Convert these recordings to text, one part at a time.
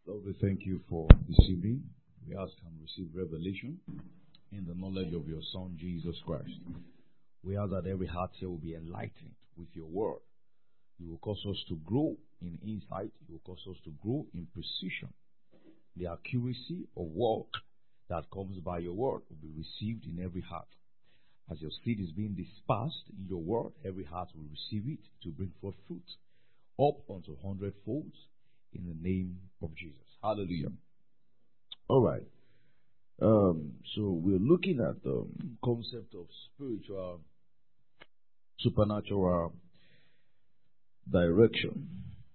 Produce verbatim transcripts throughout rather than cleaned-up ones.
Lord, we thank you for this evening. We ask and receive revelation in the knowledge of your Son, Jesus Christ. We ask that every heart here will be enlightened with your word. You will cause us to grow in insight. You will cause us to grow in precision. The accuracy of work that comes by your word will be received in every heart. As your seed is being dispersed in your word, every heart will receive it to bring forth fruit up unto hundredfolds in the name of Jesus. Hallelujah. All right. Um, so we're looking at the concept of spiritual, supernatural direction.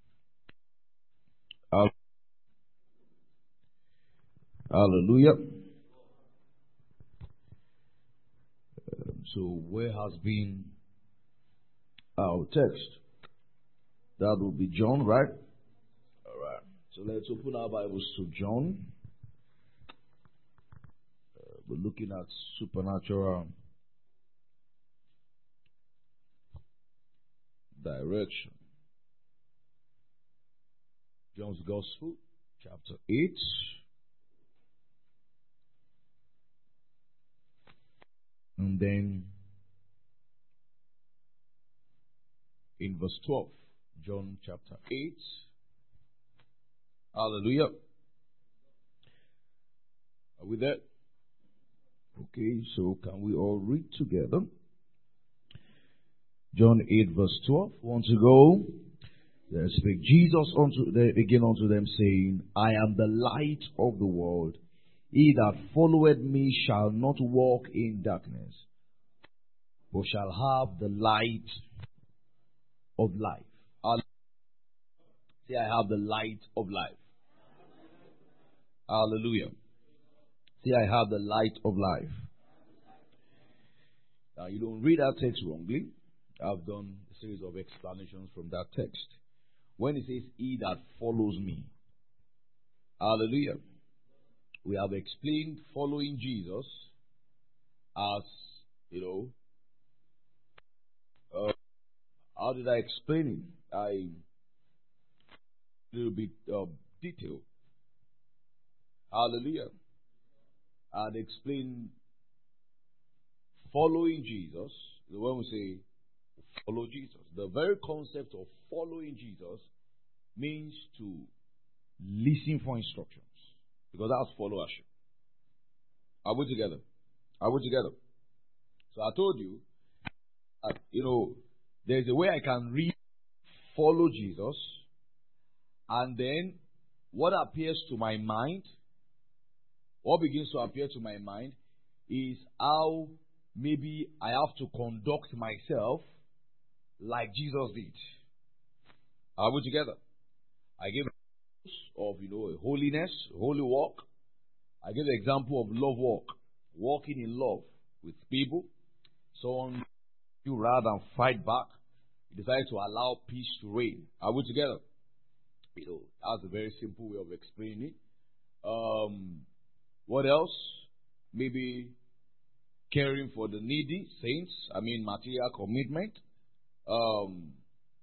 Hallelujah. Um, so where has been our text? That will be John, right? All right. So let's open our Bibles to John. Uh, we're looking at supernatural direction. John's Gospel, chapter eight. And then in verse twelve, John chapter eight. Hallelujah. Are we there? Okay, so can we all read together? John eight verse twelve. Want to go? There speak Jesus unto they begin unto them, saying, I am the light of the world. He that followeth me shall not walk in darkness, but shall have the light of life. Hallelujah. Say, I have the light of life. Hallelujah. Say, I have the light of life. Now, you don't read that text wrongly. I've done a series of explanations from that text. When it says, he that follows me. Hallelujah. We have explained following Jesus as, you know, uh, how did I explain it? I, a little bit of detail. Hallelujah. I'd explain following Jesus. When we say follow Jesus, the very concept of following Jesus means to listen for instructions. Because that's followership. Are we together? Are we together? So I told you, that, you know, there's a way I can read, follow Jesus, and then what appears to my mind, what begins to appear to my mind is how maybe I have to conduct myself like Jesus did. Are we together? I gave of, you know, holiness, holy walk. I give the example of love walk, walking in love with people. Someone you rather than fight back, you decide to allow peace to reign. Are we together? You know, that's a very simple way of explaining it. Um, what else? Maybe caring for the needy, saints. I mean, material commitment. Um,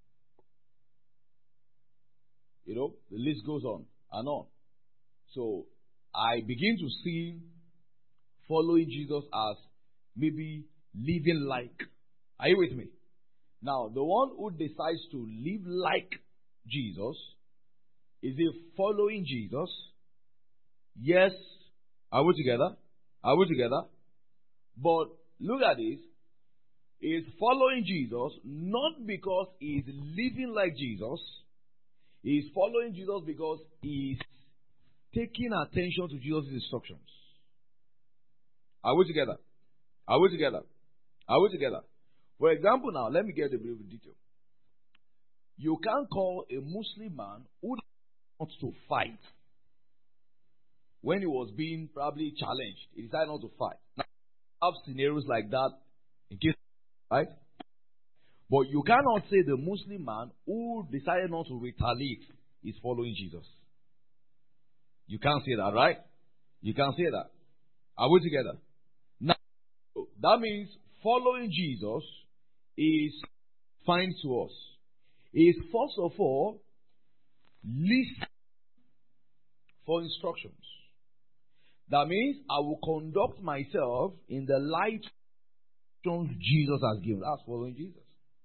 You know, the list goes on and on. So, I begin to see following Jesus as maybe living like. Are you with me? Now, the one who decides to live like Jesus, is he following Jesus? Yes. Are we together? Are we together? But look at this. He is following Jesus not because he is living like Jesus. He is following Jesus because he is taking attention to Jesus' instructions. Are we together? Are we together? Are we together? For example now, let me get a bit of detail. You can't call a Muslim man who wants to fight. When he was being probably challenged, he decided not to fight. Now, I have scenarios like that in case, right? But you cannot say the Muslim man who decided not to retaliate is following Jesus. You can't say that, right? You can't say that. Are we together? Now, that means following Jesus is fine to us. Is first of all, listen for instructions. That means I will conduct myself in the light Jesus has given. That's following Jesus.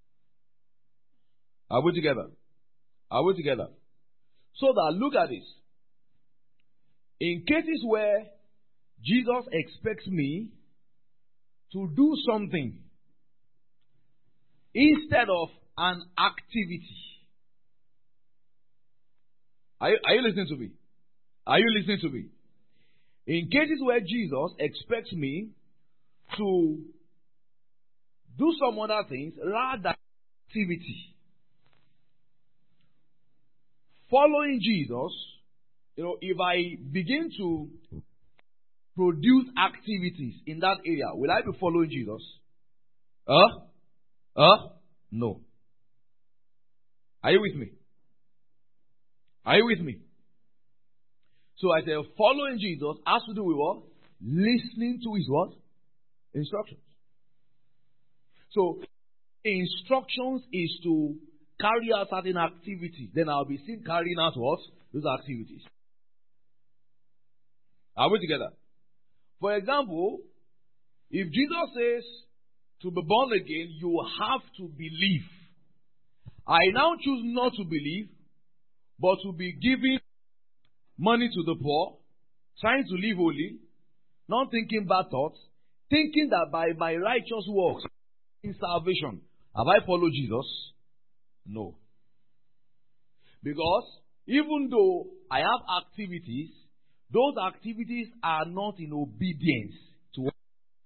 Are we together? Are we together? So that, look at this. In cases where Jesus expects me to do something instead of an activity. Are you, are you listening to me? Are you listening to me? In cases where Jesus expects me to do some other things rather than activity. Following Jesus, you know, if I begin to produce activities in that area, will I be following Jesus? Huh? Huh? No. Are you with me? Are you with me? So I say following Jesus has to do with what? Listening to his what? Instructions. So instructions is to carry out certain activities. Then I'll be seen carrying out what? Those activities. Are we together? For example, if Jesus says to be born again, you have to believe. I now choose not to believe, but to be giving money to the poor, trying to live holy, not thinking bad thoughts, thinking that by my righteous works in salvation, have I followed Jesus? No. Because even though I have activities, those activities are not in obedience to what?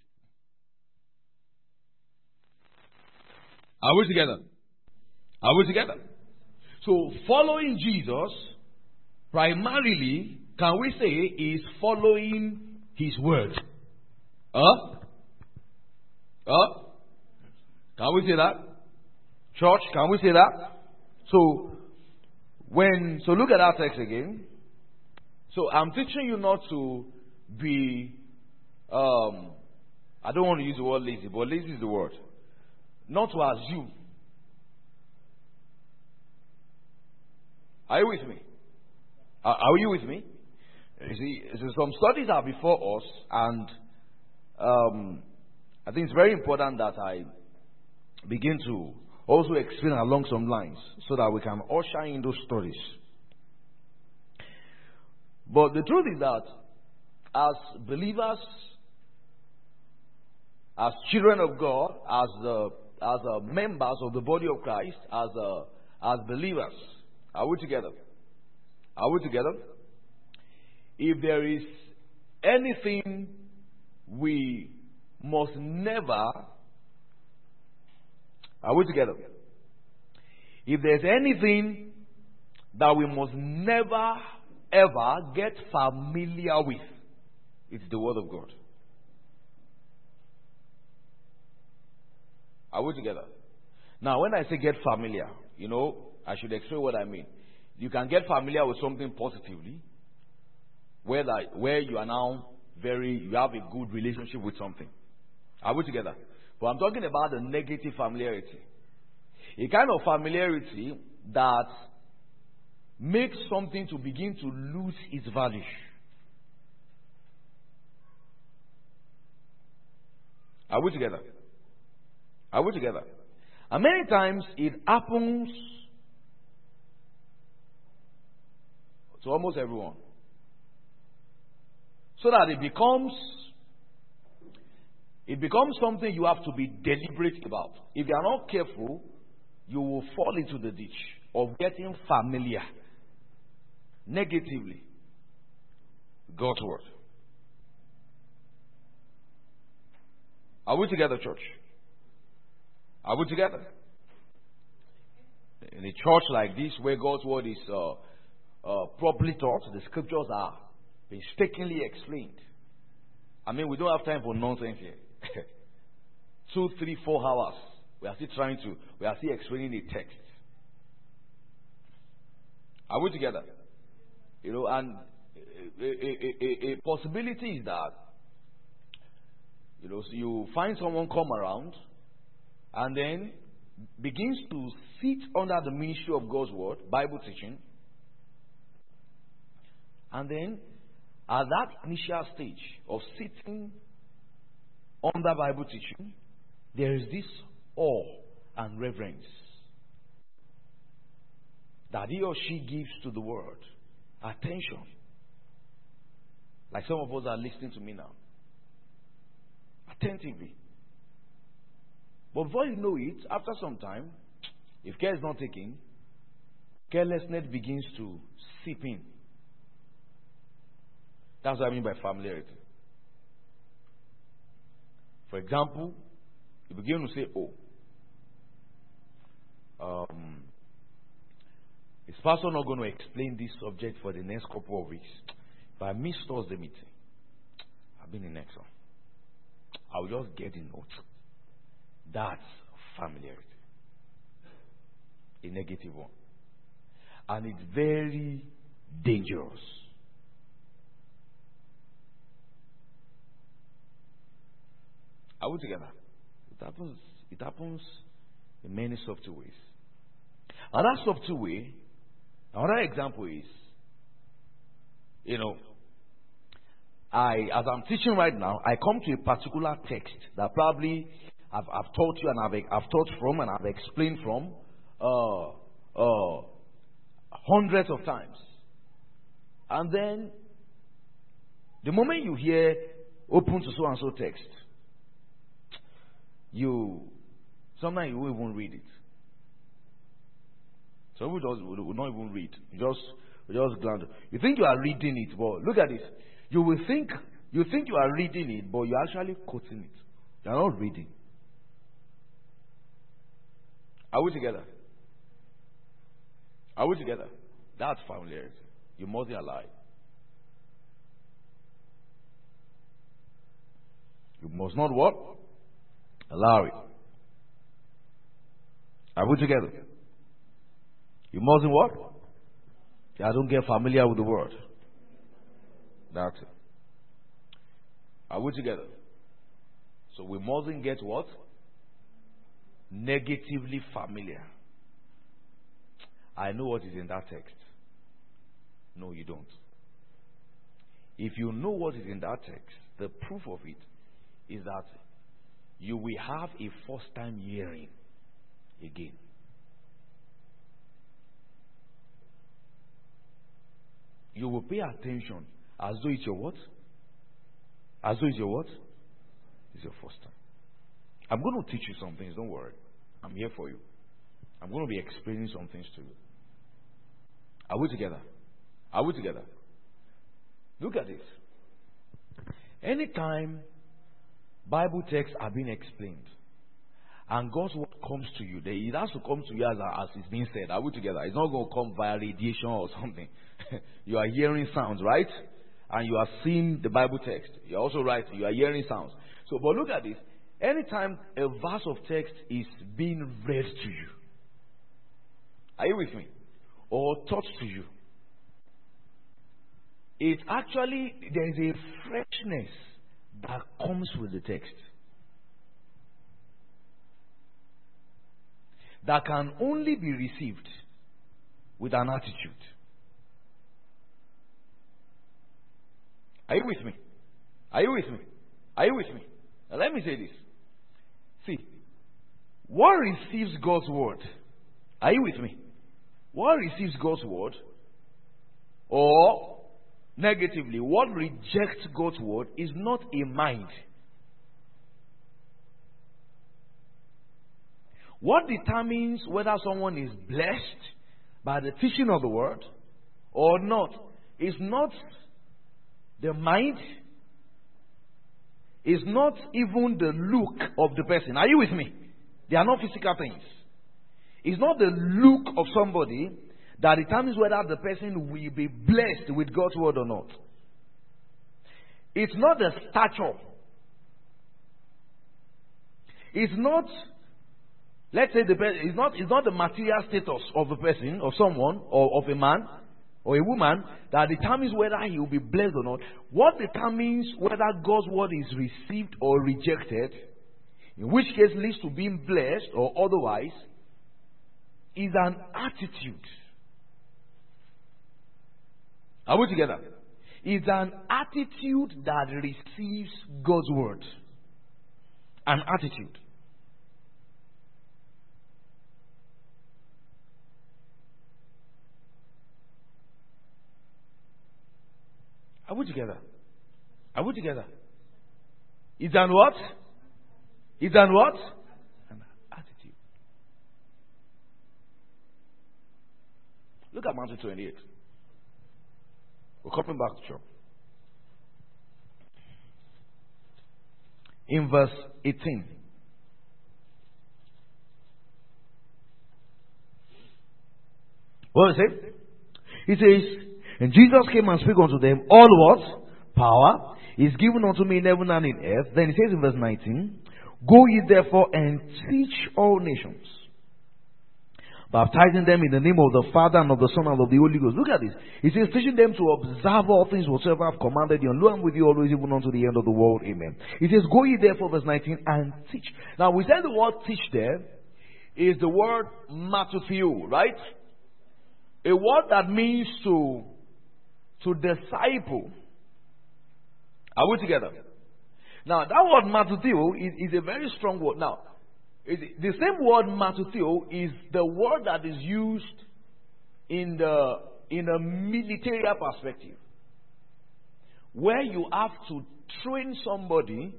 Are we together? Are we together? So following Jesus, primarily, can we say, is following his word? Huh? Huh? Can we say that? Church, can we say that? So, when, so look at that text again. So, I'm teaching you not to be, um, I don't want to use the word lazy, but lazy is the word. Not to assume. Are you with me? Are, are you with me? You see, so some studies are before us, and um, I think it's very important that I begin to also explain along some lines so that we can usher in those stories. But the truth is that as believers, as children of God, as the as uh, members of the body of Christ, as uh, as believers, are we together? Are we together? If there is anything we must never, are we together? If there's anything that we must never ever get familiar with, it's the Word of God. Are we together? Now, when I say get familiar, you know, I should explain what I mean. You can get familiar with something positively, where that, where you are now very, you have a good relationship with something. Are we together? But I'm talking about the negative familiarity. A kind of familiarity that makes something to begin to lose its value. Are we together? Are we together? And many times it happens to almost everyone. So that it becomes it becomes something you have to be deliberate about. If you are not careful, you will fall into the ditch of getting familiar negatively with God's word. Are we together, church? Are we together? In a church like this, where God's word is uh, uh, properly taught, the scriptures are painstakingly explained. I mean, we don't have time for nonsense here. Two, three, four hours. We are still trying to, we are still explaining the text. Are we together? You know, and a, a, a, a possibility is that, you know, so you find someone come around and then begins to sit under the ministry of God's word, Bible teaching, And then, at that initial stage of sitting under Bible teaching, there is this awe and reverence that he or she gives to the word. Attention. Like some of us are listening to me now. Attentively. But before you know it, after some time, if care is not taken, carelessness begins to seep in. That's what I mean by familiarity. For example, you begin to say, oh, um, is pastor not going to explain this subject for the next couple of weeks? If I miss Thursday meeting, I've been in next one. I'll just get the note. That's familiarity. A negative one. And it's very dangerous. Are we together? It happens, it happens in many subtle ways. Another subtle way, another example is, you know, I, as I'm teaching right now, I come to a particular text that probably I've, I've taught you and I've, I've taught from and I've explained from uh, uh, hundreds of times. And then, the moment you hear open to so and so text, you, sometimes you won't even read it. Some people will, will not even read. You just, you just glance. You think you are reading it, but look at this. You will think, you think you are reading it, but you're actually quoting it. You are not reading. Are we together? Are we together? That's familiarity. You must be alive. You must not what? Allow it. Are we together? You mustn't what? I don't get familiar with the word. That's it. Are we together? So we mustn't get what? Negatively familiar. I know what is in that text. No, you don't. If you know what is in that text, the proof of it is that you will have a first time hearing again. You will pay attention as though it's your what? As though it's your what? It's your first time. I'm going to teach you some things, don't worry. I'm here for you. I'm going to be explaining some things to you. Are we together? Are we together? Look at this. Anytime Bible texts are being explained and God's word comes to you, it has to come to you as, as it's being said. Are we together? It's not going to come via radiation or something. You are hearing sounds, right? And you are seeing the Bible text. You're also right. You are hearing sounds. So, but look at this. Anytime a verse of text is being read to you, are you with me? Or taught to you, it actually, there is a freshness that comes with the text that can only be received with an attitude. Are you with me? Are you with me? Are you with me? Now let me say this. See, what receives God's word? Are you with me? What receives God's word? Or negatively, what rejects God's word is not a mind. What determines whether someone is blessed by the teaching of the word or not is not the mind, is not even the look of the person. Are you with me? They are not physical things. It's not the look of somebody that determines whether the person will be blessed with God's word or not. It's not the stature. It's not, let's say, the person, it's not, it's not the material status of a person, of someone, or of a man, or a woman, that determines whether he will be blessed or not. What determines whether God's word is received or rejected, in which case leads to being blessed or otherwise, is an attitude. Are we together? It's an attitude that receives God's word. An attitude. Are we together? Are we together? It's an what? It's an what? An attitude. Look at Matthew twenty-eight. We're coming back to church. In verse eighteen. What is it? He says, and Jesus came and spake unto them, all what? Power is given unto me in heaven and in earth. Then he says in verse nineteen, go ye therefore and teach all nations, baptizing them in the name of the Father and of the Son and of the Holy Ghost. Look at this. He says, teaching them to observe all things whatsoever I have commanded you, and lo, I am with you always, even unto the end of the world. Amen. He says, go ye therefore, verse nineteen, and teach. Now, we said the word teach there is the word matutheo, right? A word that means to, to disciple. Are we together? Now, that word matutheo is, is a very strong word. Now, the same word matutheo is the word that is used in the in a military perspective, where you have to train somebody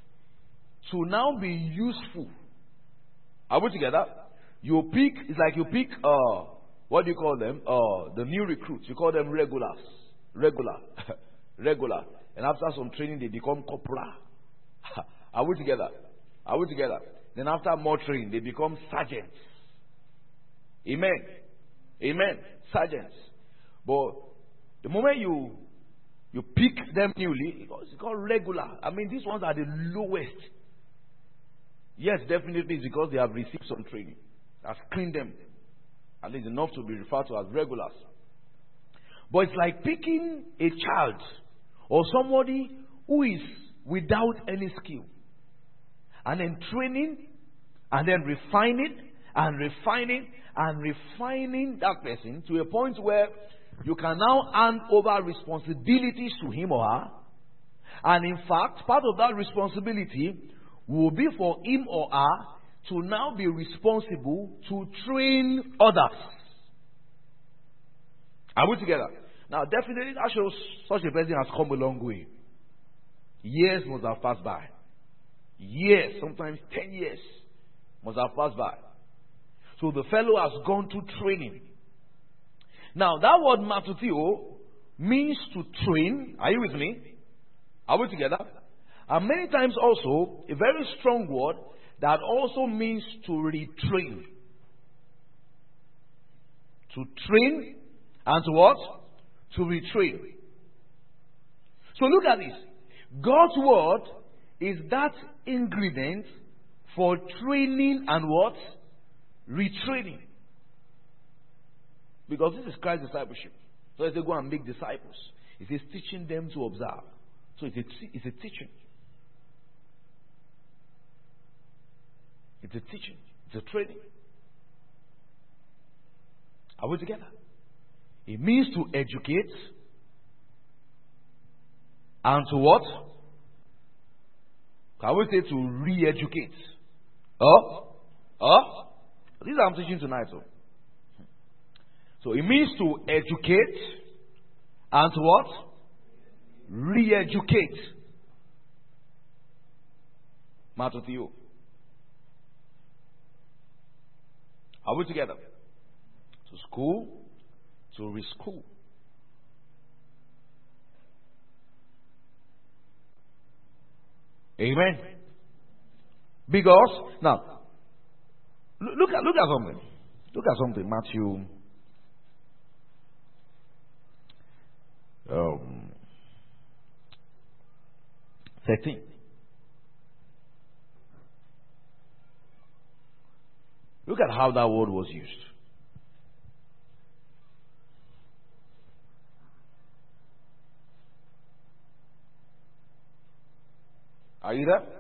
to now be useful. Are we together? You pick, it's like you pick uh what do you call them? Uh the new recruits. You call them regulars. Regular. Regular. And after some training they become corporal. Are we together? Are we together? Then after more training, they become sergeants. Amen. Amen. Sergeants. But the moment you you pick them newly, it's called regular. I mean, these ones are the lowest. Yes, definitely it's because they have received some training. That's cleaned them. At least enough to be referred to as regulars. But it's like picking a child or somebody who is without any skill, and then training, and then refining, and refining, and refining that person to a point where you can now hand over responsibilities to him or her. And in fact, part of that responsibility will be for him or her to now be responsible to train others. Are we together? Now, definitely that shows such a person has come a long way. Years must have passed by. Years, sometimes ten years must have passed by. So the fellow has gone to training. Now, that word matutheo means to train. Are you with me? Are we together? And many times also, a very strong word that also means to retrain. To train and to what? To retrain. So look at this. God's word is that ingredient for training and what? Retraining. Because this is Christ's discipleship. So as they go and make disciples, it is teaching them to observe. So it's a, it's a teaching. It's a teaching. It's a training. Are we together? It means to educate and to what? Can we say to re-educate? Oh? Oh? These are I'm teaching tonight. So. so it means to educate and to what? Re-educate. Matutheo. Are we together? To school, to reschool. Amen. Because now, look at look at something. Look at something. Matthew, um, thirteen. Look at how that word was used. Are you there?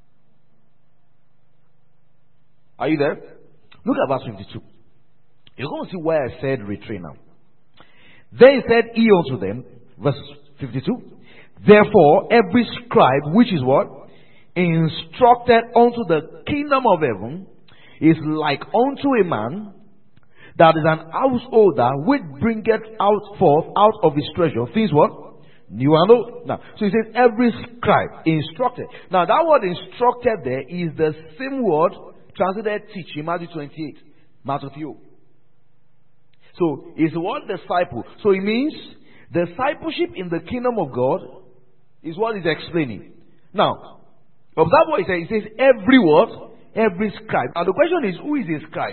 Are you there? Look at verse fifty-two. You're going to see why I said retrain now. Then he said he unto them, verse fifty-two, therefore every scribe which is what? Instructed unto the kingdom of heaven is like unto a man that is an householder which bringeth out forth out of his treasure things what? New and old. Now, so he says every scribe instructed. Now that word instructed there is the same word translated teach in Matthew twenty-eight. Matthew. So it's the word disciple. So it means discipleship in the kingdom of God is what he's explaining. Now, observe what he says. He says every word, every scribe. Now the question is, who is a scribe?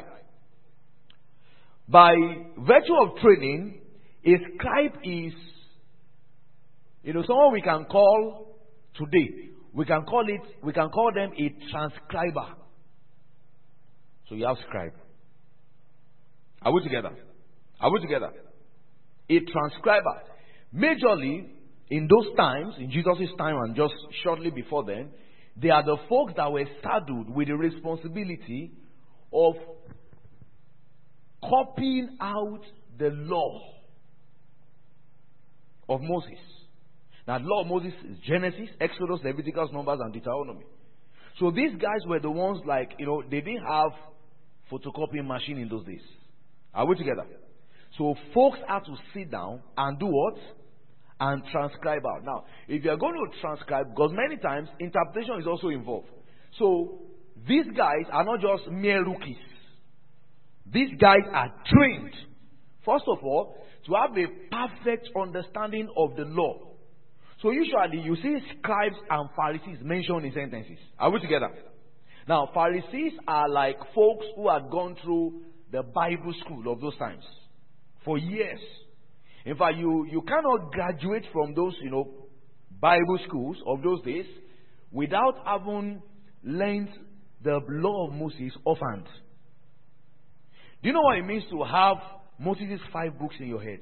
By virtue of training, a scribe is, you know, someone we can call today. We can call it, we can call them a transcriber. So you have scribe. Are we together? Are we together? A transcriber. Majorly, in those times, in Jesus' time and just shortly before then, they are the folks that were saddled with the responsibility of copying out the law of Moses. Now, the law of Moses is Genesis, Exodus, Leviticus, Numbers, and Deuteronomy. So these guys were the ones, like, you know, they didn't have photocopying machine in those days. Are we together? So folks had to sit down and do what? And transcribe out. Now, if you are going to transcribe, because many times interpretation is also involved. So these guys are not just mere rookies. These guys are trained, first of all, to have a perfect understanding of the law. So usually you see scribes and Pharisees mentioned in sentences. Are we together? Now, Pharisees are like folks who had gone through the Bible school of those times for years. In fact, you, you cannot graduate from those, you know, Bible schools of those days without having learned the law of Moses offhand. Do you know what it means to have Moses' five books in your head?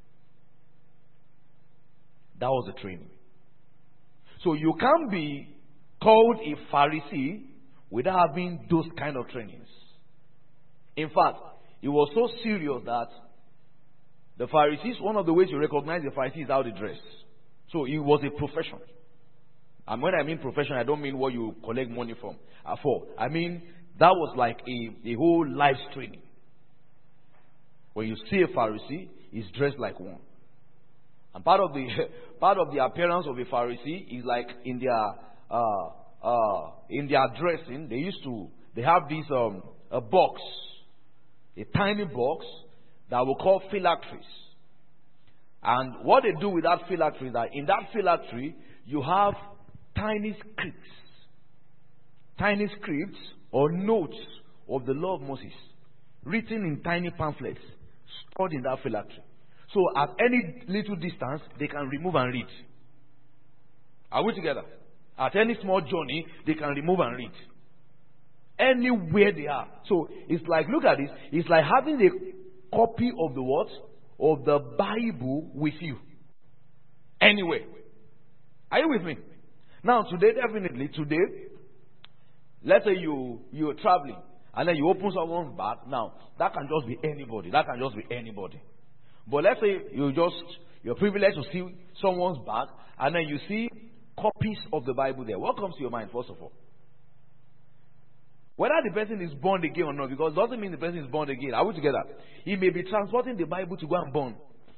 That was the training. So you can't be called a Pharisee without having those kind of trainings. In fact, it was so serious that the Pharisees, one of the ways you recognize the Pharisees is how they dress. So it was a profession. And when I mean profession, I don't mean what you collect money from uh, for. I mean that was like a, a whole life training. When you see a Pharisee, he's dressed like one. And part of the part of the appearance of a Pharisee is like in their uh, uh, in their dressing. They used to they have this um, a box, a tiny box that we call phylacteries. And what they do with that phylactery is that in that phylactery you have tiny scripts, tiny scripts or notes of the law of Moses, written in tiny pamphlets, stored in that phylactery. So at any little distance, they can remove and read. Are we together? At any small journey, they can remove and read. Anywhere they are. So it's like, look at this. It's like having a copy of the what? Of the Bible with you. Anyway. Are you with me? Now today, definitely, today, let's say you, you're traveling and then you open someone's bag. Now, that can just be anybody. That can just be anybody. But let's say you just, you're privileged to see someone's bag and then you see copies of the Bible there. What comes to your mind, first of all? Whether the person is born again or not, because it doesn't mean the person is born again. Are we together? He may be transporting the Bible to go and burn.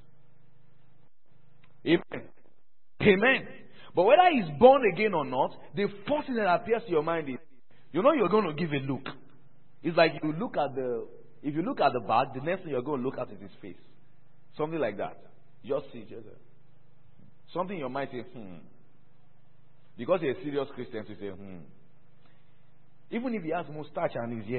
Amen. Amen. But whether he's born again or not, the first thing that appears to your mind is, you know, you're going to give a look. It's like you look at the, if you look at the bag, the next thing you're going to look at is his face. Something like that. Just see, just something you might say, hmm. Because you're a serious Christian, you say, hmm. Even if he has mustache and he's here.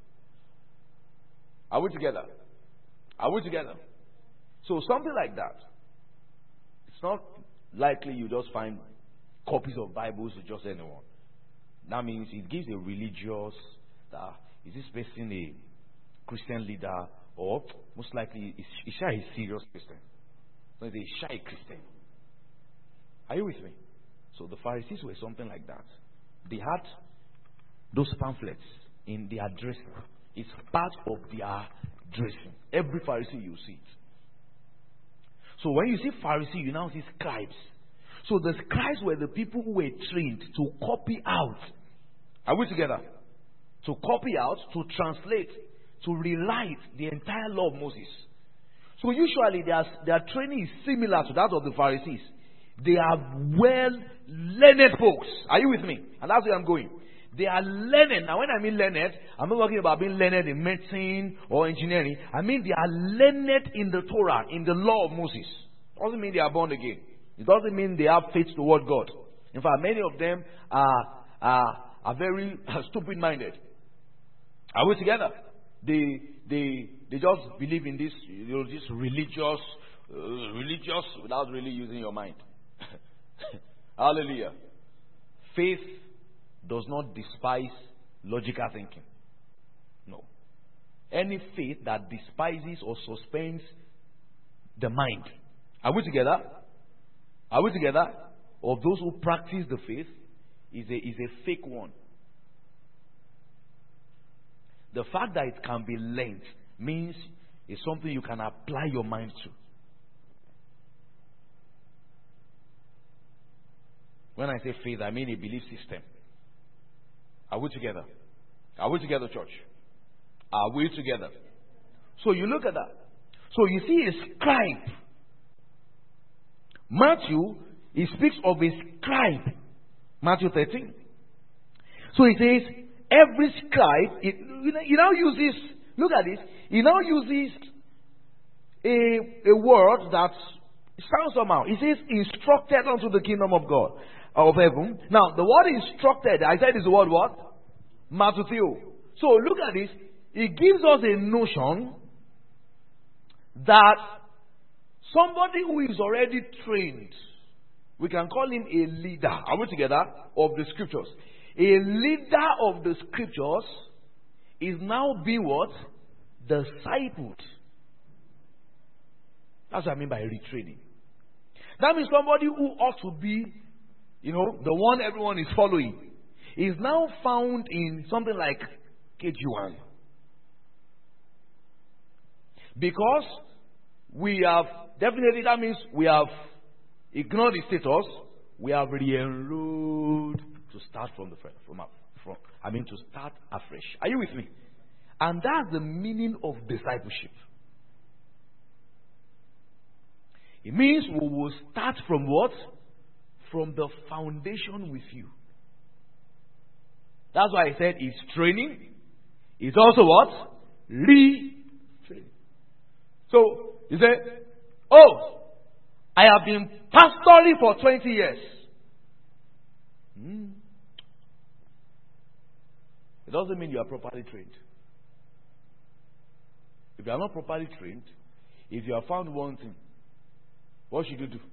Are we together? Are we together? So something like that. It's not likely you just find copies of Bibles to just anyone. That means it gives a religious, uh, is this person a Christian leader, or most likely is Isha a serious Christian? So it's a shy Christian. Are you with me? So the Pharisees were something like that. They had those pamphlets in their dressing. It's part of their dressing. Every Pharisee you see it. So when you see Pharisee, you now see scribes. So the scribes were the people who were trained to copy out. Are we together? To copy out, to translate, to rewrite the entire law of Moses. So usually their, their training is similar to that of the Pharisees. They are well-learned folks. Are you with me? And that's where I'm going. They are learned. Now when I mean learned, I'm not talking about being learned in medicine or engineering. I mean they are learned in the Torah, in the law of Moses. Doesn't mean they are born again. It doesn't mean they have faith toward God. In fact, many of them are, are, are very stupid-minded. Are we together? They they they just believe in this, you know, this religious, uh, religious without really using your mind. Hallelujah. Faith does not despise logical thinking. No. Any faith that despises or suspends the mind. Are we together? Are we together? Of those who practice the faith is a is a fake one. The fact that it can be learned means it's something you can apply your mind to. When I say faith, I mean a belief system. Are we together? Are we together, church? Are we together? So you look at that. So you see a scribe. Matthew, he speaks of a scribe. Matthew thirteen. So he says, every scribe, it, he now uses, look at this, he now uses a, a word that sounds somehow. He says, instructed unto the kingdom of God, of heaven. Now, the word instructed, I said is the word what? Matthew. So look at this. It gives us a notion that somebody who is already trained, we can call him a leader. Are we together? Of the scriptures. A leader of the scriptures is now being what? Discipled. That's what I mean by retraining. That means somebody who ought to be, you know, the one everyone is following, is now found in something like K G one. Because we have, definitely that means we have ignored the status, we have re-enrolled to start from the from, from I mean to start afresh. Are you with me? And that's the meaning of discipleship. It means we will start from what? From the foundation with you. That's why I said it's training. It's also what? Re-training. So, you say, oh, I have been pastoring for twenty years. Hmm. It doesn't mean you are properly trained. If you are not properly trained, if you have found one thing, what should you do?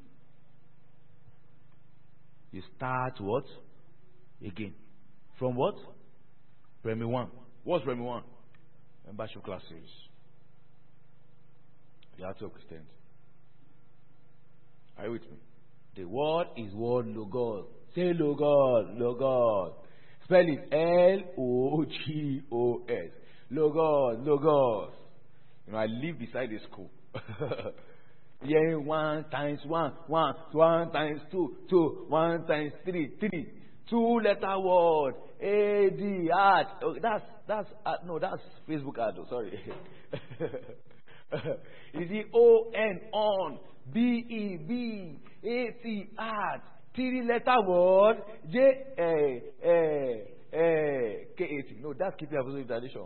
You start what? Again. From what? Primary one. What's primary one? Membership class series. You have to extend. Are you with me? The word is word Logos. Say Logos. Logos. Spell it L O G O S. Logos. Logos. You know, I live beside the school. Yeah, one times one, one, one times two, two, one times three, three. Two letter word. A D ad. Oh, that's that's uh, no, that's Facebook ad. Oh, sorry. Is it O N on? B E B A T ad. Three letter word. J A A A K A T. No, that's keeping apostolic tradition.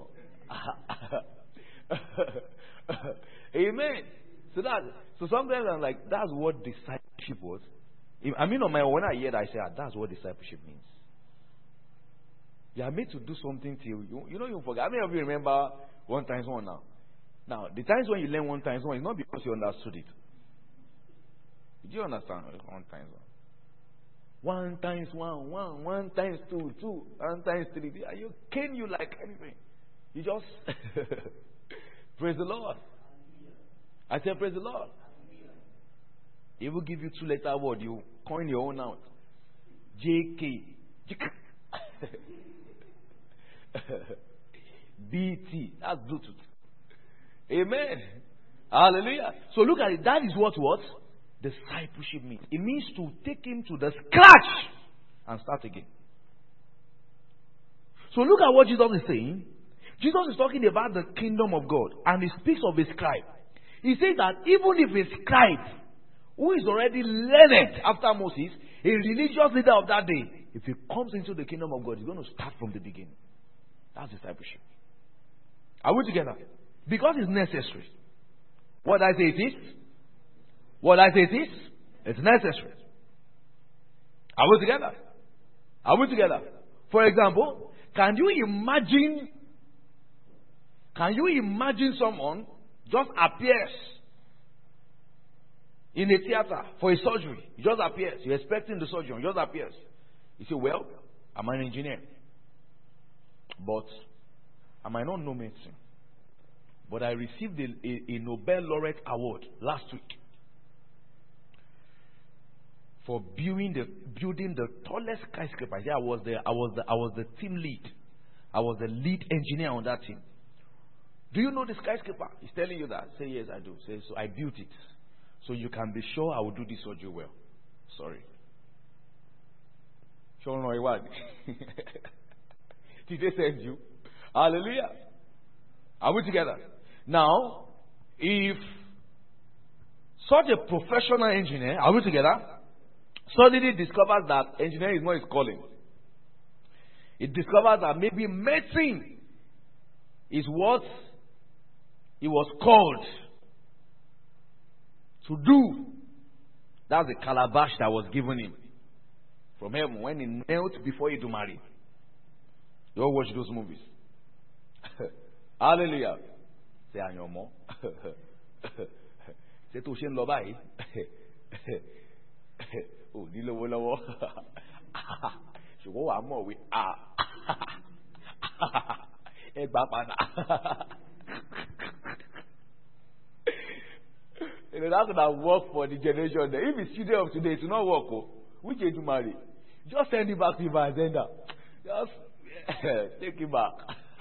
Amen. So that so sometimes I'm like, that's what discipleship was. I mean, on my when I hear that, I say, ah, that's what discipleship means. You are made to do something till you you know you forget. How many of you remember one times one now? Now, the times when you learn one times one is not because you understood it. Did you understand one times one? One times one, one, one times two, two, one times three. Are you can you like anything? You just praise the Lord. I said praise the Lord. He will give you two letter word. You coin your own out. J K. B T. That's Bluetooth. Amen. Hallelujah. So look at it. That is what what? Discipleship means. It means to take him to the scratch and start again. So look at what Jesus is saying. Jesus is talking about the kingdom of God, and he speaks of a scribe. He says that even if a scribe who is already learned after Moses, a religious leader of that day, if he comes into the kingdom of God, he's going to start from the beginning. That's discipleship. Are we together? Because it's necessary. What I say it is? What I say it is? It's necessary. Are we together? Are we together? For example, can you imagine Can you imagine someone just appears in a theater for a surgery? He just appears. You're expecting the surgeon. He just appears. You say, well, I'm an engineer. But I might not know medicine. But I received a, a, a Nobel laureate award last week for building the building the tallest skyscraper. Yeah, I was the I was the I was the team lead. I was the lead engineer on that team. Do you know the skyscraper? He's telling you that. Say yes, I do. Say so. I built it, so you can be sure I will do this surgery well. Sorry. Sure, no, what? Did they send you? Hallelujah. Are we together? Now, if such a professional engineer, are we together, suddenly discovers that engineering is not his calling, it discovers that maybe medicine is what he was called to do. That's the calabash that was given him from heaven when he knelt before he to marry. You all watch those movies. Hallelujah. Say, I know more. Say, to Shin Lobai. Oh, Dilo Wolowo. So go on more with ah. Eh, Baba. You know, that's gonna work for the generation. If it's children of today, it will not work. Oh. Which age to marry? Just send it back to your agenda. Just take it back.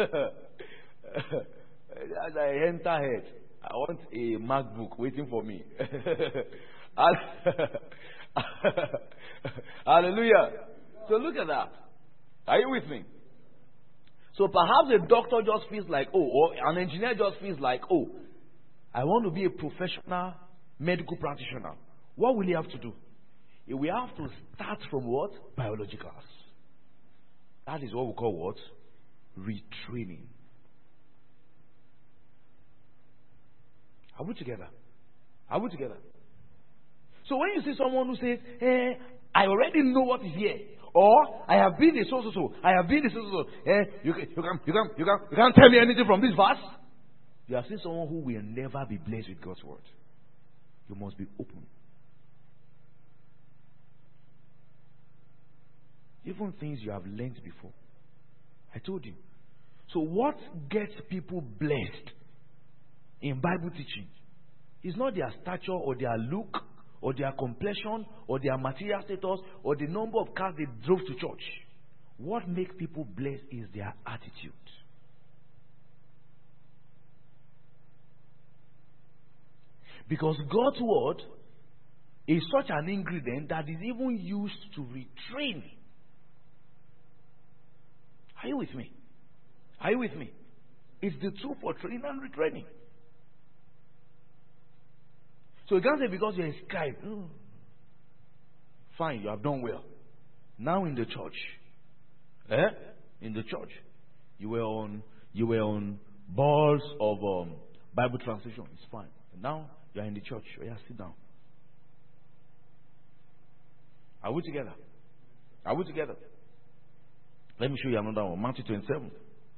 As I enter head, I want a MacBook waiting for me. Hallelujah. So look at that. Are you with me? So perhaps a doctor just feels like, oh, or an engineer just feels like, oh, I want to be a professional medical practitioner. What will he have to do? He will have to start from what? Biology class. That is what we call what? Retraining. Are we together? Are we together? So when you see someone who says, eh, I already know what is here, or I have been a so so so, I have been a so so so, eh, you can you can you can you can you can't tell me anything from this verse. You have seen someone who will never be blessed with God's word. You must be open. Even things you have learned before. I told you. So what gets people blessed in Bible teaching is not their stature or their look or their complexion or their material status or the number of cars they drove to church. What makes people blessed is their attitude. Because God's word is such an ingredient that is even used to retrain. Are you with me? Are you with me? It's the tool for training and retraining. So you can't say because you're a scribe. Mm. Fine, you have done well. Now in the church, eh? In the church, you were on you were on balls of um, Bible translation. It's fine. And now you are in the church. Oh, yeah, sit down. Are we together? Are we together? Let me show you another one. Matthew twenty-seven.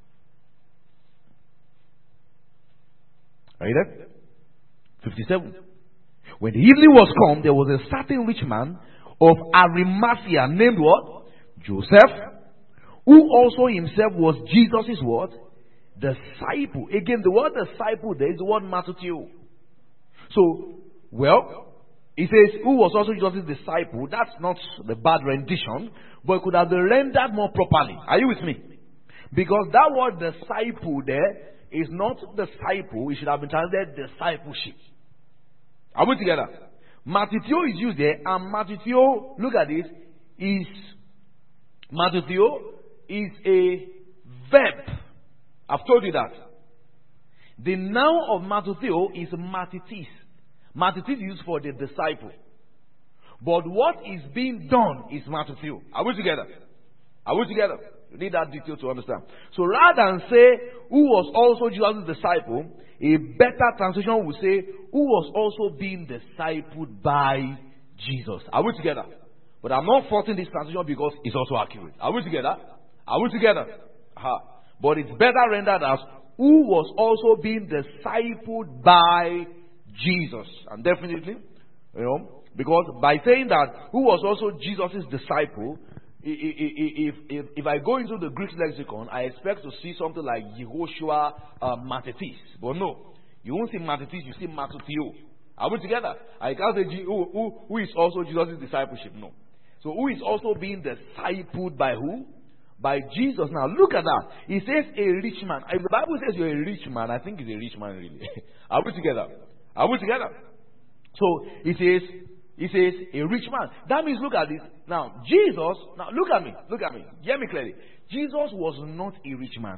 Are you there? fifty-seven. When the evening was come, there was a certain rich man of Arimathea named what? Joseph, who also himself was Jesus' what? Disciple. Again, the word disciple there is the word Matthew. So, well, it says, who was also Jesus' disciple. That's not the bad rendition, but it could have been rendered more properly. Are you with me? Because that word disciple there is not disciple, it should have been translated discipleship. Are we together? Matitheo is used there, and Matitheo, look at this, is Matitheo is a verb. I've told you that. The noun of Matitheo is Matitis. Matitis is used for the disciple. But what is being done is Matitheo. Are we together? Are we together? You need that detail to understand. So rather than say, who was also Jesus' disciple, a better translation would say, who was also being discipled by Jesus. Are we together? But I'm not faulting this translation because it's also accurate. Are we together? Are we together? Aha. But it's better rendered as, who was also being discipled by Jesus. And definitely, you know, because by saying that, who was also Jesus' disciple, if, if, if I go into the Greek lexicon, I expect to see something like Yehoshua uh, Matitis. But no, you won't see Matitis, you see Matitheo. Are we together? I can't say who, who, who is also Jesus' discipleship. No. So who is also being discipled by who? By Jesus. Now look at that. He says a rich man. If the Bible says you're a rich man, I think he's a rich man really. Are we together? Are we together? So he says, he says a rich man. That means look at this. Now Jesus, now look at me, look at me. Hear me clearly. Jesus was not a rich man.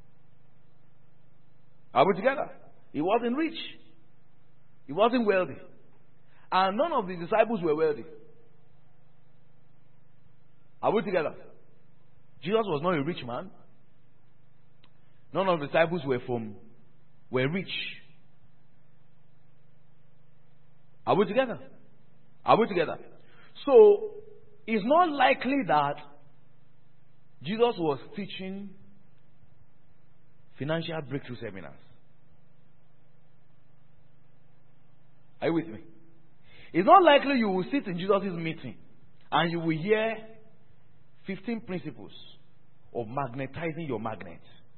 Are we together? He wasn't rich. He wasn't wealthy. And none of the disciples were wealthy. Are we together? Jesus was not a rich man. None of the disciples were from were rich. Are we together? Are we together? So it's not likely that Jesus was teaching financial breakthrough seminars. Are you with me? It's not likely you will sit in Jesus' meeting and you will hear fifteen principles of magnetizing your magnet.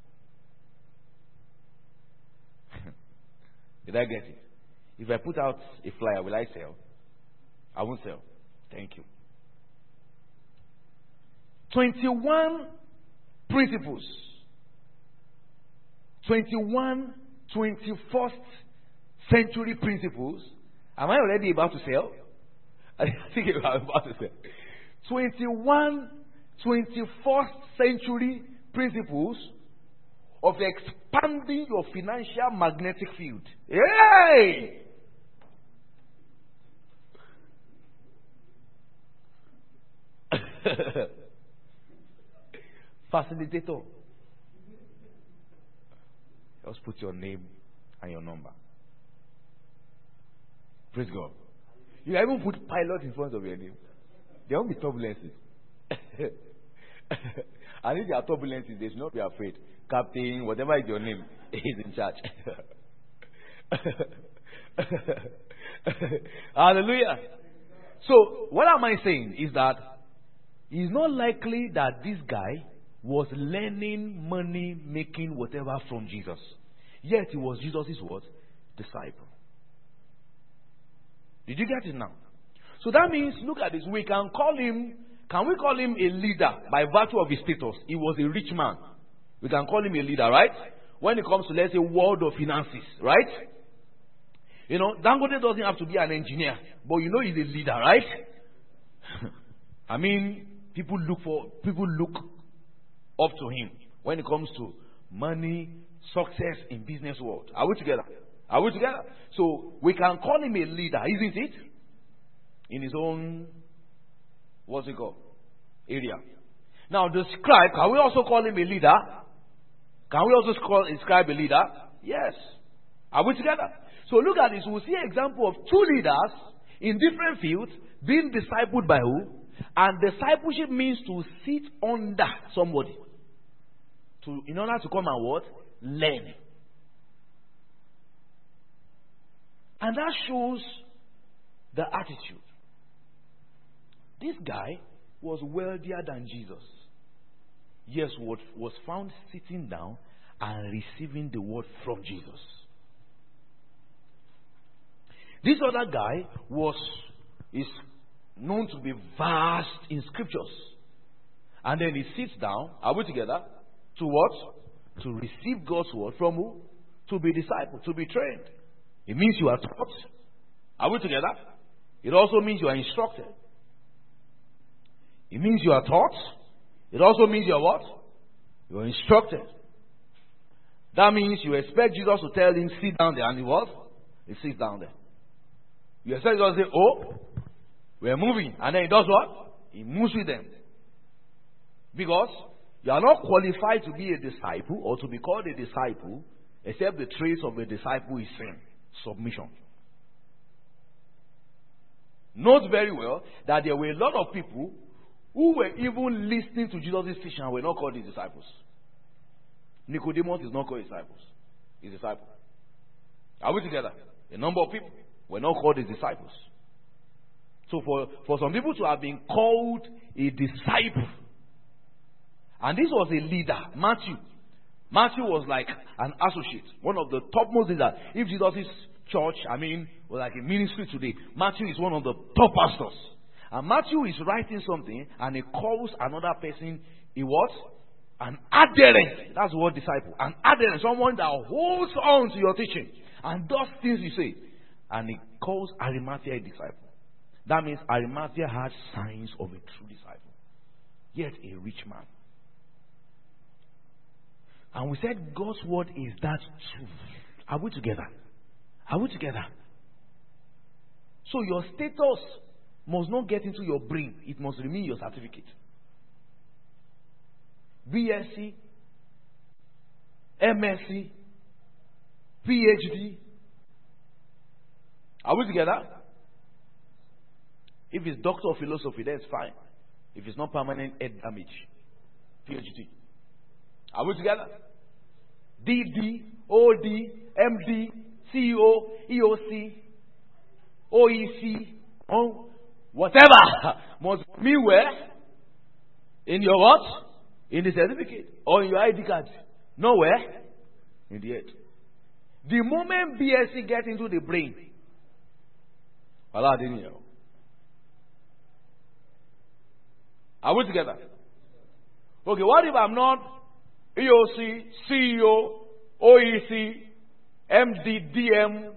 Did I get it? If I put out a flyer, will I sell? I won't sell. Thank you. twenty-one principles. twenty-one twenty-first century principles. Am I already about to sell? I think I'm about to sell. twenty-one twenty-first century principles of expanding your financial magnetic field. Hey! Facilitator. Just put your name and your number. Praise God. You can even put pilot in front of your name. There won't be turbulences. And if there are turbulences, they should not be afraid. Captain, whatever is your name, is in charge. Hallelujah. So, what am I saying is that it's not likely that this guy was learning money making whatever from Jesus. Yet he was Jesus' what? Disciple. Did you get it now? So that means, look at this, we can call him, can we call him a leader by virtue of his status? He was a rich man. We can call him a leader, right? When it comes to, let's say, world of finances, right? You know, Dangote doesn't have to be an engineer, but you know he's a leader, right? I mean, people look for, people look up to him when it comes to money, success in business world. Are we together? Are we together? So we can call him a leader, isn't it? In his own, what's it called? Area. Now the scribe, can we also call him a leader? Can we also call a scribe a leader? Yes. Are we together? So look at this. We'll see an example of two leaders in different fields being discipled by who? And discipleship means to sit under somebody. To, in order to come and what? Learn. And that shows the attitude. This guy was wealthier than Jesus. Yes, what was found sitting down and receiving the word from Jesus. This other guy was is known to be vast in scriptures. And then he sits down, are we together? To what? to receive God's word from who? To be discipled, to be trained. It means you are taught. Are we together? It also means you are instructed. It means you are taught. It also means you are what? You are instructed. That means you expect Jesus to tell him, sit down there, and he what? He sits down there. You expect Jesus to say, oh, we're moving. And then he does what? He moves with them. Because you are not qualified to be a disciple or to be called a disciple except the traits of a disciple is sin, submission. Note very well that there were a lot of people who were even listening to Jesus' teaching and were not called his disciples. Nicodemus is not called disciples. He's a disciple. Are we together? A number of people were not called his disciples. So for, for some people to have been called a disciple, and this was a leader, Matthew. Matthew was like an associate, one of the topmost leaders. If Jesus' church, I mean, was like a ministry today, Matthew is one of the top pastors. And Matthew is writing something, and he calls another person a what? An adherent. That's the word disciple. An adherent, someone that holds on to your teaching and does things you say. And he calls Arimathea a disciple. That means Arimathea had signs of a true disciple, yet a rich man. And we said God's word is that truth. Are we together? Are we together? So your status must not get into your brain. It must remain your certificate. B S c, M S c, P H D. Are we together? If it's Doctor of Philosophy, that's fine. If it's not permanent head damage, P H D. Are we together? D D, O D, M D, C E O, E O C, O E C, oh, whatever must be where? In your what? In the certificate or in your I D card. Nowhere in the head. The moment B S c gets into the brain, Allah didn't know. Are we together? Okay, what if I'm not E O C, C E O, O E C, M D, D M?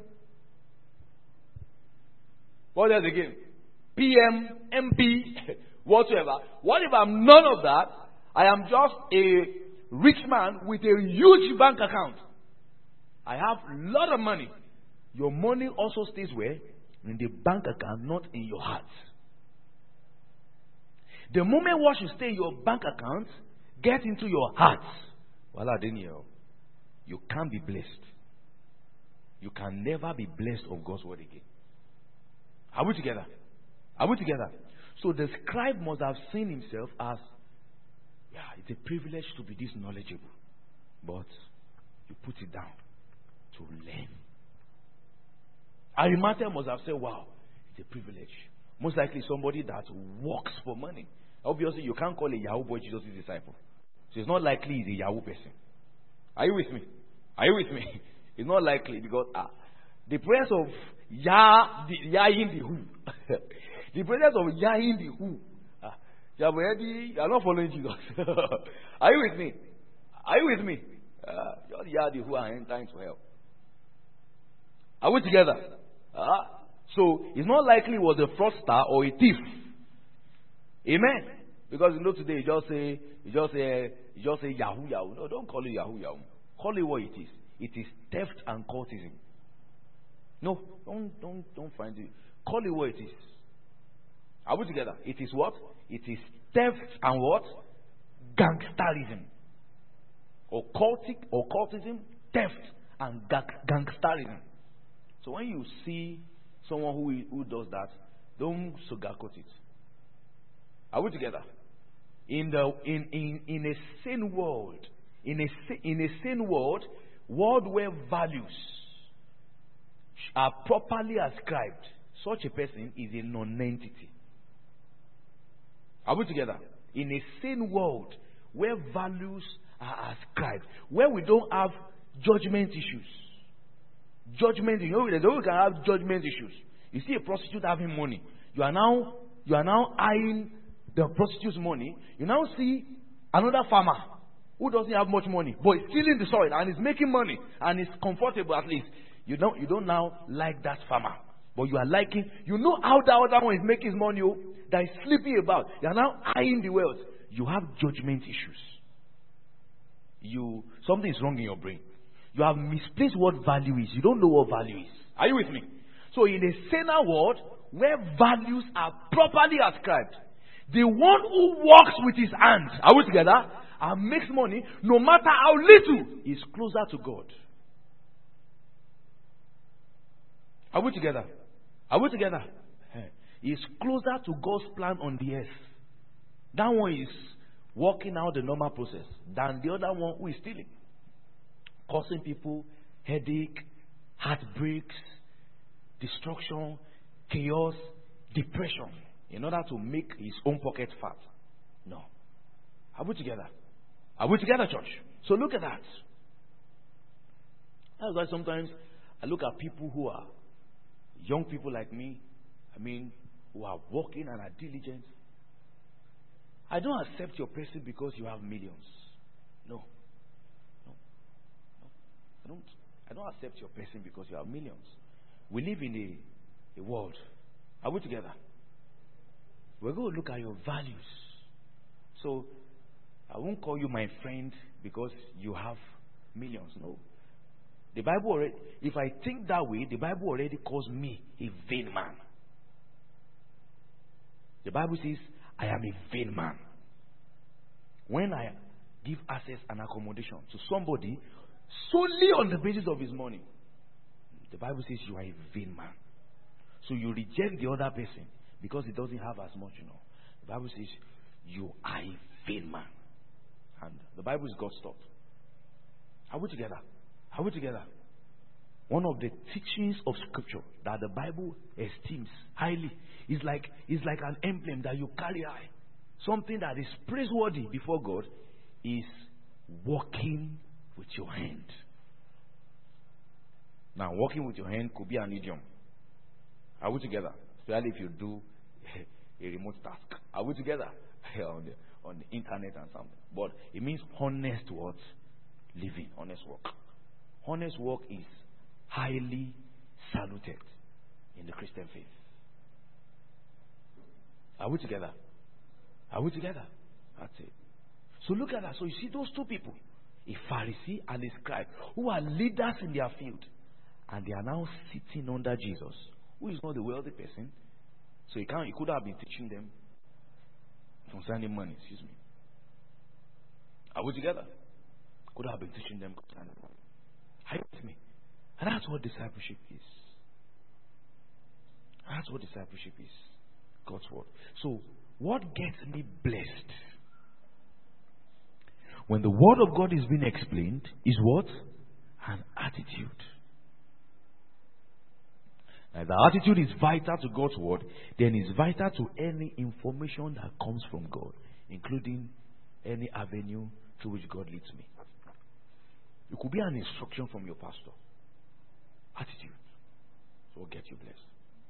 What else again? P M, M P, whatever. What if I'm none of that? I am just a rich man with a huge bank account. I have a lot of money. Your money also stays where? In the bank account, not in your heart. The moment what should stay in your bank account get into your heart, well, Daniel, you can't be blessed. You can never be blessed of God's word again. Are we together? Are we together? So the scribe must have seen himself as, yeah, it's a privilege to be this knowledgeable. But you put it down to learn. Arimathea must have said, wow, it's a privilege. Most likely somebody that works for money. Obviously, you can't call a Yahoo boy Jesus' disciple. So it's not likely he's a Yahoo person. Are you with me? Are you with me? It's not likely because ah, the presence of Yah, the, Yah in the who. The presence of Yah in the who. Ah, you are already, you are not following Jesus. Are you with me? Are you with me? Uh, you're Yah the who are entering to hell. Are we together? Ah, so it's not likely it was a fraudster or a thief. Amen. Because you know today you just say you just say you just say Yahoo Yahoo. No, don't call it Yahoo Yahoo. Call it what it is. It is theft and cultism. No, don't don't don't find it. Call it what it is. Are we together? It is what? It is theft and what? Gangsterism. Occultic, occultism, theft and gangsterism. So when you see someone who who does that, don't sugarcoat it. Are we together? In the in in, in a sane world, in a in a sane world, world where values are properly ascribed, such a person is a non-entity. Are we together? In a sane world where values are ascribed, where we don't have judgment issues. Judgment, you know, we can have judgment issues. You see a prostitute having money, you are now you are now eyeing the prostitute's money. You now see another farmer who doesn't have much money, but is tilling the soil and is making money and is comfortable at least. You don't, you don't now like that farmer. But you are liking, you know how that other one is making his money, oh, that is sleeping about. You are now eyeing the wealth. You have judgment issues. You, something is wrong in your brain. You have misplaced what value is. You don't know what value is. Are you with me? So in a saner world, where values are properly ascribed, the one who works with his hands, are we together, and makes money, no matter how little, is closer to God. Are we together? Are we together? He is closer to God's plan on the earth. That one is working out the normal process than the other one who is stealing, causing people headache, heartbreaks, destruction, chaos, depression, in order to make his own pocket fat. No. Are we together? Are we together, church? So look at that. That's why sometimes I look at people who are young people like me, I mean, who are working and are diligent. I don't accept your person because you have millions. No. No. No. I don't. I don't accept your person because you have millions. We live in a, a world. Are we together? We're going to look at your values. So, I won't call you my friend because you have millions. No. The Bible already, if I think that way, the Bible already calls me a vain man. The Bible says, I am a vain man. When I give access and accommodation to somebody solely on the basis of his money, the Bible says you are a vain man. So you reject the other person because he doesn't have as much, you know. The Bible says you are a vain man. And the Bible is God's thought. Are we together? Are we together? One of the teachings of Scripture that the Bible esteems highly is like, is like an emblem that you carry high. Something that is praiseworthy before God is walking with your hand. Now, walking with your hand could be an idiom. Are we together? Especially if you do a remote task. Are we together? on, the, on the internet and something. But it means honest what? Living, honest work. Honest work is highly saluted in the Christian faith. Are we together? Are we together? That's it. So look at that. So you see those two people, a Pharisee and a scribe, who are leaders in their field, and they are now sitting under Jesus, who is not the wealthy person. So he can't. He could have been teaching them concerning money. Excuse me. Are we together? Could have been teaching them concerning money. Are you with me? And that's what discipleship is. That's what discipleship is. God's word. So, what gets me blessed when the word of God is being explained is what? An attitude. Now, if the attitude is vital to God's word, then it's vital to any information that comes from God, including any avenue through which God leads me. It could be an instruction from your pastor. Attitude. So will get you blessed.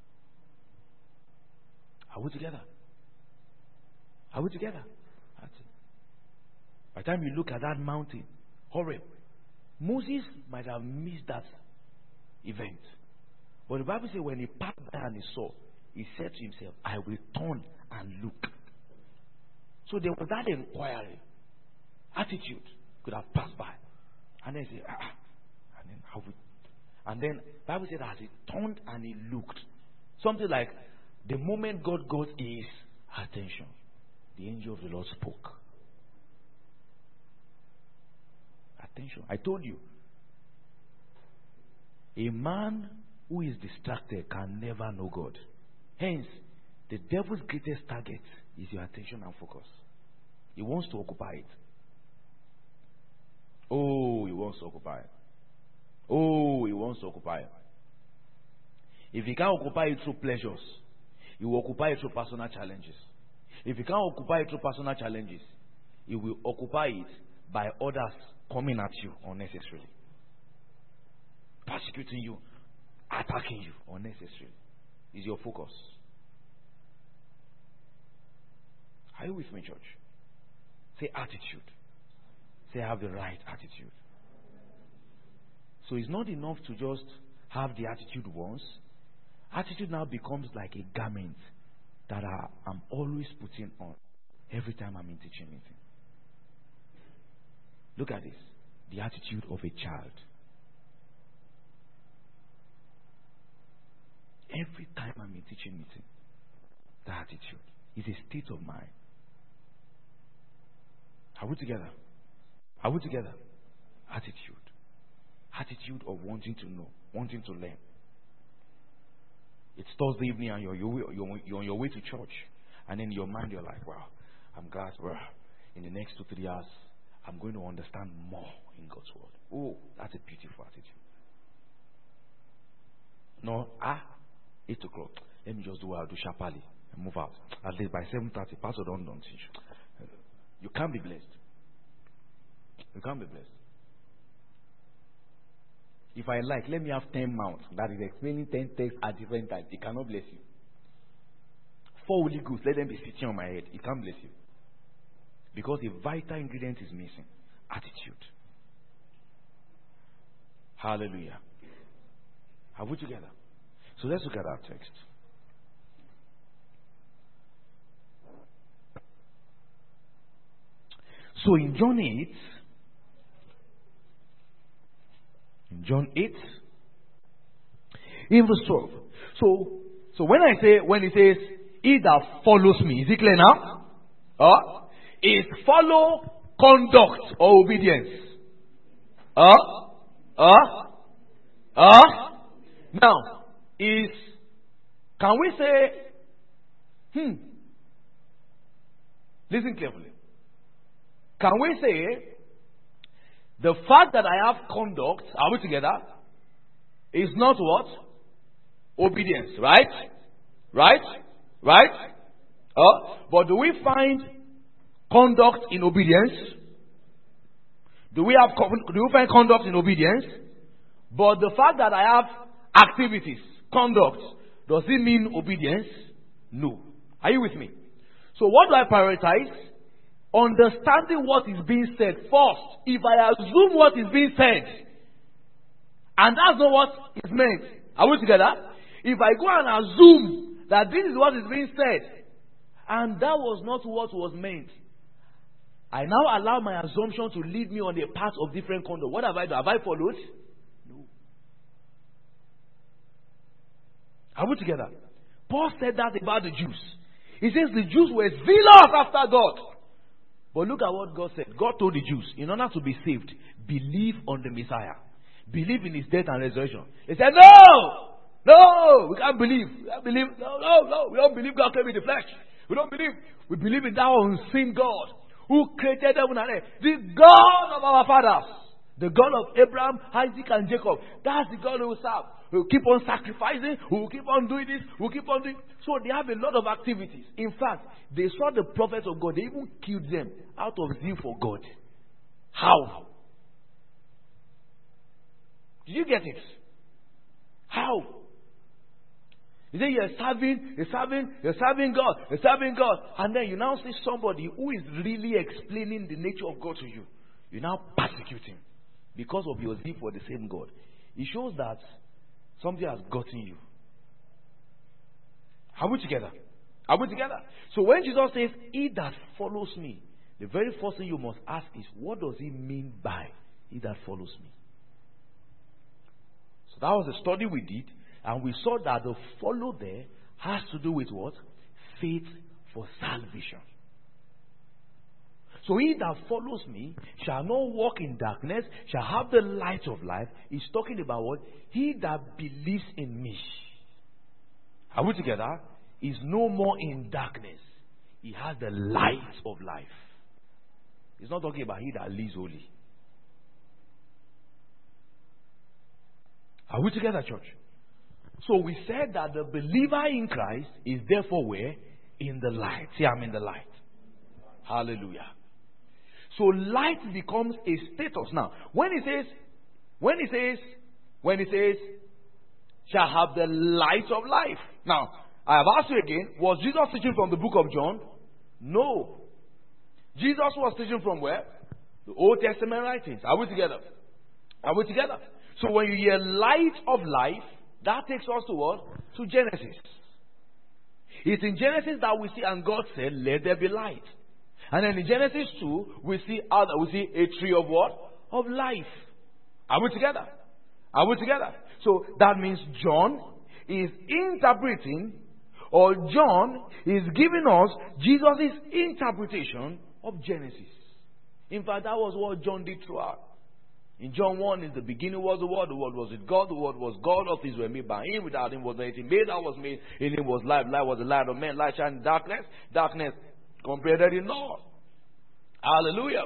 Are we together? Are we together? That's it. By the time you look at that mountain, Horeb, Moses might have missed that event. But the Bible says when he passed by and he saw, he said to himself, I will turn and look. So there was that inquiry. Attitude could have passed by. And then say, ah, and then how would, and then Bible said as he turned and he looked, something like the moment God got his attention, the angel of the Lord spoke. Attention! I told you, a man who is distracted can never know God. Hence, the devil's greatest target is your attention and focus. He wants to occupy it. Oh, he wants to occupy it. Oh, he wants to occupy it. If he can't occupy it through pleasures, he will occupy it through personal challenges. If he can't occupy it through personal challenges, he will occupy it by others coming at you unnecessarily, persecuting you, attacking you unnecessarily. Is your focus. Are you with me, church? Say attitude. Say, I have the right attitude. So it's not enough to just have the attitude once. Attitude now becomes like a garment that I, I'm always putting on every time I'm in teaching meeting. Look at this. The attitude of a child. Every time I'm in teaching meeting, the attitude is a state of mind. Are we together? Are we together? Attitude. Attitude of wanting to know, wanting to learn. It's Thursday evening and you're, you're, you're, you're on your way to church. And in your mind you're like, wow, I'm glad, bro. In the next two, three hours, I'm going to understand more in God's word. Oh, that's a beautiful attitude. No, ah, eight o'clock. Let me just do what I'll do sharply and move out. At least by seven thirty, Pastor don't don't teach. You can't be blessed. You can't be blessed. If I like, let me have ten mounts that is explaining ten texts at different times. It cannot bless you. Four Holy Ghosts, let them be sitting on my head. It can't bless you. Because a vital ingredient is missing. Attitude. Hallelujah. Are we together? So let's look at our text. So in John eight, in John eight, in verse twelve. So, so when I say, when it says, he that follows me, is it clear now? Uh, is follow conduct or obedience? Uh, uh, uh, now, is, can we say, hmm, listen carefully. Can we say, the fact that I have conduct, are we together, is not what? Obedience, right? Right? Right? Uh, but do we find conduct in obedience? Do we have do we find conduct in obedience? But the fact that I have activities, conduct, does it mean obedience? No. Are you with me? So what do I prioritize? Understanding what is being said first. If I assume what is being said, and that's not what is meant, are we together? If I go and assume that this is what is being said, and that was not what was meant, I now allow my assumption to lead me on a path of different conduct. What have I done? Have I followed? No. Are we together? Paul said that about the Jews. He says the Jews were zealous after God. But look at what God said. God told the Jews, in order to be saved, believe on the Messiah. Believe in his death and resurrection. They said, no! No! We can't believe. We can't believe. No, no, no. We don't believe God came in the flesh. We don't believe. We believe in that unseen God who created heaven and earth. The God of our fathers. The God of Abraham, Isaac, and Jacob. That's the God who we serve. We'll keep on sacrificing. We'll keep on doing this. We'll keep on doing. So they have a lot of activities. In fact, they saw the prophets of God. They even killed them out of zeal for God. How? Did you get it? How? You say you're serving, you're serving, you're serving God, you're serving God, and then you now see somebody who is really explaining the nature of God to you. You now persecute him because of your zeal for the same God. It shows that something has gotten you. Are we together? Are we together? So when Jesus says, he that follows me, the very first thing you must ask is, what does he mean by he that follows me? So that was a study we did, and we saw that the follow there has to do with what? Faith for salvation. So he that follows me shall not walk in darkness, shall have the light of life. He's talking about what? He that believes in me. Are we together? Is no more in darkness. He has the light of life. He's not talking about he that lives holy. Are we together, church? So we said that the believer in Christ is therefore where? In the light. See, I'm in the light. Hallelujah. So light becomes a status. Now, when it says, when it says, when it says, shall have the light of life. Now, I have asked you again, was Jesus teaching from the book of John? No. Jesus was teaching from where? The Old Testament writings. Are we together? Are we together? So when you hear light of life, that takes us to what? To Genesis. It's in Genesis that we see, and God said, let there be light. And then in Genesis two, we see other, we see a tree of what? Of life. Are we together? Are we together? So that means John is interpreting, or John is giving us Jesus' interpretation of Genesis. In fact, that was what John did throughout. In John one, in the beginning was the Word, the Word was with God, the Word was God, all things were made by Him, without Him was anything made that was made, in Him was life, life was the light of men, light shine in darkness, darkness comprehended it not. Hallelujah.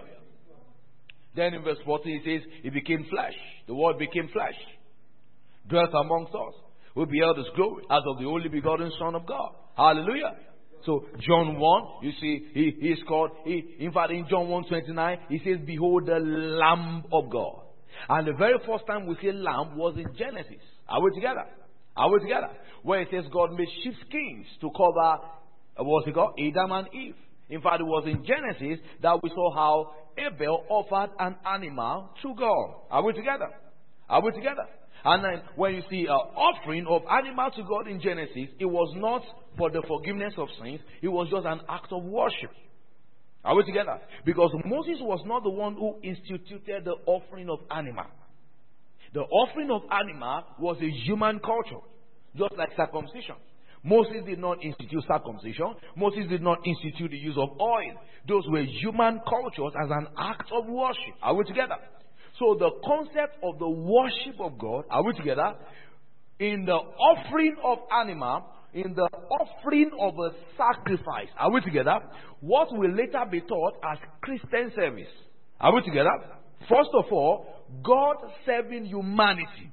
Then in verse fourteen it says, He became flesh, the Word became flesh, dwelt amongst us, we beheld His glory, as of the only begotten Son of God. Hallelujah. So John one, you see, he, he is called, he, in fact in John one twenty-nine, he says, behold the Lamb of God. And the very first time we see lamb was in Genesis. Are we together? Are we together? Where it says God made sheepskins to cover, uh, what's it called? Adam and Eve. In fact, it was in Genesis that we saw how Abel offered an animal to God. Are we together? Are we together? And then when you see an offering of animal to God in Genesis, it was not for the forgiveness of sins. It was just an act of worship. Are we together? Because Moses was not the one who instituted the offering of animal. The offering of animal was a human culture, just like circumcision. Moses did not institute circumcision. Moses did not institute the use of oil. Those were human cultures as an act of worship. Are we together? So the concept of the worship of God, are we together? In the offering of animal, in the offering of a sacrifice, are we together? What will later be taught as Christian service. Are we together? First of all, God serving humanity.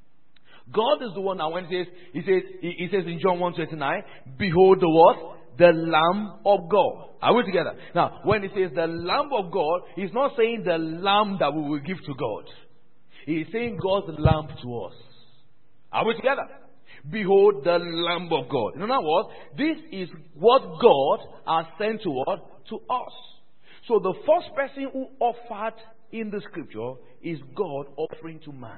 God is the one that when he says, he says, he says in John one twenty-nine, behold the what? The Lamb of God. Are we together? Now, when he says the Lamb of God, he's not saying the lamb that we will give to God. He is saying God's lamb to us. Are we together? Behold the Lamb of God. In other words, this is what God has sent to us. To us. So the first person who offered in the scripture is God offering to man.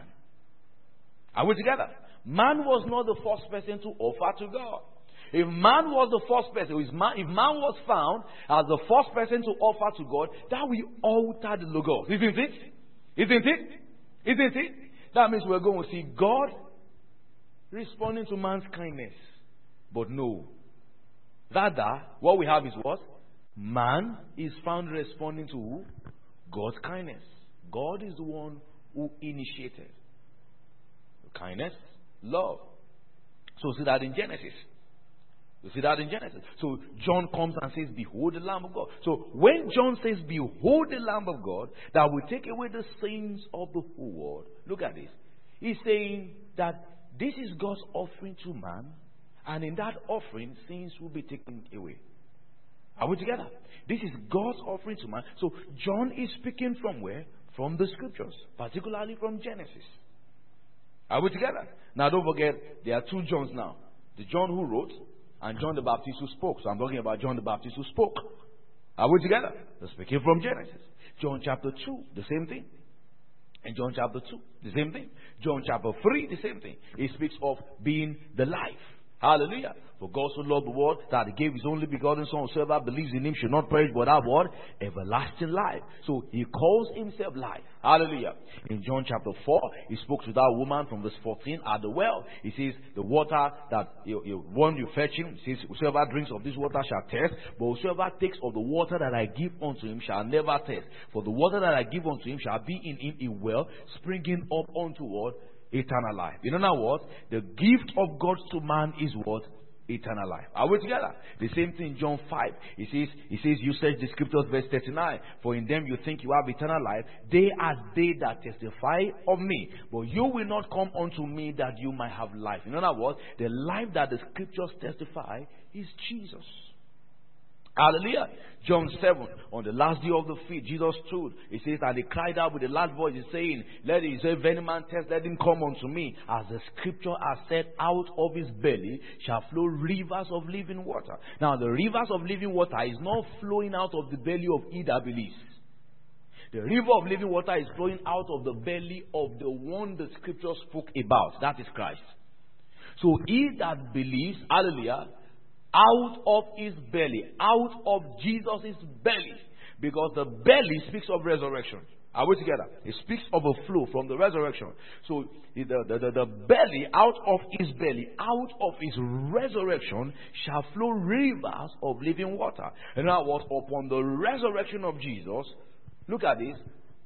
Are we together? Man was not the first person to offer to God. If man was the first person, if man, if man was found as the first person to offer to God, that will alter the logos. Isn't it? Isn't it? Isn't it? That means we're going to see God responding to man's kindness. But no. Rather, what we have is what? Man is found responding to who? God's kindness. God is the one who initiated kindness, love. So see that in Genesis. You see that in Genesis. So John comes and says, behold the Lamb of God. So when John says, behold the Lamb of God, that will take away the sins of the whole world. Look at this. He's saying that this is God's offering to man, and in that offering, sins will be taken away. Are we together? This is God's offering to man. So John is speaking from where? From the scriptures, particularly from Genesis. Are we together? Now don't forget, there are two Johns now. The John who wrote, and John the Baptist who spoke. So I'm talking about John the Baptist who spoke. Are we together? They're speaking from Genesis. John chapter two, the same thing. And John chapter two, the same thing. John chapter three, the same thing. He speaks of being the life. Hallelujah. For God so loved the world that He gave His only begotten Son, whosoever believes in Him should not perish but have what? Everlasting life. So He calls Himself life. Hallelujah. In John chapter four, He spoke to that woman from verse fourteen at the well. He says, the water that you, you one you fetch him, he says, whosoever drinks of this water shall thirst, but whosoever takes of the water that I give unto him shall never thirst. For the water that I give unto him shall be in him a well, springing up unto what? Eternal life. In other words, the gift of God to man is what? Eternal life. Are we together? The same thing in John five. He says, he says, you search the scriptures, verse thirty-nine. For in them you think you have eternal life. They are they that testify of me. But you will not come unto me that you might have life. In other words, the life that the scriptures testify is Jesus. Hallelujah. John seven, on the last day of the feast, Jesus stood. He says, and he cried out with a loud voice, saying, let it, if any man thirst, let him come unto me. As the scripture has said, out of his belly shall flow rivers of living water. Now, the rivers of living water is not flowing out of the belly of he that believes. The river of living water is flowing out of the belly of the one the scripture spoke about. That is Christ. So he that believes, hallelujah, out of his belly, out of Jesus' belly, because the belly speaks of resurrection. Are we together? It speaks of a flow from the resurrection. So the, the, the, the belly, out of his belly, out of his resurrection, shall flow rivers of living water. And that was upon the resurrection of Jesus. Look at this.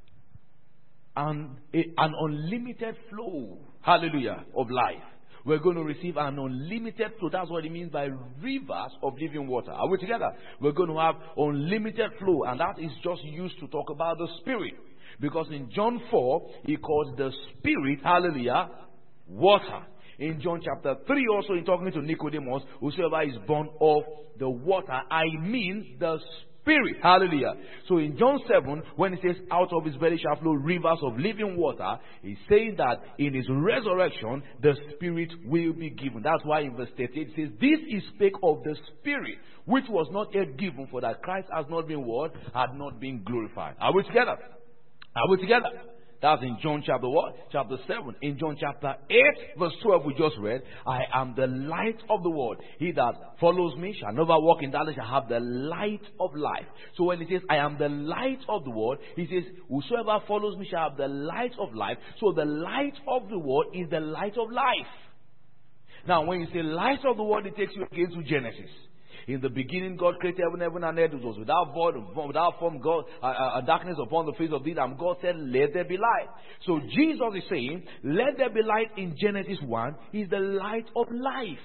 And a, an unlimited flow, hallelujah, of life. We're going to receive an unlimited flow. That's what it means by rivers of living water. Are we together? We're going to have unlimited flow. And that is just used to talk about the Spirit. Because in John four, he calls the Spirit, hallelujah, water. In John chapter three also, in talking to Nicodemus, whosoever is born of the water, I mean the Spirit. Hallelujah. So in John seven, when it says, out of his belly shall flow rivers of living water, he's saying that in his resurrection, the Spirit will be given. That's why in verse thirty-eight, it says, this is spake of the Spirit, which was not yet given, for that Christ has not been what? Had not been glorified. Are we together? Are we together? That's in John chapter what? Chapter seven. In John chapter eight, verse twelve, we just read, I am the light of the world. He that follows me shall never walk in darkness, shall have the light of life. So when he says, I am the light of the world, he says, whosoever follows me shall have the light of life. So the light of the world is the light of life. Now, when you say light of the world, it takes you again to Genesis. In the beginning, God created heaven, heaven and earth. It was without void, without form, God, uh, uh, darkness upon the face of the deep. And God said, let there be light. So Jesus is saying, let there be light in Genesis one is the light of life.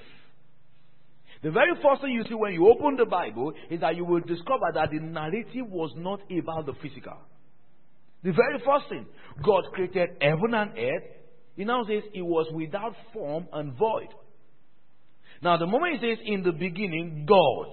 The very first thing you see when you open the Bible is that you will discover that the narrative was not about the physical. The very first thing, God created heaven and earth. He now says it was without form and void. Now, the moment he says, in the beginning, God,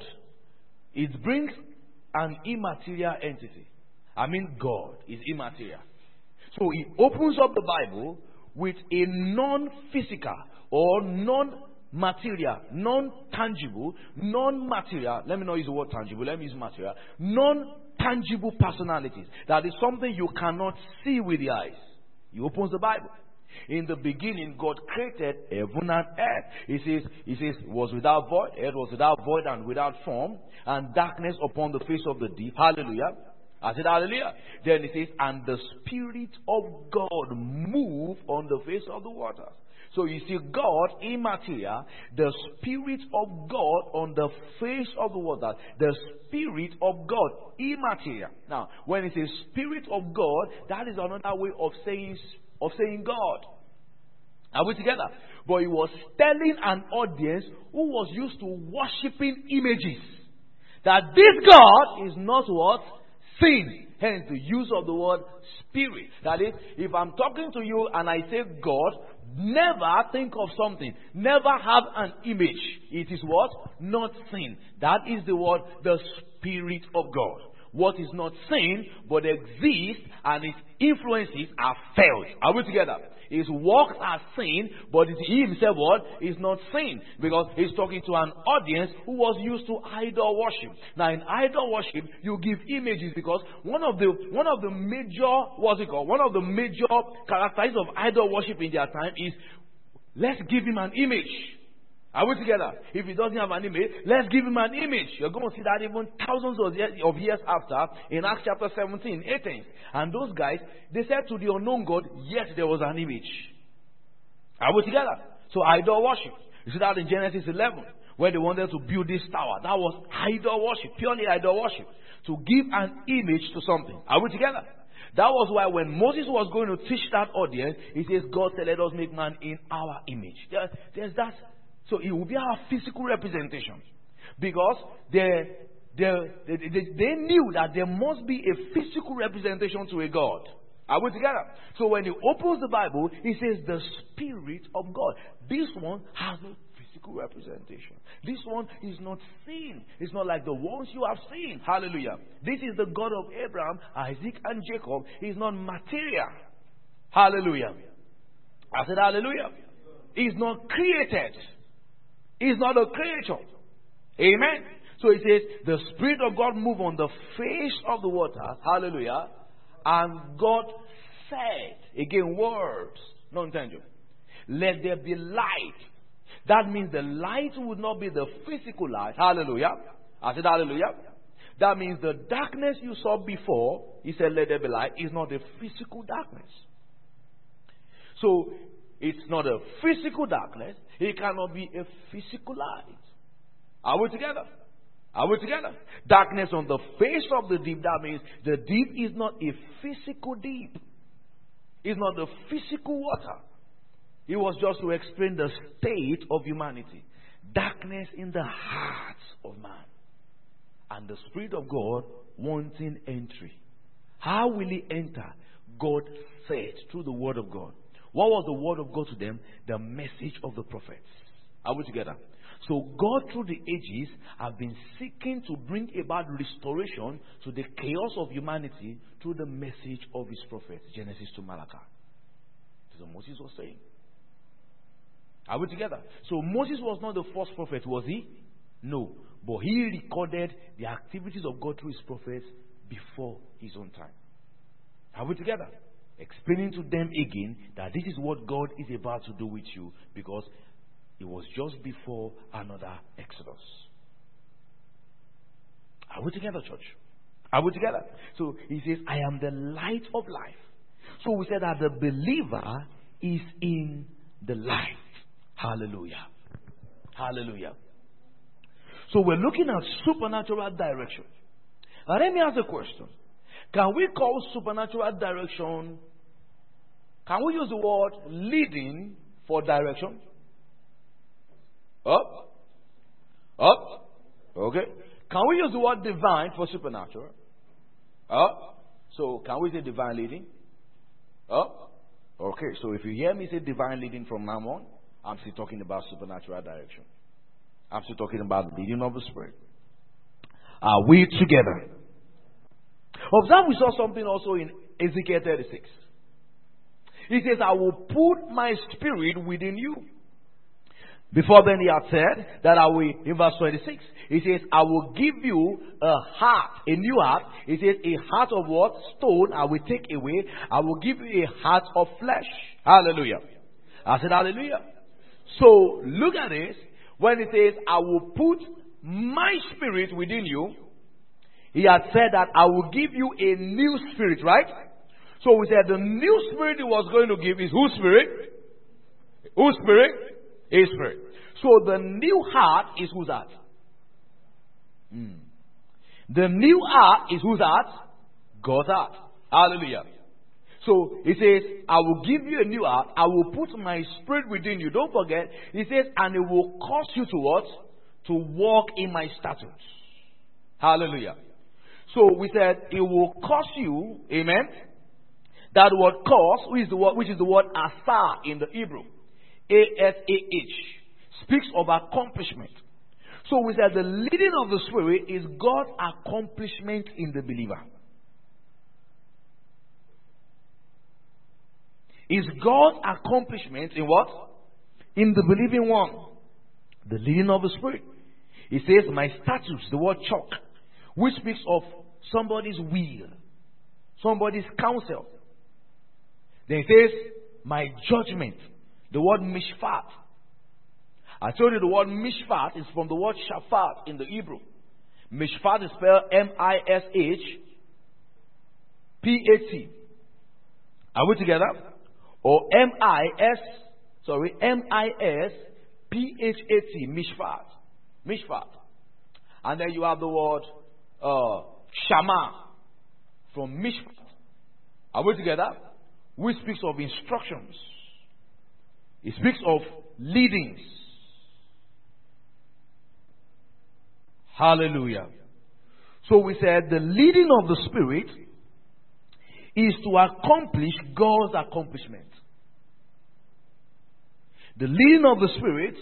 it brings an immaterial entity. I mean, God is immaterial. So, he opens up the Bible with a non-physical or non-material, non-tangible, non-material, let me not use the word tangible, let me use material, non-tangible personalities. That is something you cannot see with the eyes. He opens the Bible. In the beginning, God created heaven and earth. He says, He says, was without void, earth was without void and without form, and darkness upon the face of the deep. Hallelujah. I said hallelujah. Then he says, and the Spirit of God moved on the face of the waters. So you see God immaterial, the Spirit of God on the face of the water. The Spirit of God immaterial. Now, when it says Spirit of God, that is another way of saying of saying God. Are we together? But he was telling an audience who was used to worshipping images that this God is not what? Seen. Hence the use of the word Spirit. That is, if I'm talking to you and I say God, never think of something. Never have an image. It is what? Not seen. That is the word, the Spirit of God. What is not seen but exists and its influences are felt. Are we together? His works are seen, but he himself what? Is not seen. Because he's talking to an audience who was used to idol worship. Now in idol worship, you give images because one of the one of the major, what's it called? One of the major characteristics of idol worship in their time is, let's give him an image. Are we together? If he doesn't have an image, let's give him an image. You're going to see that even thousands of years, of years after in Acts chapter seventeen, Athens. And those guys, they said to the unknown God, yes, there was an image. Are we together? So idol worship. You see that in Genesis eleven, where they wanted to build this tower. That was idol worship, purely idol worship. To give an image to something. Are we together? That was why when Moses was going to teach that audience, he says, God said, let us make man in our image. There, there's that. So it will be our physical representation. Because they, they, they, they, they knew that there must be a physical representation to a God. Are we together? So when he opens the Bible, he says the Spirit of God. This one has no physical representation. This one is not seen. It's not like the ones you have seen. Hallelujah. This is the God of Abraham, Isaac, and Jacob. He's not material. Hallelujah. I said hallelujah. He's not created. He's not a creature. Amen. So it says, the Spirit of God moved on the face of the waters. Hallelujah. And God said, again, words, not intangible. Let there be light. That means the light would not be the physical light. Hallelujah. I said hallelujah. That means the darkness you saw before, he said let there be light, is not a physical darkness. So, it's not a physical darkness. It cannot be a physical light. Are we together? Are we together? Darkness on the face of the deep, that means the deep is not a physical deep. It's not the physical water. It was just to explain the state of humanity. Darkness in the hearts of man. And the Spirit of God wanting entry. How will he enter? God said through the Word of God. What was the Word of God to them? The message of the prophets. Are we together? So God through the ages have been seeking to bring about restoration to the chaos of humanity through the message of his prophets. Genesis to Malachi. This is what Moses was saying. Are we together? So Moses was not the first prophet, was he? No. But he recorded the activities of God through his prophets before his own time. Are we together? Explaining to them again that this is what God is about to do with you, because it was just before another Exodus. Are we together, church? Are we together? So he says, I am the light of life. So we said that the believer is in the light. Hallelujah. Hallelujah. So we're looking at supernatural direction. Now let me ask a question. Can we call supernatural direction, can we use the word leading for direction? Up? Up? Okay. Can we use the word divine for supernatural? Up? So can we say divine leading? Up? Okay. So if you hear me say divine leading from now on, I'm still talking about supernatural direction. I'm still talking about the leading of the Spirit. Are we together? Observe, we saw something also in Ezekiel thirty-six. He says, I will put my spirit within you. Before then he had said that I will, in verse twenty-six, he says, I will give you a heart, a new heart. He says, a heart of what? Stone I will take away. I will give you a heart of flesh. Hallelujah. I said hallelujah. So look at this. When it says, I will put my spirit within you, he had said that I will give you a new spirit, right? So we said the new spirit he was going to give is whose spirit? Whose spirit? His spirit. So the new heart is whose heart? Mm. The new heart is whose heart? God's heart. Hallelujah. So he says, I will give you a new heart. I will put my spirit within you. Don't forget, he says, and it will cause you to what? To walk in my statutes. Hallelujah. So we said, it will cause you, amen. That word cause, which is the word, which is the word asa in the Hebrew. A S A H. Speaks of accomplishment. So we said the leading of the Spirit is God's accomplishment in the believer. Is God's accomplishment in what? In the believing one. The leading of the Spirit. He says, my statutes, the word chalk, which speaks of somebody's will, somebody's counsel. Then he says, my judgment, the word mishpat. I told you the word mishpat is from the word shaphat in the Hebrew. Mishpat is spelled M I S H P A T. Are we together? Or M I S, sorry, M I S P H A T, mishpat. Mishpat. And then you have the word uh, shama from mishpat. Are we together? Which speaks of instructions. It speaks of leadings. Hallelujah. So we said the leading of the Spirit is to accomplish God's accomplishment. The leading of the Spirit,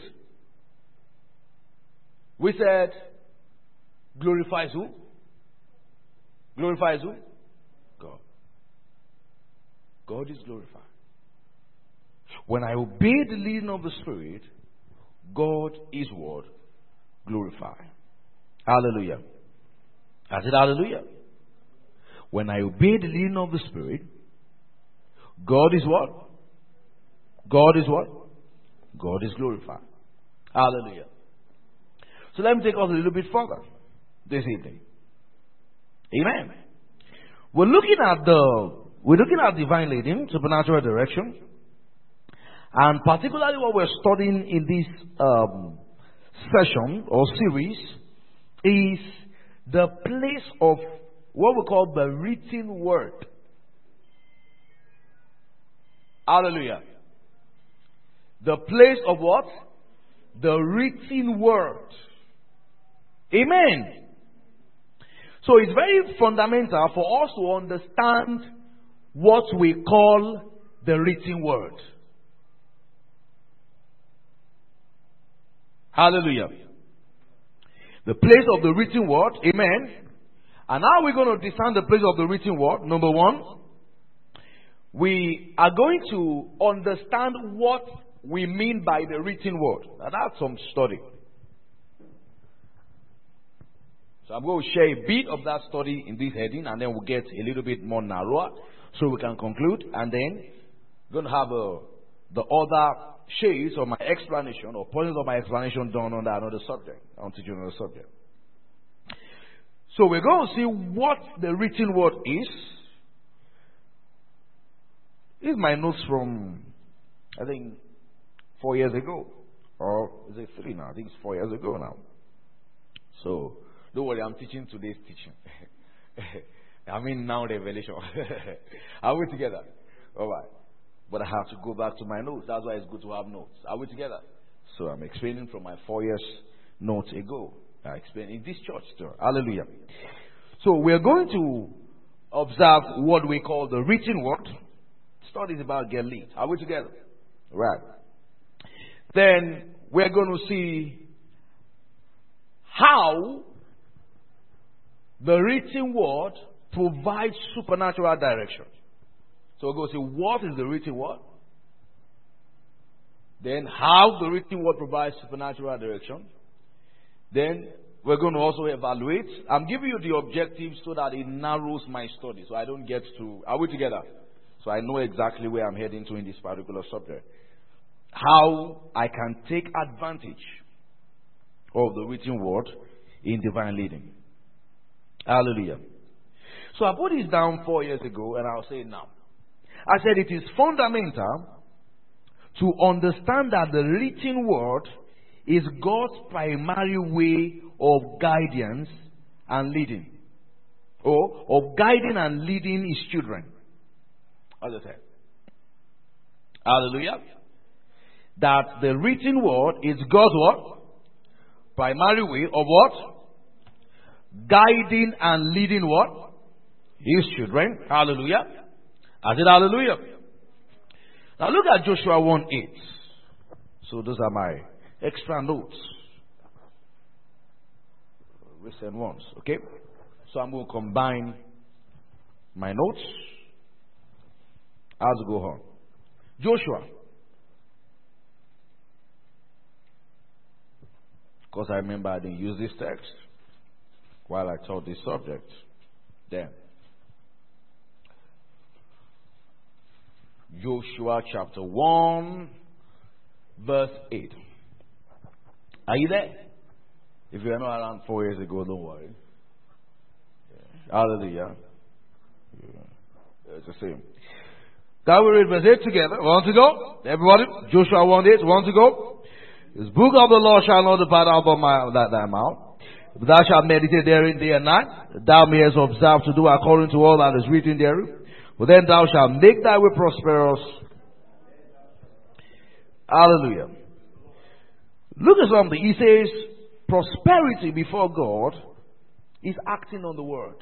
we said, glorifies who? Glorifies who? God. God is glorified. When I obey the leading of the Spirit, God is what? Glorified. Hallelujah. I said hallelujah. when I obey the leading of the Spirit, God is what? God is what? God is glorified. Hallelujah. So let me take us a little bit further this evening. Amen. We're looking at the we're looking at divine leading, supernatural direction, and particularly what we're studying in this um, session or series is the place of what we call the written word. Hallelujah. The place of what? The written word. Amen. So it's very fundamental for us to understand what we call the written word. Hallelujah. The place of the written word. Amen. And how are we going to discern the place of the written word? Number one, we are going to understand what we mean by the written word. Now that's some study. So I'm going to share a bit of that study in this heading, and then we'll get a little bit more narrower so we can conclude, and then we're going to have a, the other shades of my explanation or portions of my explanation done on another subject. I'll teach you another subject. So we're going to see what the written word is. This is my notes from, I think, four years ago. Or is it three now? I think it's four years ago now. So, don't worry, I'm teaching today's teaching. I mean now revelation. Are we together? Alright. But I have to go back to my notes. That's why it's good to have notes. Are we together? So I'm explaining from my four years notes ago. I explained in this church too. Hallelujah. So we're going to observe what we call the written word. Studies about Galilee. Are we together? Right. Then we're going to see how the written word provides supernatural direction. So we're going to see what is the written word. Then how the written word provides supernatural direction. Then we're going to also evaluate. I'm giving you the objectives so that it narrows my study. So I don't get to... Are we together? So I know exactly where I'm heading to in this particular subject. How I can take advantage of the written word in divine leading. Hallelujah. So I put this down four years ago, and I'll say it now. I said it is fundamental to understand that the written word is God's primary way of guidance and leading. Or of guiding and leading his children. As I said. Hallelujah. That the written word is God's what? Primary way of what? Guiding and leading what? His children. Hallelujah. I said hallelujah. Now look at Joshua one eight. So those are my extra notes. Recent ones. Okay. So I'm going to combine my notes as we go on. Joshua. Because I remember I didn't use this text while I taught this subject. Then. Joshua chapter one, verse eight. Are you there? If you are not around four years ago, don't worry. Yeah. Hallelujah. Yeah. It's the same. Can we read verse eight together? Want to go? Everybody? Joshua one eight. Want to go? This book of the law shall not depart out of my, that, thy mouth. But thou shalt meditate therein day and night. That thou mayest observe to do according to all that is written therein. For then thou shalt make thy way prosperous. Hallelujah. Look at something. He says, prosperity before God is acting on the word.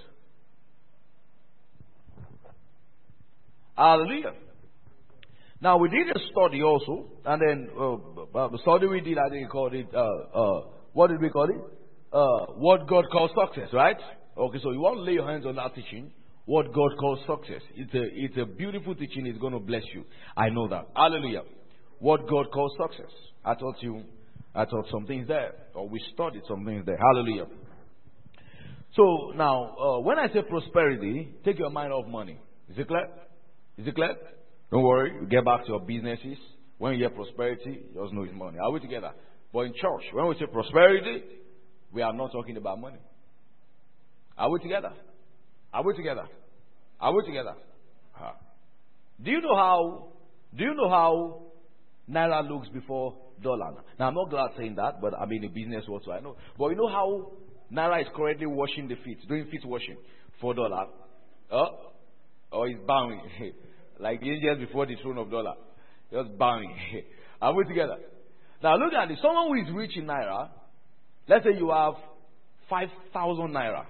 Hallelujah. Now we did a study also, and then uh, the study we did, I think we called it, uh, uh, what did we call it? Uh, what God calls success, right? Okay, so you want to lay your hands on that teaching. What God calls success. It's a, it's a beautiful teaching. It's going to bless you. I know that. Hallelujah. What God calls success. I taught you, I taught some things there. Or we studied some things there. Hallelujah. So now, uh, when I say prosperity, take your mind off money. Is it clear? Is it clear? Don't worry, you get back to your businesses. When you hear prosperity, you just know it's money. Are we together? But in church, when we say prosperity, we are not talking about money. Are we together? Are we together? Are we together? Huh. Do you know how? Do you know how naira looks before dollar? Now I'm not glad saying that, but I'm in the business world, so I know. But you know how naira is currently washing the feet, doing feet washing for dollar? Uh, or he's bowing like the angels before the throne of dollar, just bowing. Are we together? Now look at this. Someone who is rich in naira. Let's say you have five thousand naira.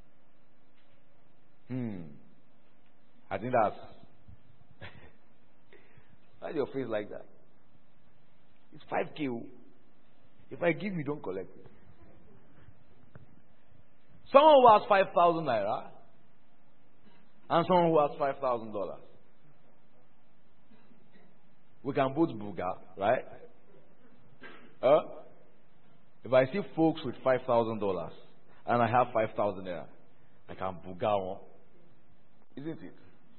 Hmm. I think that's. Why is your face like that? It's five K. If I give you, don't collect it. Someone who has five thousand naira and someone who has five thousand dollars. We can both booga, right? Huh? If I see folks with five thousand dollars and I have five thousand naira, I can booga one. Isn't it?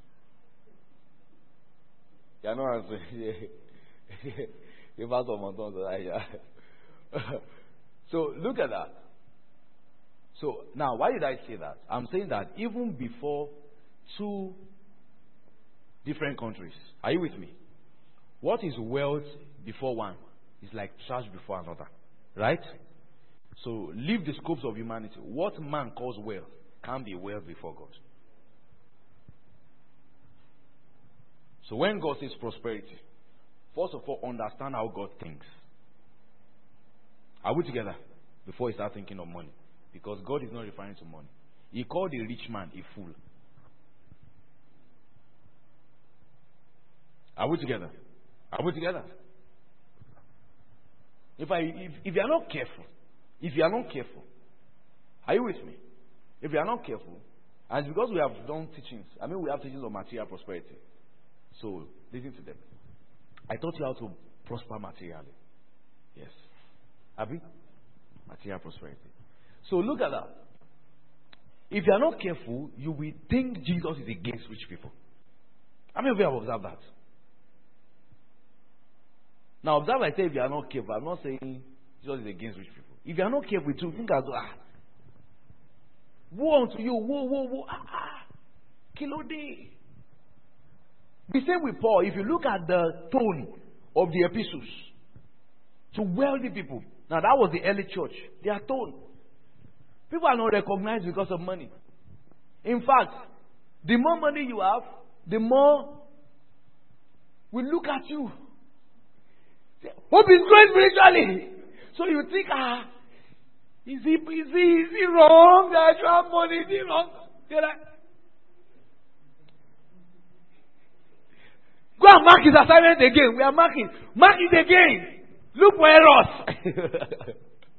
You know what I'm saying? You pass on So look at that. So now, why did I say that? I'm saying that even before two different countries, are you with me? What is wealth before one is like trash before another, right? So leave the scopes of humanity. What man calls wealth can't be wealth before God. So when God says prosperity, first of all, understand how God thinks. Are we together? Before you start thinking of money. Because God is not referring to money. He called a rich man a fool. Are we together? Are we together? If I if, if you are not careful, if you are not careful, are you with me? If you are not careful, and it's because we have done teachings, I mean we have teachings on material prosperity. So listen to them. I taught you how to prosper materially. Yes. Abi? Material prosperity. So look at that. If you are not careful, you will think Jesus is against rich people. How many of you have observed that? Now observe, I say if you are not careful, I'm not saying Jesus is against rich people. If you are not careful, you think as ah, woe unto you, woe, woe, woe, ah, ah, kilo day. The same with Paul. If you look at the tone of the epistles to wealthy people, now that was the early church. Their tone. People are not recognized because of money. In fact, the more money you have, the more we look at you. Hope is growing spiritually. So you think, ah, is he, is he, is he wrong that you have money? Is he wrong? They're like, go and mark his assignment again. We are marking. Mark it again. Look for errors.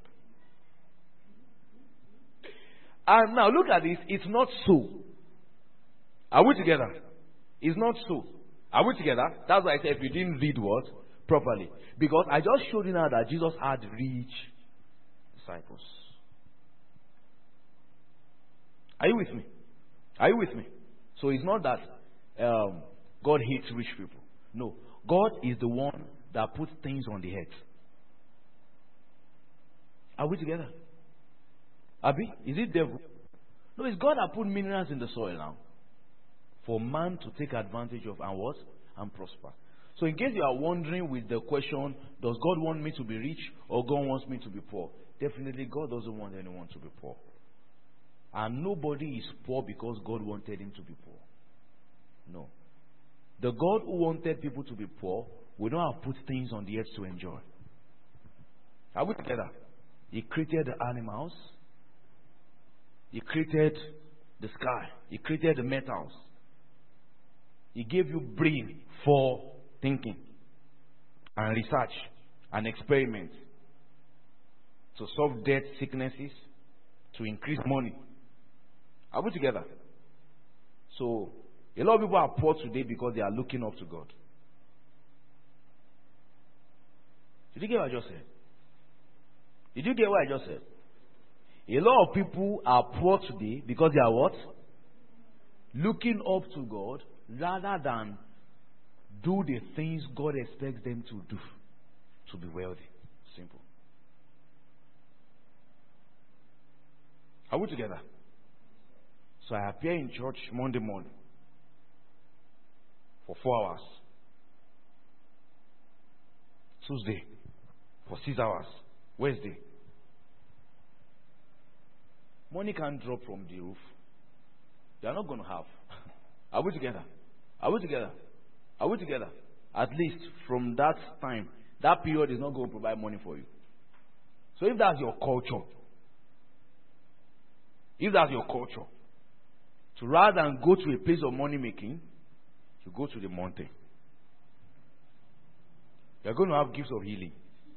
And now look at this. It's not so. Are we together? It's not so. Are we together? That's why I said if you didn't read what properly. Because I just showed you now that Jesus had rich disciples. Are you with me? Are you with me? So it's not that um, God hates rich people. No. God is the one that puts things on the head. Are we together? Abi? Is it devil? No, it's God that put minerals in the soil now. For man to take advantage of and what? And prosper. So in case you are wondering with the question, does God want me to be rich or God wants me to be poor? Definitely God doesn't want anyone to be poor. And nobody is poor because God wanted him to be poor. No. The God who wanted people to be poor would not have put things on the earth to enjoy. Are we together? He created the animals. He created the sky. He created the metals. He gave you brain for thinking and research and experiment to solve death, sicknesses, to increase money. Are we together? So, a lot of people are poor today because they are looking up to God. Did you get what I just said? Did you get what I just said? A lot of people are poor today because they are what? Looking up to God rather than do the things God expects them to do to be wealthy. Simple. Are we together? So I appear in church Monday morning for four hours. Tuesday for six hours. Wednesday. Money can't drop from the roof. They are not going to have. Are we together? Are we together? Are we together? At least from that time, that period is not going to provide money for you. So if that's your culture, if that's your culture, so rather than go to a place of money making, you go to the mountain. You are going to have gifts of healing.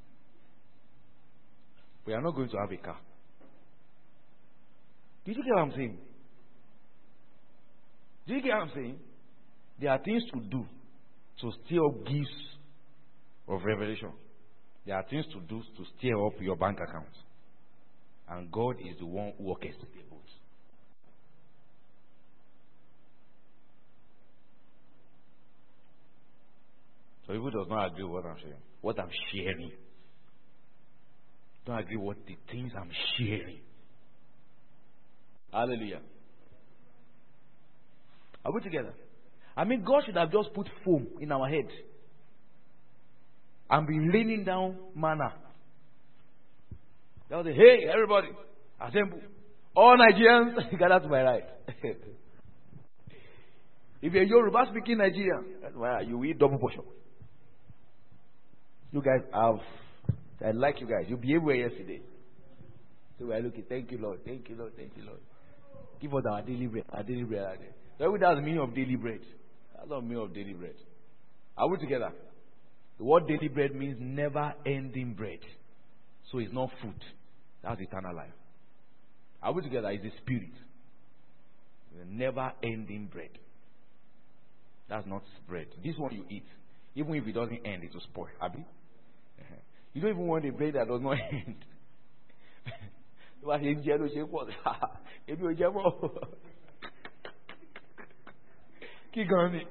But you are not going to have a car. Did you get what I'm saying? Did you get what I'm saying? There are things to do to stir up gifts of revelation. There are things to do to stir up your bank account. And God is the one who orchestrates the boat. So if it does not agree with what I'm saying, what I'm sharing, don't agree with the things I'm sharing. Hallelujah. Are we together? I mean, God should have just put foam in our head and be raining down manna. They'll say, hey, everybody, assemble. All Nigerians, gather to my right. If you're Yoruba speaking Nigerian, that's why you eat double portion. You guys have, I like you guys. You behaved well yesterday. So we're looking, thank you, Lord. Thank you, Lord. Thank you, Lord. Give us our daily bread. Our daily bread. Our daily. So that's the meaning of daily bread. That's not the meaning of daily bread. Are we together? The word daily bread means never ending bread. So it's not food. That's eternal life. Are we together? It's the spirit. The never ending bread. That's not bread. This one you eat. Even if it doesn't end, it will spoil. Abi? Uh-huh. You don't even want a bread that does not end. What in jello shape was? If you jello, keep going.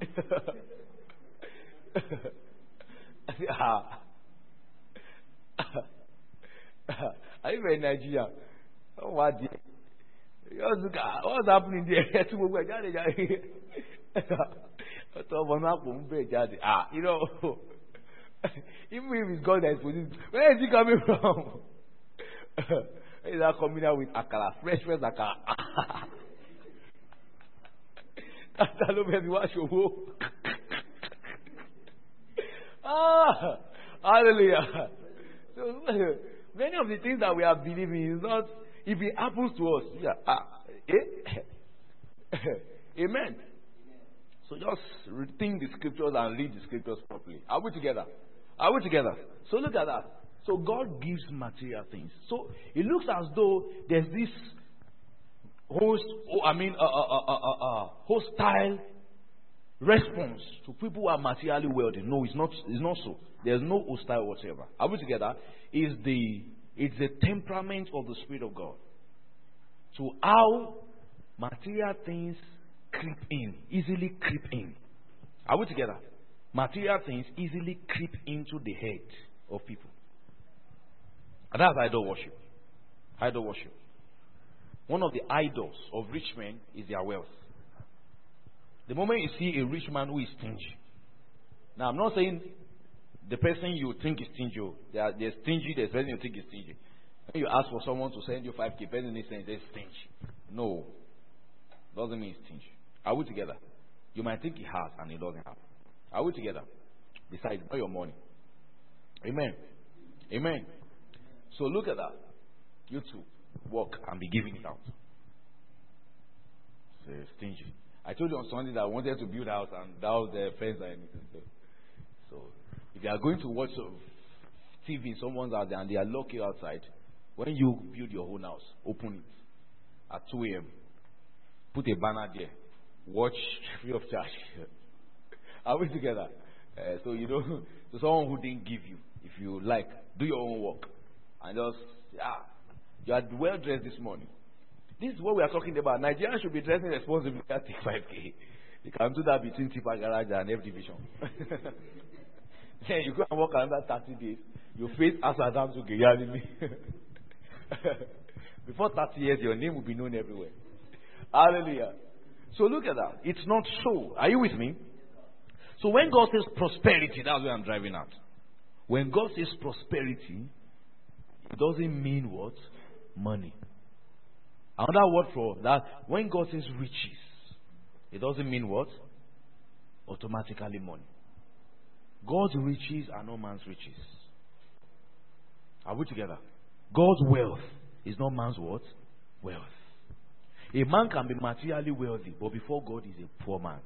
Are you in Nigeria? Oh, what? What's happening there? Ah, you know, even if it's God that is producing, where is he coming from? Is that coming out with akara, fresh, fresh akara? Ah, hallelujah. So many of the things that we are believing is not, if it happens to us, yeah, ah, eh? Amen. So just rethink the scriptures and read the scriptures properly. Are we together? Are we together? So look at that. So God gives material things. So it looks as though there's this host, oh, I mean, uh, uh, uh, uh, uh, hostile response to people who are materially wealthy. No, it's not. It's not so. There's no hostile whatsoever. Are we together? Is the it's the temperament of the Spirit of God. So how material things creep in, easily creep in. Are we together? Material things easily creep into the head of people. And that's idol worship. Idol worship. One of the idols of rich men is their wealth. The moment you see a rich man who is stingy. Now, I'm not saying the person you think is stingy. They are, they're stingy, there's person you think is stingy. When you ask for someone to send you five K, person is saying they're stingy. No. Doesn't mean stingy. Are we together? You might think he has and he doesn't have. Are we together? Besides, not your money. Amen. Amen. So look at that. You too. Work and be giving it out. Say stingy. I told you on Sunday that I wanted to build a house and that was the fence and anything. So, so if you are going to watch T V in someone's house and they are locked outside, when you build your own house, open it at two a.m. Put a banner there. Watch free of charge. Are we together? Uh, so you know, so someone who didn't give you, if you like, do your own work and just yeah, You are well dressed this morning. This is what we are talking about. Nigerians should be dressing responsibly at five K. You can do that between Tipa Garage and F Division. Then you go and work another thirty days. You face Asadam to Gayalimi. Before thirty years, your name will be known everywhere. Hallelujah. So look at that. It's not so. Are you with me? So when God says prosperity, that's where I'm driving at. When God says prosperity, it doesn't mean what? Money. Another word for that, when God says riches, it doesn't mean what? Automatically money. God's riches are not man's riches. Are we together? God's wealth is not man's what? Wealth. A man can be materially wealthy, but before God is a poor man.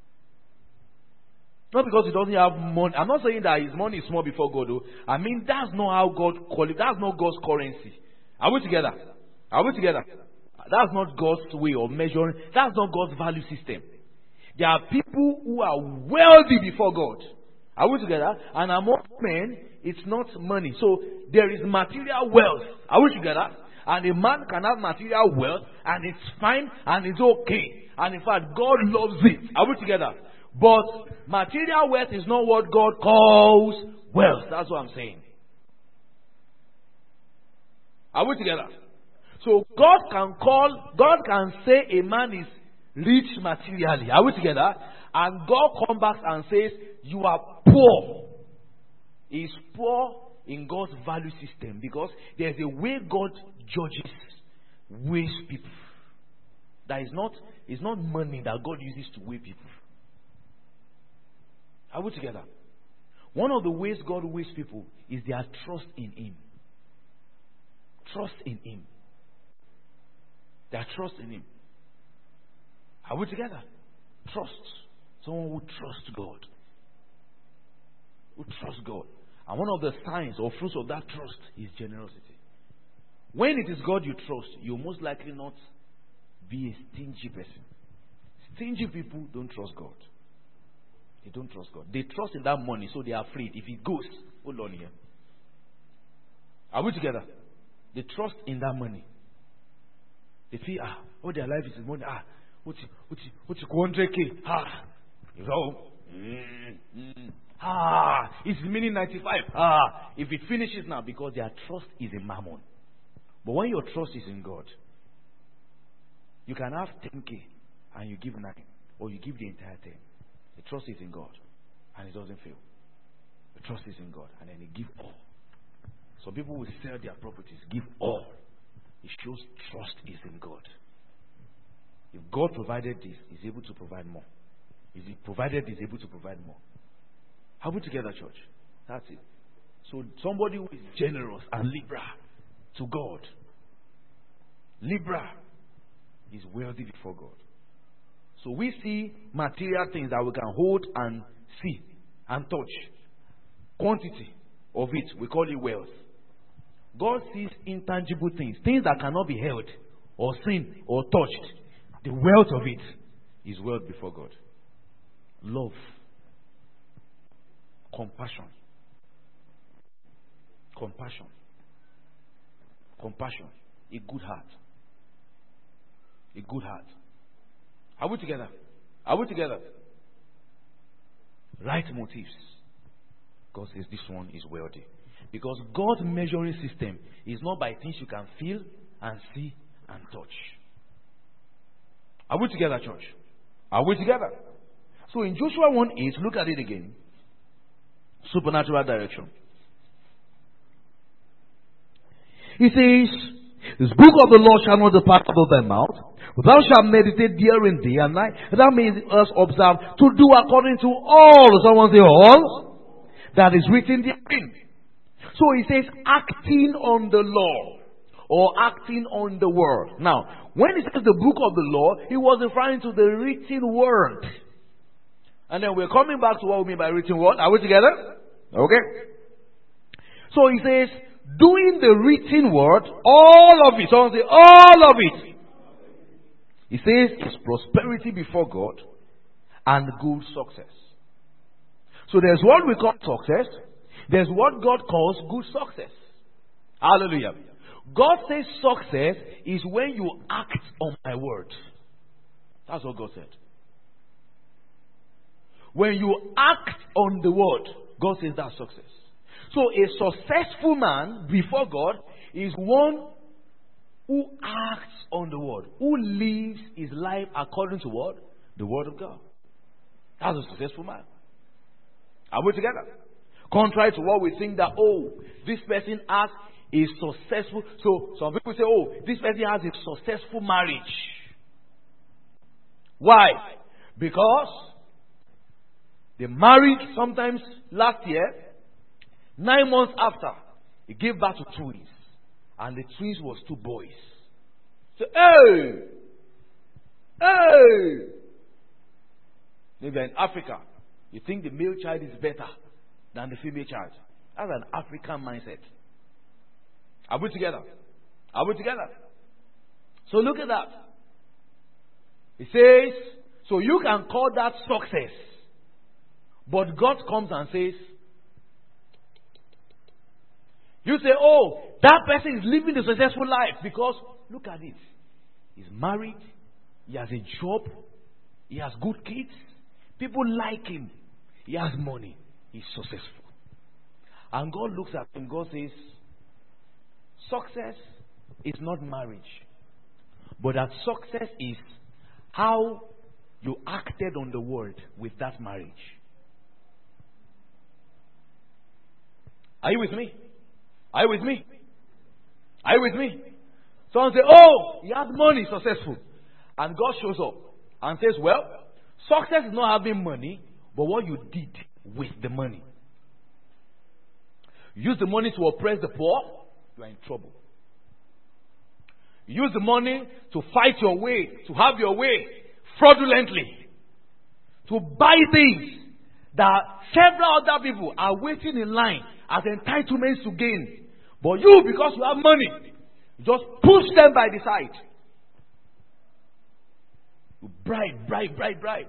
Not because he doesn't have money. I'm not saying that his money is small before God, though. I mean, that's not how God call it. That's not God's currency. Are we together? Are we together? That's not God's way of measuring. That's not God's value system. There are people who are wealthy before God. Are we together? And among men, it's not money. So there is material wealth. Are we together? And a man can have material wealth, and it's fine, and it's okay. And in fact, God loves it. Are we together? But material wealth is not what God calls wealth. That's what I'm saying. Are we together? So God can call, God can say a man is rich materially. Are we together? And God comes back and says, you are poor. He is poor in God's value system, because there's a way God judges, weighs people. That is not, it's not money that God uses to weigh people. Are we together? One of the ways God weighs people is their trust in Him. Trust in Him. Their trust in Him. Are we together? Trust. Someone who trusts God. Who trusts God. And one of the signs or fruits of that trust is generosity. When it is God you trust, you most likely not be a stingy person. Stingy people don't trust God. They don't trust God. They trust in that money, so they are afraid. If it goes, hold on here. Are we together? They trust in that money. They feel, ah, all their life is in money. Ah, what's it, what's it, what's it, one hundred K? Ah, you know, mm, mm, ah, it's remaining ninety-five. Ah, if it finishes now, because their trust is in mammon. But when your trust is in God, you can have ten K and you give nine, or you give the entire ten. The trust is in God, and it doesn't fail. The trust is in God, and then they give all. Some people will sell their properties, give all. It shows trust is in God. If God provided this, He's able to provide more. If He provided this, He's able to provide more. Are we together, church? That's it. So somebody who is generous and liberal to God, liberal, is wealthy before God. So we see material things that we can hold and see and touch. Quantity of it, we call it wealth. God sees intangible things, things that cannot be held or seen or touched. The wealth of it is wealth before God. Love. Compassion. Compassion. Compassion. A good heart. A good heart. Are we together? Are we together? Right motives. God says this one is wealthy. Because God's measuring system is not by things you can feel and see and touch. Are we together, church? Are we together? So in Joshua one eight, look at it again. Supernatural direction. He says, this book of the law shall not depart out of thy mouth, but thou shalt meditate therein day and night, and thou mayest observe to do according to all, someone say all, that is written therein. So he says, acting on the law, or acting on the word. Now, when he says the book of the law, he was referring to the written word. And then we're coming back to what we mean by written word. Are we together? Okay. So he says, doing the written word, all of it. Someone say, all of it. He says, it's prosperity before God and good success. So there's what we call success. There's what God calls good success. Hallelujah. God says success is when you act on my word. That's what God said. When you act on the word, God says that's success. So a successful man before God is one who acts on the word, who lives his life according to what? The word of God. That's a successful man. Are we together? Contrary to what we think that, oh, this person has a successful. So some people say, oh, this person has a successful marriage. Why? Because they married sometimes last year. Nine months after, he gave birth to twins. And the twins was two boys. So, hey! Hey! Maybe in Africa, you think the male child is better than the female child. That's an African mindset. Are we together? Are we together? So look at that. It says, so you can call that success. But God comes and says, you say, oh, that person is living a successful life because look at it. He's married. He has a job. He has good kids. People like him. He has money. He's successful. And God looks at him. God says, success is not marriage. But that success is how you acted on the word with that marriage. Are you with me? Are you with me? Are you with me? Someone say, oh, he has money, successful. And God shows up and says, well, success is not having money, but what you did with the money. You use the money to oppress the poor, you are in trouble. You use the money to fight your way, to have your way fraudulently, to buy things that several other people are waiting in line as entitlements to gain. But you, because you have money, you just push them by the side. You bribe, bribe, bribe, bribe.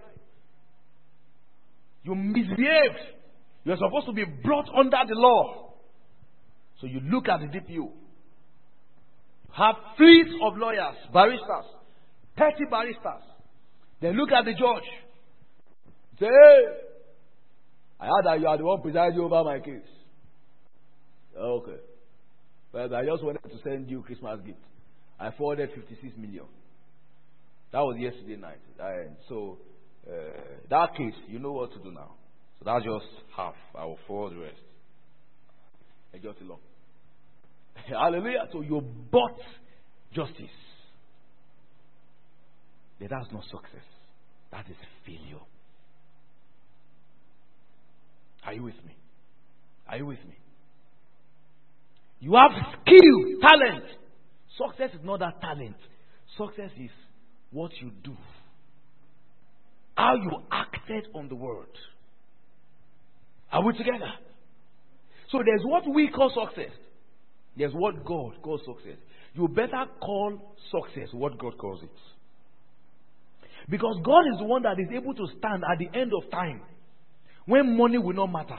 You misbehaved. You're supposed to be brought under the law. So you look at the D P O. Have fleets of lawyers, barristers, thirty barristers. Then look at the judge. Say, hey, I heard that you are the one presiding over my case. Okay. But I just wanted to send you Christmas gift. I forwarded fifty-six million. That was yesterday night. And so, uh, that case, you know what to do now. So that's just half. I will forward the rest. I just along. Hallelujah. So you bought justice. But that's not success. That is failure. Are you with me? Are you with me? You have skill, talent. Success is not that talent. Success is what you do. How you acted on the word. Are we together? So there's what we call success. There's what God calls success. You better call success what God calls it. Because God is the one that is able to stand at the end of time when money will not matter.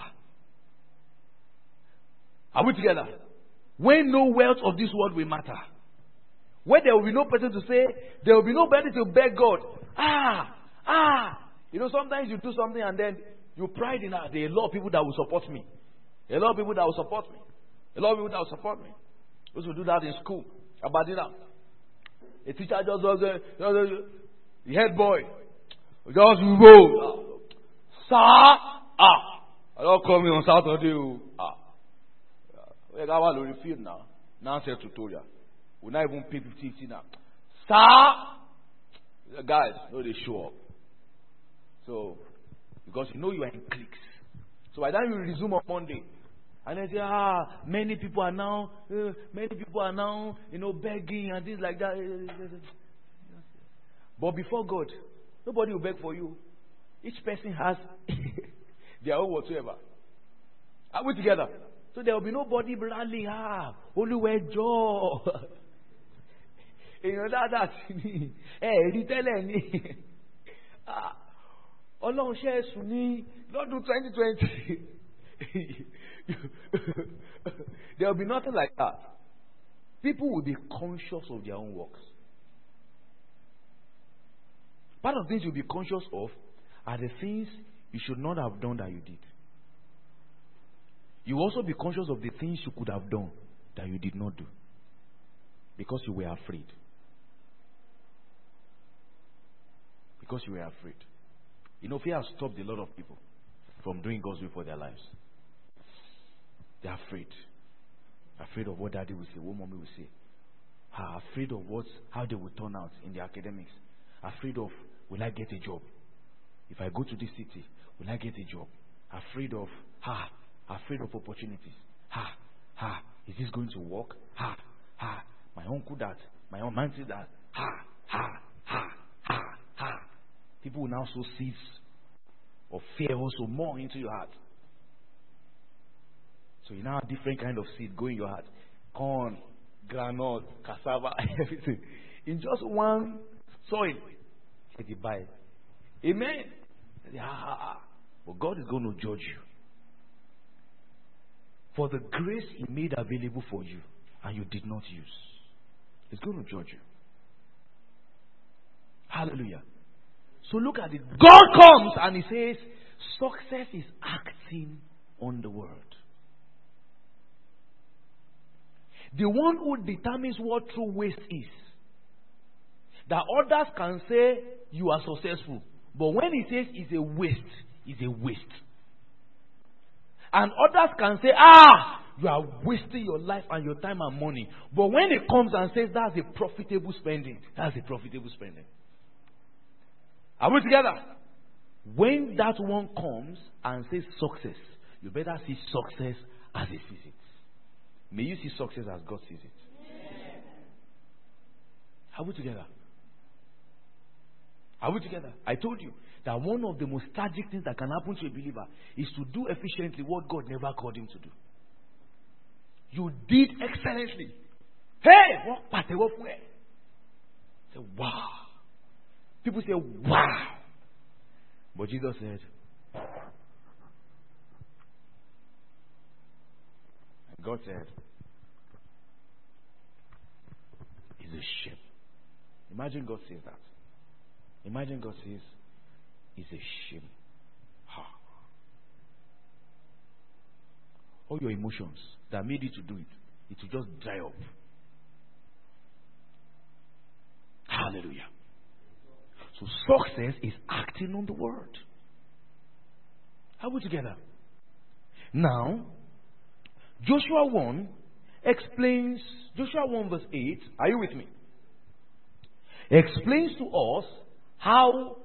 Are we together? When no wealth of this world will matter. When there will be no person to say, there will be nobody to beg God. Ah, ah. You know, sometimes you do something and then you pride in that. There are a lot of people that will support me. A lot of people that will support me. A lot of people that will support me. Those will do that in school. About it now. A teacher just does uh, the head boy. Just roll. Sir, ah. I don't call me on Saturday. Ah. We got one on the field now. Now say tutorial. We not even pay fifty now. Sir, the guys know they show up. So because you know you are in cliques. So by the time you resume on Monday, and then say, ah, many people are now, uh, many people are now, you know, begging and things like that. But before God, nobody will beg for you. Each person has their own whatsoever. Are we together? So there will be nobody rallying, ah, only wear jaw. You know that that's me. Hey, retailer ni. Ah, Ọlọ́run ṣe ẹ̀sùn ní lọ́dún twenty twenty. There will be nothing like that. people will be conscious of their own works. Part of the things you'll be conscious of are the things you should not have done that you did. You will also be conscious of the things you could have done that you did not do because you were afraid. Because you were afraid. You know, fear has stopped a lot of people from doing God's will for their lives. They're afraid. Afraid of what daddy will say, what mommy will say. Are afraid of what, how they will turn out in the academics. Afraid of, will I get a job? If I go to this city, will I get a job? Afraid of, ha, afraid of opportunities. Ha, ha, is this going to work? Ha, ha, my uncle that, my own auntie that. Ha, ha, ha, ha, ha. People will now sow seeds of fear also more into your heart. So you now have different kind of seed go in your heart. Corn, granite, cassava, everything. In just one soil. Say the Bible. Amen. Say, ah, ah. But God is going to judge you. For the grace He made available for you and you did not use. He's going to judge you. Hallelujah. So look at it. God comes and He says, success is acting on the word. The one who determines what true waste is. That others can say you are successful. But when He says it's a waste, it's a waste. And others can say, ah, you are wasting your life and your time and money. But when it comes and says that's a profitable spending, that's a profitable spending. Are we together? When that one comes and says success, you better see success as He sees it. May you see success as God sees it. Yeah. Are we together? Are we together? I told you that one of the most tragic things that can happen to a believer is to do efficiently what God never called him to do. You did excellently. Hey, what part of where? Say wow. People say wow. But Jesus said, and God said, it's a shame. Imagine God says that. Imagine God says, it's a shame. Ha. All your emotions that made you to do it, it will just dry up. Hallelujah. So success is acting on the word. Are we together? Now, Joshua one explains, Joshua one verse eight, are you with me? Explains to us how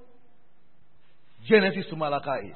Genesis to Malachi is.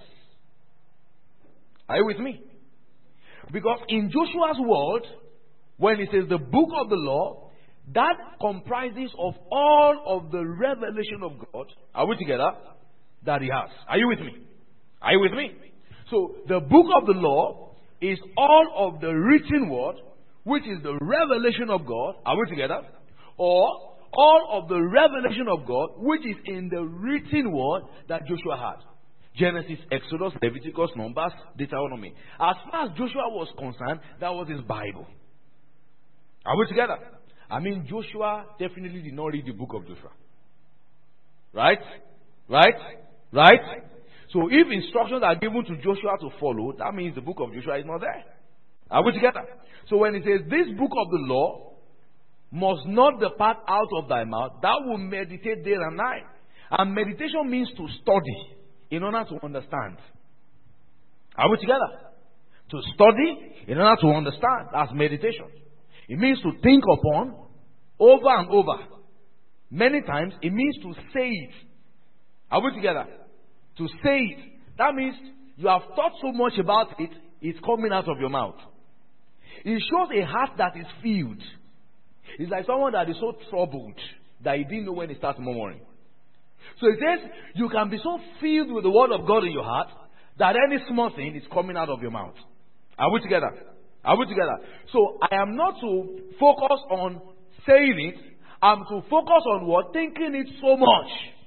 Are you with me? Because in Joshua's word, when he says the book of the law, that comprises of all of the revelation of God. Are we together? That he has. Are you with me? Are you with me? So the book of the law is all of the written word, which is the revelation of God. Are we together? Or all of the revelation of God, which is in the written word that Joshua had. Genesis, Exodus, Leviticus, Numbers, Deuteronomy. As far as Joshua was concerned, that was his Bible. Are we together? I mean, Joshua definitely did not read the book of Joshua. Right? Right? Right? So if instructions are given to Joshua to follow, that means the book of Joshua is not there. Are we together? So when it says, this book of the law must not depart out of thy mouth, thou will meditate day and night. And meditation means to study in order to understand. Are we together? To study in order to understand. That's meditation. It means to think upon over and over. Many times it means to say it. Are we together? To say it. That means you have thought so much about it, it's coming out of your mouth. It shows a heart that is filled. It's like someone that is so troubled that he didn't know when he starts murmuring. So it says you can be so filled with the word of God in your heart that any small thing is coming out of your mouth. Are we together? Are we together? So I am not to focus on saying it. I'm to focus on what? Thinking it so much.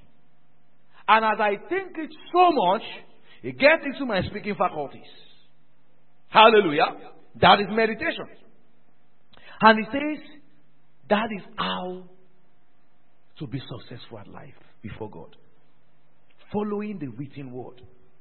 And as I think it so much, it gets into my speaking faculties. Hallelujah. That is meditation. And it says, That is how to be successful at life before God. Following the written word.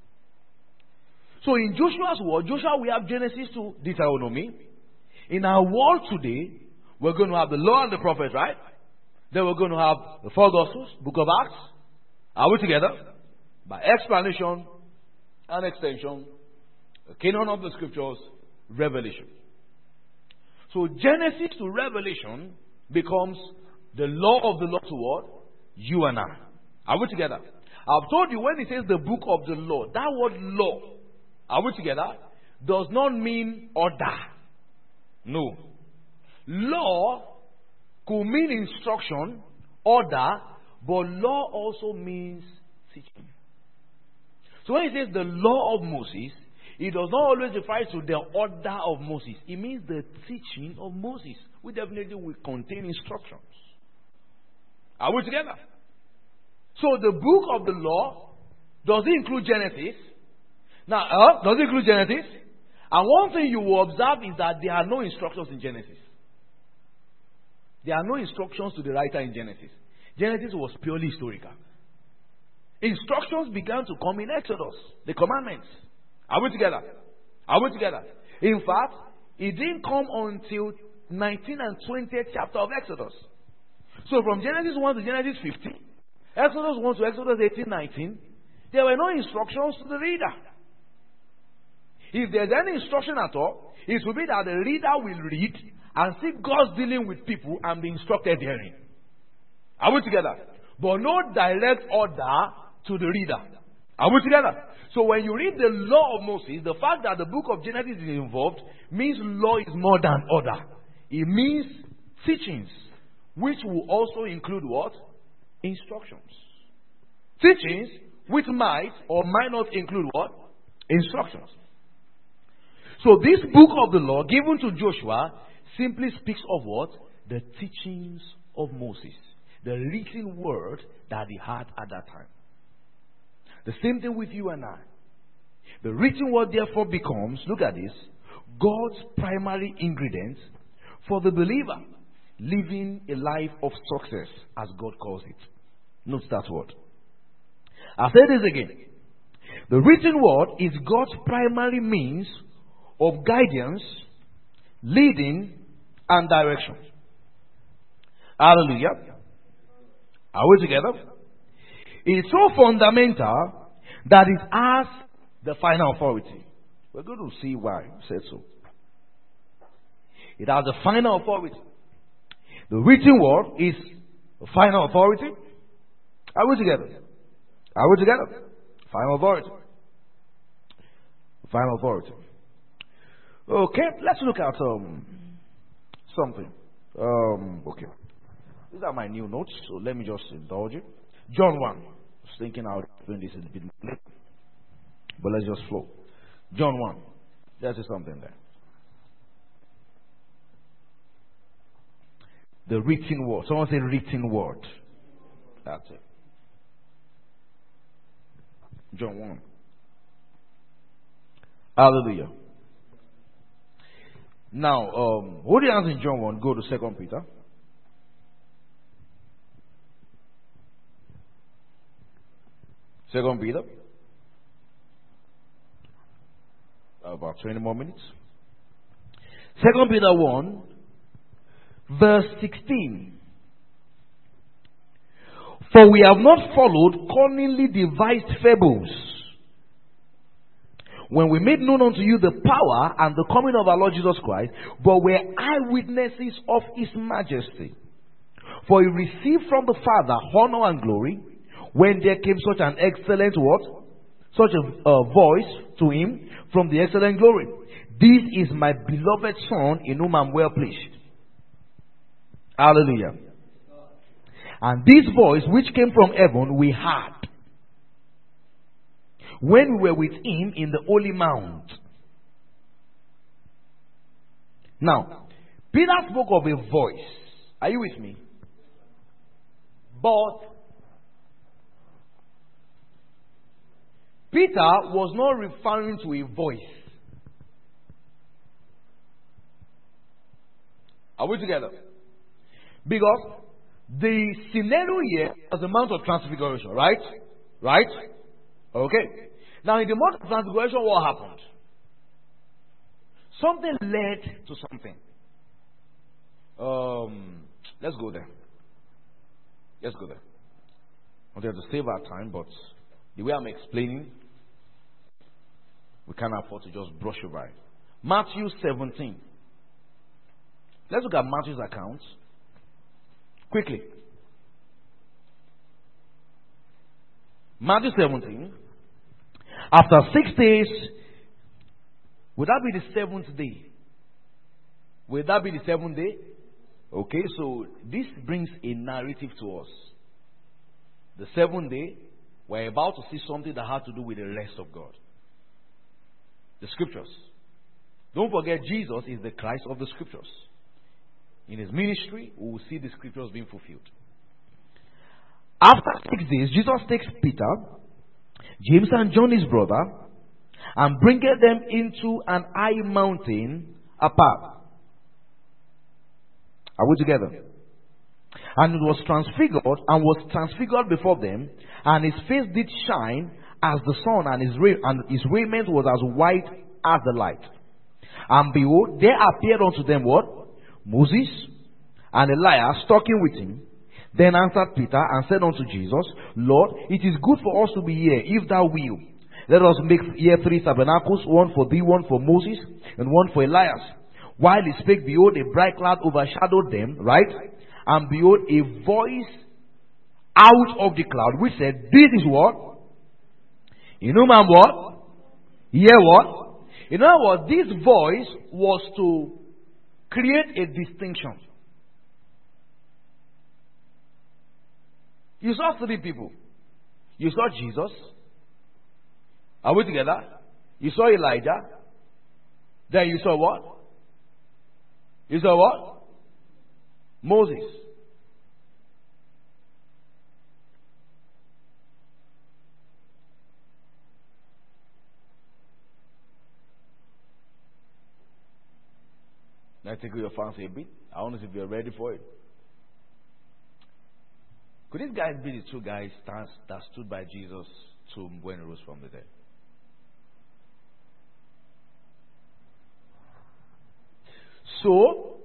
So in Joshua's word, Joshua, we have Genesis to Deuteronomy. In our world today, we're going to have the law and the prophets, right? Then we're going to have the four Gospels, Book of Acts. Are we together? By explanation and extension, the canon of the scriptures, Revelation. So Genesis to Revelation becomes the law of the Lord to what? You and I. Are we together? I've told you when it says the book of the law, that word law, are we together? Does not mean order. No. Law could mean instruction, order, but law also means teaching. So when it says the law of Moses, it does not always refer to the order of Moses. It means the teaching of Moses, which definitely will contain instructions. Are we together? So the book of the law, does it include Genesis? Now, uh, does it include Genesis? And one thing you will observe is that there are no instructions in Genesis. There are no instructions to the writer in Genesis. Genesis was purely historical. Instructions began to come in Exodus, the commandments. Are we together? Are we together? In fact, it didn't come until nineteenth and twentieth chapter of Exodus. So from Genesis one to Genesis fifty, Exodus one to Exodus eighteen, nineteen, there were no instructions to the reader. If there's any instruction at all, it will be that the reader will read and see God's dealing with people and be instructed therein. Are we together? But no direct order to the reader. Are we together? So when you read the law of Moses, the fact that the book of Genesis is involved means law is more than order. It means teachings, which will also include what? Instructions. Teachings which might or might not include what? Instructions. So this book of the law given to Joshua simply speaks of what? The teachings of Moses. The written word that he had at that time. The same thing with you and I. The written word therefore becomes, look at this, God's primary ingredient for the believer living a life of success, as God calls it. Note that word. I'll say this again. The written word is God's primary means of guidance, leading, and direction. Hallelujah. Are we together? It's so fundamental that it has the final authority. We're going to see why I said so. It has the final authority. The written word is the final authority. Are we together? Are we together? Final authority. Final authority. Okay, let's look at um, something. Um, okay. These are my new notes, so let me just indulge you. John one. I was thinking I'll explain this a bit later. But let's just flow. John one. There's something there. The written word. Someone say written word. That's it. John one. Hallelujah. Now, um, hold your hands in John one. Go to Second Peter. Second Peter. About twenty more minutes. Second Peter one, verse sixteen. For we have not followed cunningly devised fables, when we made known unto you the power and the coming of our Lord Jesus Christ, but were eyewitnesses of his majesty. For he received from the Father honor and glory, when there came such an excellent what? Such a uh, voice to him from the excellent glory. This is my beloved Son, in whom I am well pleased. Hallelujah. And this voice which came from heaven we heard when we were with him in the holy mount. Now, Peter spoke of a voice. Are you with me? But Peter was not referring to a voice. Are we together? Because the scenario here was the Mount of Transfiguration, right? Right? Okay. Now, in the Mount of Transfiguration, what happened? Something led to something. Um, let's go there. Let's go there. I want to save our time, but the way I'm explaining, we can't afford to just brush over it. Matthew seventeen. Let's look at Matthew's account quickly. Matthew seventeen. After six days, would that be the seventh day? Will that be the seventh day? Okay, so this brings a narrative to us. The seventh day, we're about to see something that had to do with the rest of God. The scriptures. Don't forget, Jesus is the Christ of the scriptures. In his ministry, we will see the scriptures being fulfilled. After six days, Jesus takes Peter, James and John his brother, and bringeth them into an high mountain apart. Are we together? And it was transfigured, and was transfigured before them, and his face did shine as the sun, and his, ra- and his raiment was as white as the light. And behold, there appeared unto them what? Moses and Elias talking with him. Then answered Peter and said unto Jesus, Lord, it is good for us to be here, if thou wilt. Let us make here three tabernacles, one for thee, one for Moses, and one for Elias. While he spake, behold, a bright cloud overshadowed them, right? And behold, a voice out of the cloud, which said, this is what? You know, man, what? Hear what? In other words, this voice was to create a distinction. You saw three people. You saw Jesus. Are we together? You saw Elijah. Then you saw what? You saw what? Moses. Now take your fancy a bit. I want to see if you're ready for it. Could these guys be the two guys that, that stood by Jesus' tomb when he rose from the dead? So,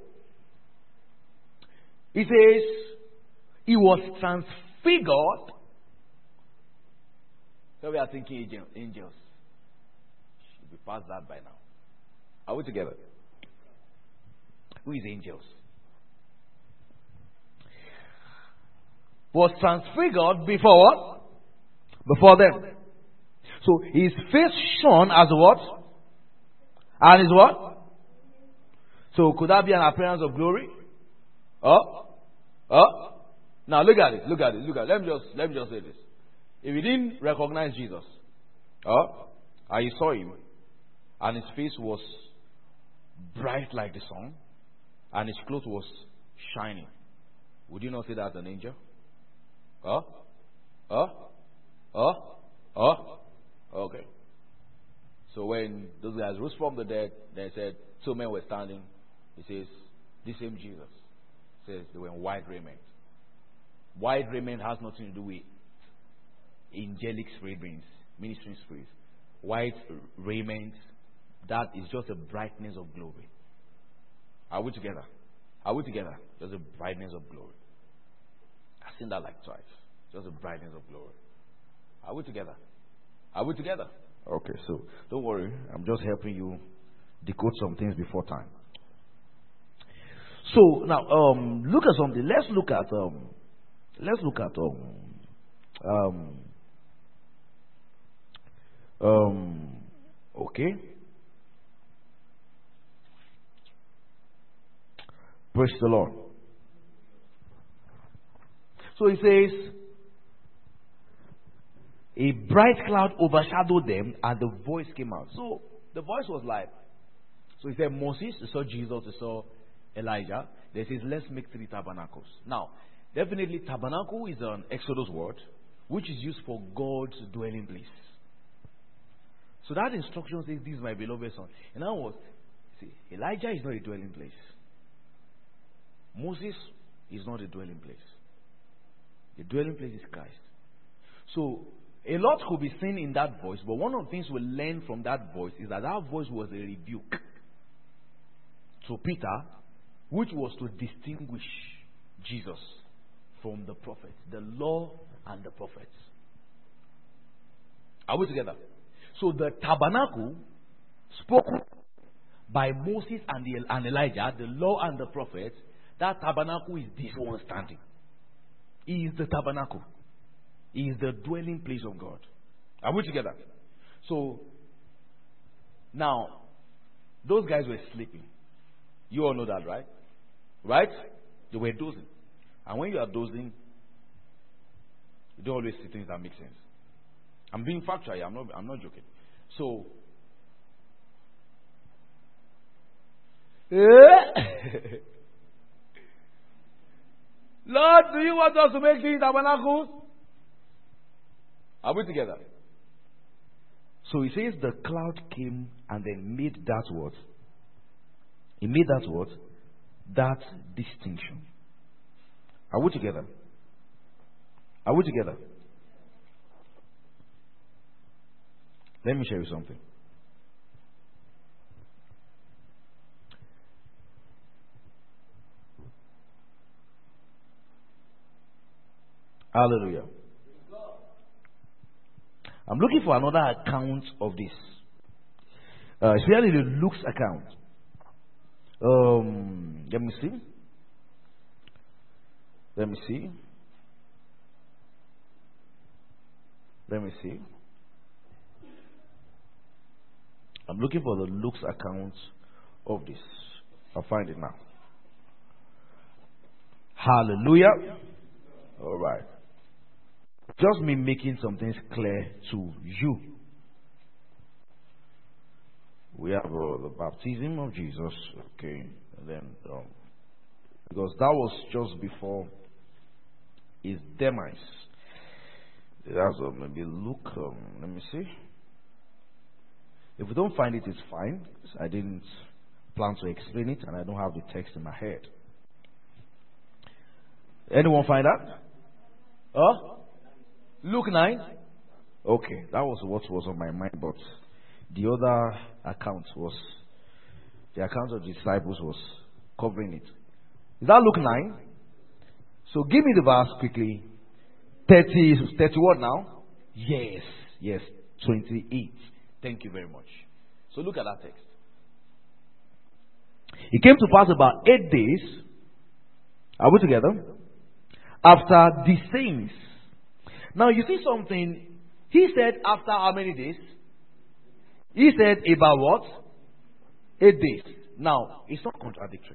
it says, he was transfigured. So we are thinking angels. Should be past that by now. Are we together? Who is angels? Was transfigured before what? Before them. So his face shone as what? And his what? So could that be an appearance of glory? Oh? Oh? Now look at it, look at it, look at it. Let me just let me just say this. If you didn't recognize Jesus, oh, and you saw him, and his face was bright like the sun, and his clothes was shining, would you not say that's an angel? Oh? Oh? Oh? Oh? Okay. So when those guys rose from the dead, they said two men were standing. He says, this same Jesus says they were in white raiment. White raiment has nothing to do with angelic spirit beings, ministering spirits. White raiment, that is just a brightness of glory. Are we together? Are we together? Just a brightness of glory. I've seen that like twice. Just a brightness of glory. Are we together? Are we together? Okay, so don't worry. I'm just helping you decode some things before time. So now, um, look at something. Let's look at um, let's look at um, um, um, okay. Praise the Lord. So he says, a bright cloud overshadowed them, and the voice came out. So the voice was live. So he said, Moses, he saw Jesus, he saw Elijah. They says, let's make three tabernacles. Now, definitely tabernacle is an Exodus word, which is used for God's dwelling place. So that instruction says, this is my beloved son. In other words, see, Elijah is not a dwelling place. Moses is not a dwelling place. The dwelling place is Christ. So, a lot could be seen in that voice, but one of the things we learn from that voice is that that voice was a rebuke to Peter, which was to distinguish Jesus from the prophets, the law and the prophets. Are we together? So the tabernacle spoken by Moses and, the, and Elijah, the law and the prophets, that tabernacle is this one standing. He is the tabernacle. He is the dwelling place of God. Are we together? So, now, those guys were sleeping. You all know that, right? Right? They were dozing. And when you are dozing, you don't always see things that make sense. I'm being factual here. I'm not, I'm not joking. So, Lord, do you want us to make these tabernacles? Are we together? So he says the cloud came and then made that what? He made that what? That distinction. Are we together? Are we together? Let me show you something. Hallelujah. I'm looking for another account of this. Uh, especially the Luke's account. Um, let me see. Let me see. Let me see. I'm looking for the Luke's account of this. I'll find it now. Hallelujah. All right. Just me making some things clear to you. We have uh, the baptism of Jesus, okay, and then um, because that was just before his demise. That's uh, maybe Luke. Um, let me see. If we don't find it, it's fine. I didn't plan to explain it, and I don't have the text in my head. Anyone find that? Huh? Luke nine? Okay, that was what was on my mind, but the other account was, the account of the disciples was covering it. Is that Luke nine? So give me the verse quickly. thirty, thirty what now? Yes, yes, twenty-eight. Thank you very much. So look at that text. It came to pass about eight days. Are we together? After the saints. Now you see something. He said after how many days? He said about what? Eight days. Now, it's not contradictory.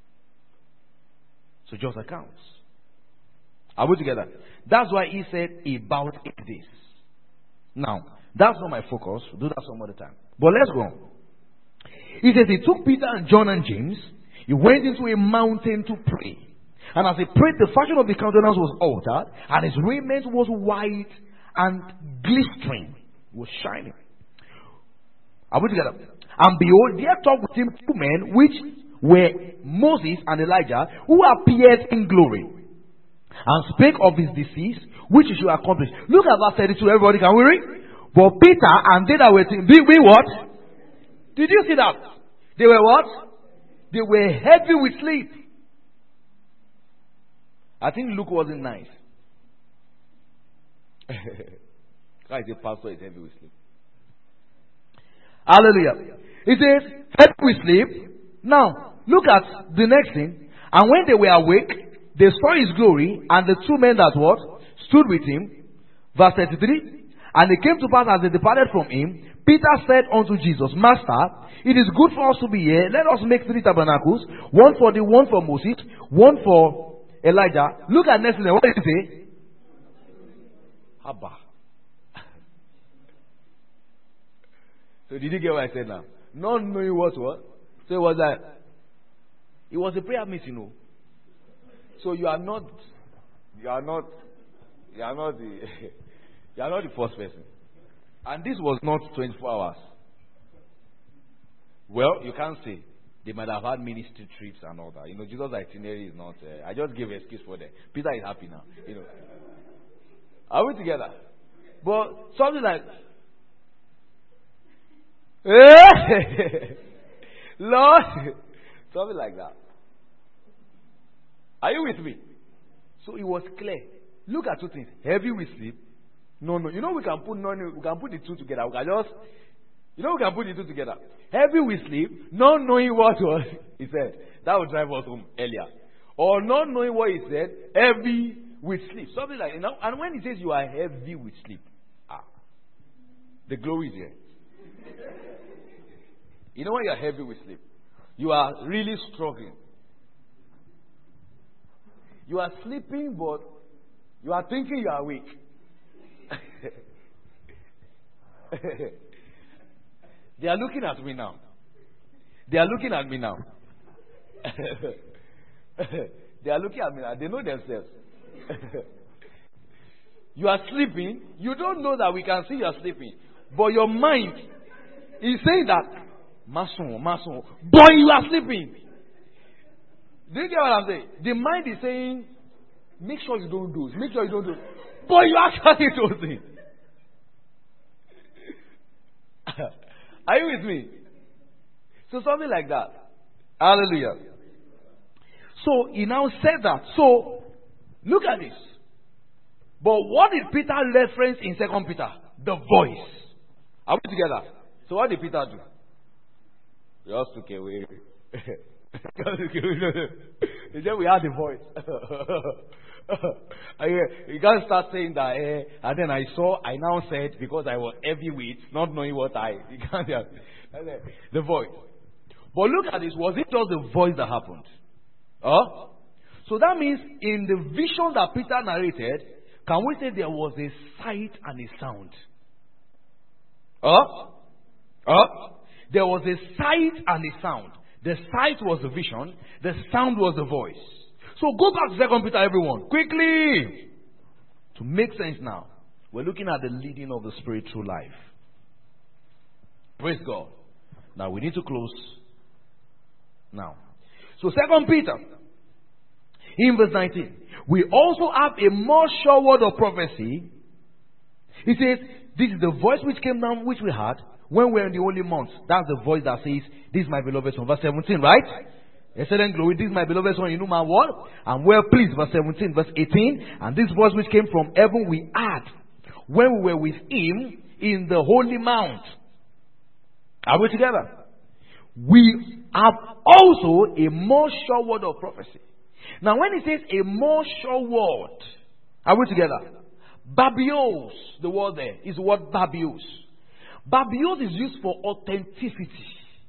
So just accounts. Are we together? That's why he said about eight days. Now, that's not my focus. We'll do that some other time. But let's go on. He says he took Peter and John and James. He went into a mountain to pray. And as he prayed, the fashion of the countenance was altered, and his raiment was white and glistering, was shining. Are we together? And behold, there talked with him two men, which were Moses and Elijah, who appeared in glory, and spake of his decease, which he should accomplish. Look at verse thirty-two, everybody, can we read? But Peter and they that were to be, be what? Did you see that? They were what? They were heavy with sleep. I think Luke wasn't nice. Guys, the pastor is heavy with sleep. Hallelujah. It says, heavy with sleep. Now, look at the next thing. And when they were awake, they saw his glory, and the two men that what? Stood with him. Verse thirty-three. And it came to pass as they departed from him, Peter said unto Jesus, Master, it is good for us to be here. Let us make three tabernacles, one for the one for Moses, one for Elijah. Look at next thing. What did he say? Abba. So did you get what I said now? Not knowing what what? So it was that it was a prayer meeting, you know. So you are not you are not you are not the you are not the first person. And this was not twenty-four hours. Well, you can't say. They might have had ministry trips and all that. You know, Jesus' itinerary is not. Uh, I just gave an excuse for them. Peter is happy now. You know. Are we together? But something like, Lord, something like that. Are you with me? So it was clear. Look at two things. Heavy with sleep. No, no. You know we can put no, we can put the two together. We can just, you know, we can put the two together. Heavy with sleep, not knowing what was he said. That would drive us home earlier. Or not knowing what he said, heavy with sleep. Something like, you know. And when he says you are heavy with sleep, ah, the glory is here. You know when you are heavy with sleep, you are really struggling. You are sleeping, but you are thinking you are awake. They are looking at me now. They are looking at me now. They are looking at me now. They know themselves. You are sleeping. You don't know that we can see you are sleeping. But your mind is saying that, Mason, Mason, boy, you are sleeping. Do you get what I'm saying? The mind is saying, make sure you don't doze. Make sure you don't doze. Boy, you are actually dozing. Are you with me? So something like that. Hallelujah. So he now said that. So look at this. But what did Peter reference in Second Peter? The voice. Are we together? So what did Peter do? He just took away. He said we had the voice. You can't start saying that, eh, and then I saw, I now said, because I was heavyweight, not knowing what I, you can't have the voice. But look at this, was it just the voice that happened? Huh? So that means in the vision that Peter narrated, can we say there was a sight and a sound? Huh? Huh? There was a sight and a sound. The sight was the vision, the sound was the voice. So go back to Second Peter, everyone, quickly. To make sense now, we're looking at the leading of the Spirit through life. Praise God. Now we need to close now. So Second Peter, in verse nineteen, we also have a more sure word of prophecy. He says, this is the voice which came down, which we had when we were in the holy months. That's the voice that says, this is my beloved son. Verse seventeen, right? Excellent glory. This is my beloved son, you know my word. I'm well pleased. Verse seventeen, verse eighteen. And this voice which came from heaven we had when we were with him in the holy mount. Are we together? We have also a more sure word of prophecy. Now when it says a more sure word, are we together? Babios, the word there is the word babios. Babios is used for authenticity.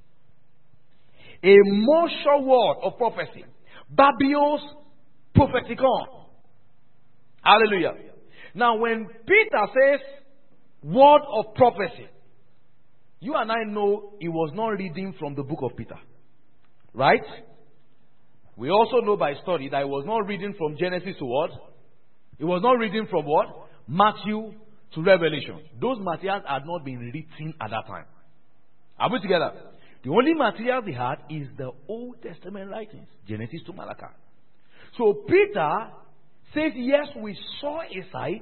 A more sure word of prophecy. Babios propheticon. Hallelujah. Now when Peter says word of prophecy, you and I know he was not reading from the book of Peter. Right? We also know by study that he was not reading from Genesis to what? He was not reading from what? Matthew to Revelation. Those materials had not been written at that time. Are we together? The only material they had is the Old Testament writings. Genesis to Malachi. So Peter says, yes, we saw a sight.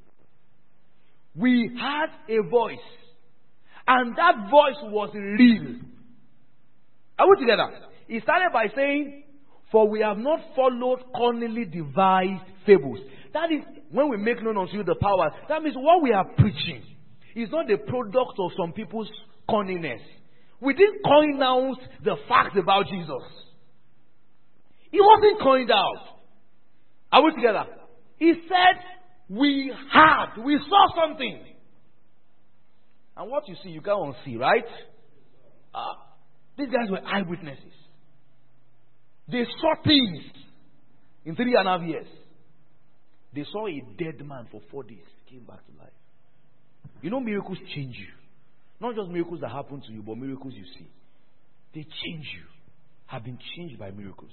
We had a voice. And that voice was real. Are we together? He started by saying, for we have not followed cunningly devised fables. That is, when we make known unto you the power, that means what we are preaching is not the product of some people's cunningness. We didn't coin out the facts about Jesus. He wasn't coined out. Are we together? He said, we had, we saw something. And what you see, you can't unsee, right? Uh, these guys were eyewitnesses. They saw things in three and a half years. They saw a dead man for four days, came back to life. You know, miracles change you. Not just miracles that happen to you, but miracles you see. They change you. Have been changed by miracles.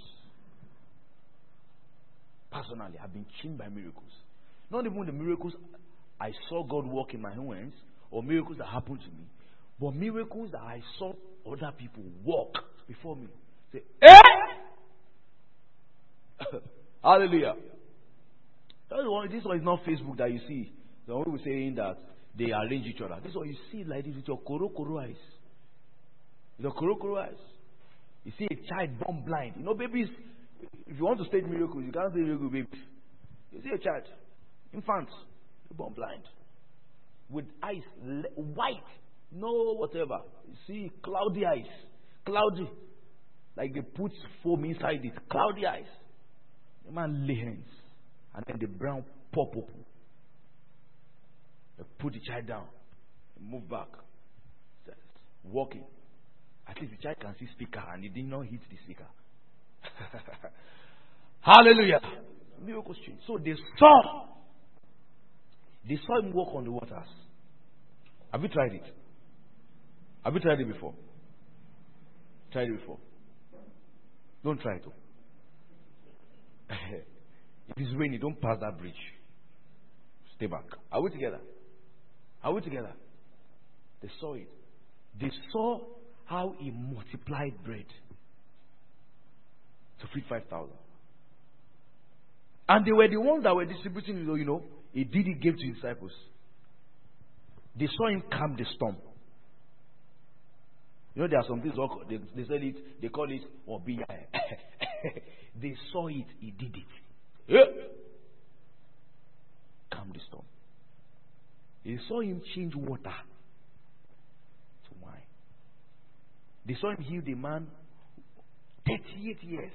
Personally, I've been changed by miracles. Not even the miracles I saw God work in my hands, or miracles that happened to me, but miracles that I saw other people walk before me. Say, eh? Hallelujah. This one is not Facebook that you see. The one who is saying that they arrange each other. This one you see like this with your koro koro eyes. With your koro koro eyes. You see a child born blind. You know, babies, if you want to stage miracles, you can't stage miracle babies. You see a child, infant, born blind. With eyes white, no whatever. You see cloudy eyes. Cloudy. Like they put foam inside it. Cloudy eyes. The man lay hands. And then the brown pop open. They put the child down. Move back. Walking. At least the child can see speaker and he did not hit the speaker. Hallelujah. Miracles change. So they saw. They saw him walk on the waters. Have you tried it? Have you tried it before? Tried it before? Don't try it. If it's raining, don't pass that bridge. Stay back. Are we together? Are we together? They saw it. They saw how he multiplied bread to feed five thousand. And they were the ones that were distributing it, you know. He did it, gave to his disciples. They saw him calm the storm. You know, there are some things, they, they said it, they call it Obiya. They saw it, he did it. Yeah. Calm the storm. They saw him change water to wine. They saw him heal the man thirty-eight years.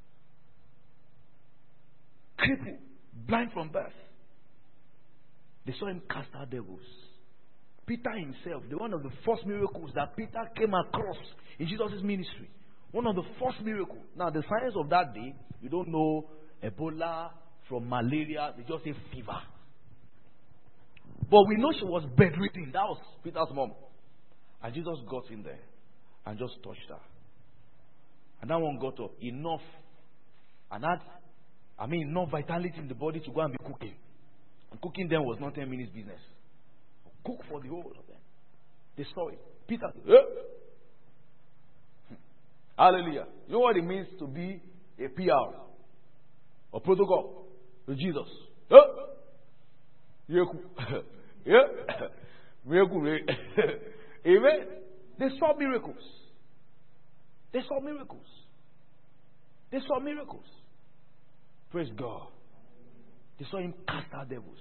Crippled, blind from birth. They saw him cast out devils. Peter himself, the one of the first miracles that Peter came across in Jesus' ministry. One of the first miracles. Now, the science of that day, you don't know Ebola from malaria, they just say fever. But we know she was bedridden. That was Peter's mom. And Jesus got in there and just touched her. And that one got up. Enough. And that, I mean, enough vitality in the body to go and be cooking. And cooking then was not ten minutes business. Cook for the whole of them. They saw it. Peter, eh? Hallelujah. You know what it means to be a P R or protocol with Jesus? Eh? Miracle. Yeah. Miracle. Amen. They saw miracles. They saw miracles. They saw miracles. Praise God. They saw him cast out devils.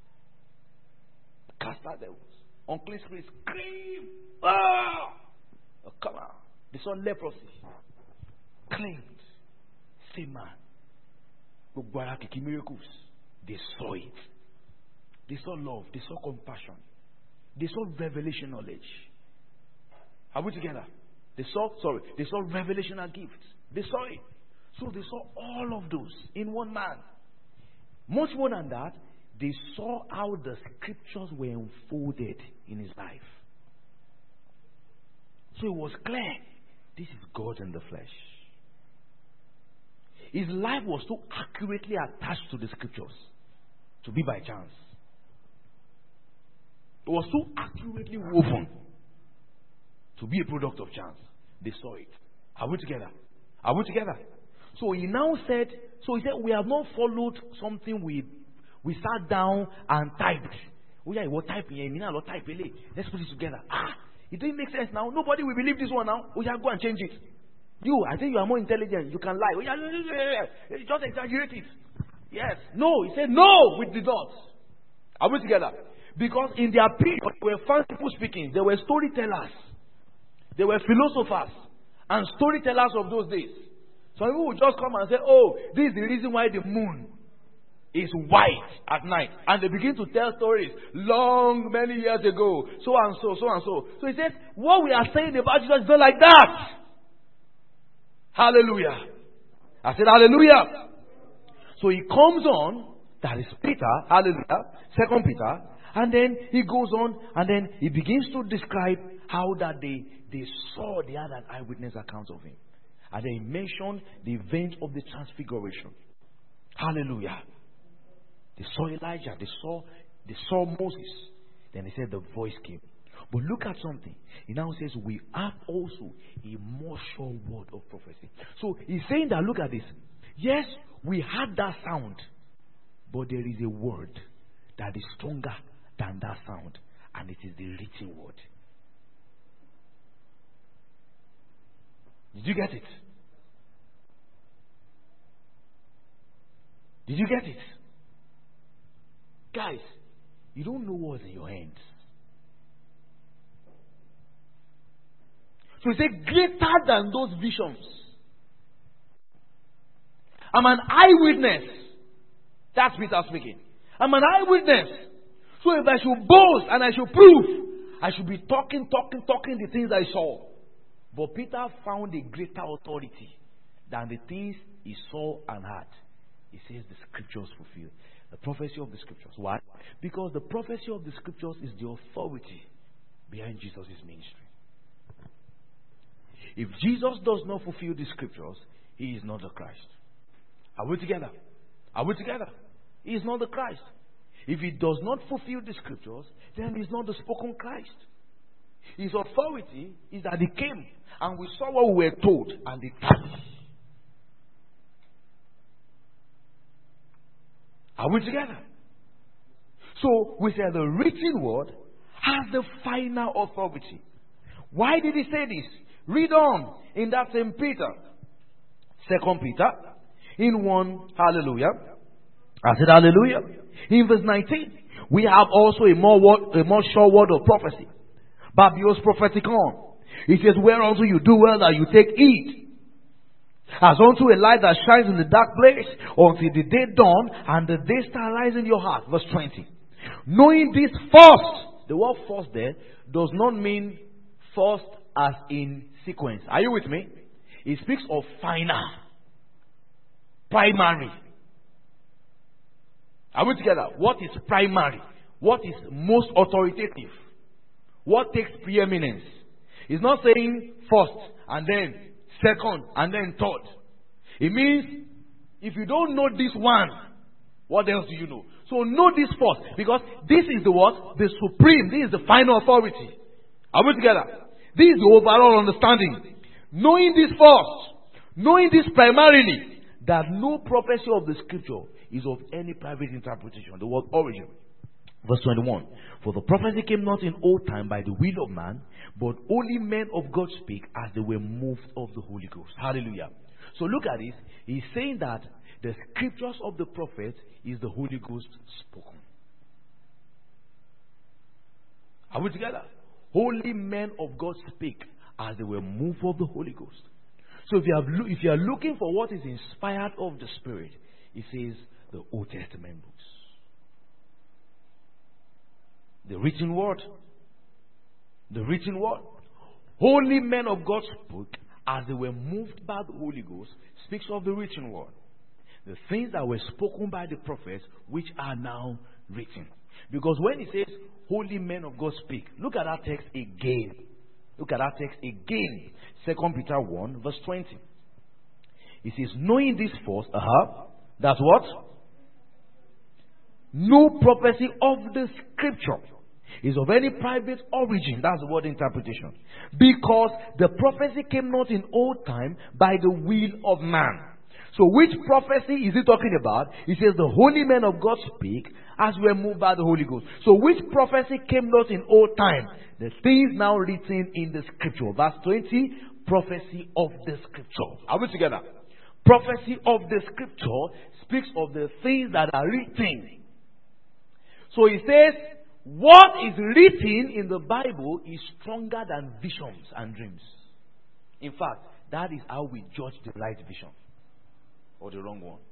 Cast out devils. Unclean spirits scream. Ah! Oh, come on. They saw leprosy. Cleansed. Same man. Miracles. They saw it. They saw love. They saw compassion. They saw revelation knowledge. Are we together? They saw, sorry, they saw revelational gifts. They saw it. So they saw all of those in one man. Much more than that, they saw how the scriptures were unfolded in his life. So it was clear, this is God in the flesh. His life was so accurately attached to the scriptures to be by chance. It was so accurately woven to be a product of chance. They saw it. Are we together? Are we together? So he now said, so he said, we have not followed something we we sat down and typed. Oh yeah, what type here? Type. Let's put it together. Ah, it didn't make sense now. Nobody will believe this one now. Oh yeah, go and change it. You, I think you are more intelligent. You can lie. Oh yeah, yeah, yeah, yeah. Just exaggerate it. Yes. No, he said no with the dots. Are we together? Because in their period, they were fancy people speaking. They were storytellers. They were philosophers and storytellers of those days. Some people would just come and say, oh, this is the reason why the moon is white at night. And they begin to tell stories long, many years ago. So and so, so and so. So he said, what we are saying about Jesus is not like that. Hallelujah. I said, hallelujah. So he comes on, that is Peter, hallelujah, Second Peter, and then he goes on, and then he begins to describe how that they, they saw, they had an eyewitness account of him. And then he mentioned the event of the transfiguration. Hallelujah. They saw Elijah, they saw, they saw Moses. Then he said the voice came. But look at something. He now says, we have also a more sure word of prophecy. So he's saying that, look at this. Yes, we had that sound, but there is a word that is stronger than that sound, and it is the written word. Did you get it? Did you get it? Guys, you don't know what's in your hands. So he said, greater than those visions. I'm an eyewitness. That's Peter speaking. I'm an eyewitness. So if I should boast and I should prove, I should be talking, talking, talking the things I saw. But Peter found a greater authority than the things he saw and heard. He says the scriptures fulfill. The prophecy of the scriptures. Why? Because the prophecy of the scriptures is the authority behind Jesus' ministry. If Jesus does not fulfill the scriptures, he is not the Christ. Are we together? Are we together? He is not the Christ. If he does not fulfill the scriptures, then he is not the spoken Christ. His authority is that he came and we saw what we were told and they did. Are we together? So we say the written word has the final authority. Why did he say this? Read on in that same Peter, Second Peter, in one, hallelujah. I said hallelujah. In verse nineteen, we have also a more word, a more sure word of prophecy. Babios propheticon. It says, whereunto you do well that you take heed, as unto a light that shines in the dark place, until the day dawn and the day star rise in your heart. Verse twenty. Knowing this first, the word first there does not mean first as in sequence. Are you with me? It speaks of final, primary. Are we together? What is primary? What is most authoritative? What takes preeminence? It's not saying first and then second and then third. It means if you don't know this one, what else do you know? So know this first, because this is the what? The supreme. This is the final authority. Are we together? This is the overall understanding. Knowing this first, knowing this primarily, that no prophecy of the scripture is of any private interpretation. The word origin. Verse twenty-one. For the prophecy came not in old time by the will of man, but only men of God speak as they were moved of the Holy Ghost. Hallelujah. So look at this. He's saying that the scriptures of the prophet is the Holy Ghost spoken. Are we together? Holy men of God speak as they were moved of the Holy Ghost. So if you, have, if you are looking for what is inspired of the Spirit, it says the Old Testament books. The written word. The written word. Holy men of God spoke as they were moved by the Holy Ghost, speaks of the written word. The things that were spoken by the prophets, which are now written. Because when he says, holy men of God speak, look at that text again. Look at that text again. Second Peter one, verse twenty. It says, knowing this first, uh-huh, that's what? No prophecy of the scripture is of any private origin. That's the word interpretation. Because the prophecy came not in old time by the will of man. So which prophecy is he talking about? He says the holy men of God speak as we are moved by the Holy Ghost. So which prophecy came not in old time? The things now written in the scripture. Verse twenty, prophecy of the scripture. Are we together? Prophecy of the scripture speaks of the things that are written. So he says, what is written in the Bible is stronger than visions and dreams. In fact, that is how we judge the right vision or the wrong one.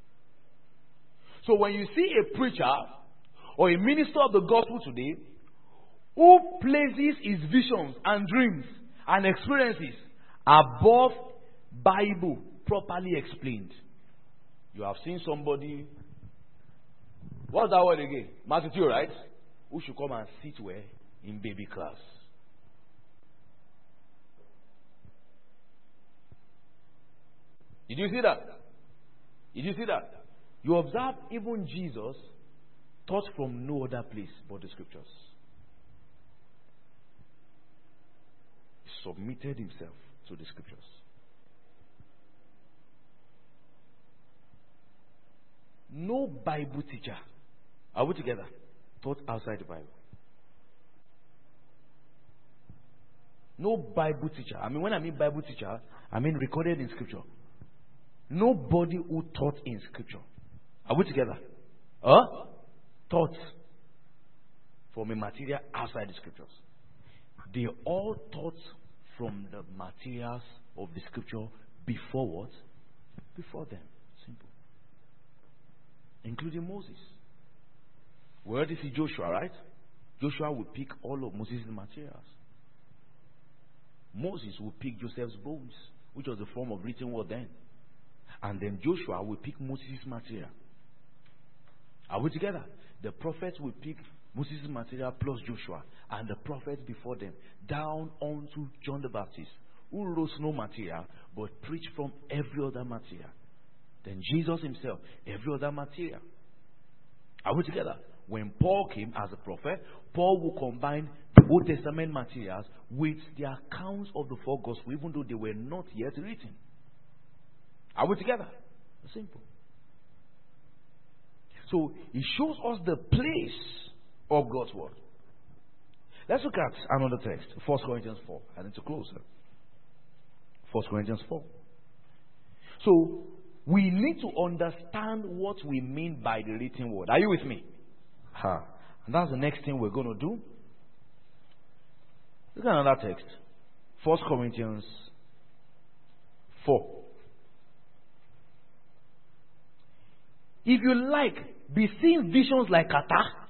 So when you see a preacher or a minister of the gospel today who places his visions and dreams and experiences above Bible properly explained, you have seen somebody, what's that word again? Matthew, right? Who should come and sit where? In baby class. Did you see that? Did you see that? You observe even Jesus taught from no other place but the scriptures. submitted himself to the scriptures. No Bible teacher, are we together, taught outside the Bible. No Bible teacher. I mean, when I mean Bible teacher, I mean recorded in scripture. Nobody who taught in scripture. Are we together? Huh? Taught from a material outside the scriptures. They all taught from the materials of the scripture before what? Before them. Simple. Including Moses. Where did you see Joshua, right? Joshua would pick all of Moses' materials. Moses would pick Joseph's bones, which was the form of written word then. And then Joshua will pick Moses' material. Are we together? The prophets will pick Moses' material plus Joshua and the prophets before them, down onto John the Baptist, who wrote no material but preached from every other material. Then Jesus himself, every other material. Are we together? When Paul came as a prophet, Paul will combine the Old Testament materials with the accounts of the four Gospels, even though they were not yet written. Are we together? Simple. So, it shows us the place of God's word. Let's look at another text, First Corinthians four. I need to close it. First Corinthians four. So, we need to understand what we mean by the written word. Are you with me? Ha. And that's the next thing we're going to do. Look at another text. First Corinthians four. If you like, be seeing visions like Kata.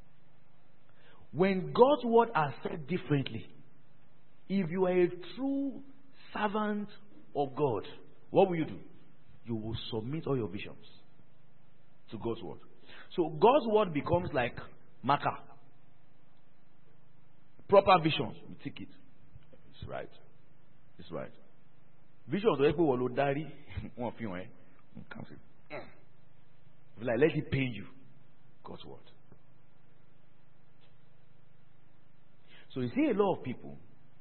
When God's word are said differently, if you are a true servant of God, what will you do? You will submit all your visions to God's word. So God's word becomes like marker. Proper visions, we take it. It's right. It's right. Visions of people will die. One of you, eh? Like, let it pain you. God's word. So you see a lot of people,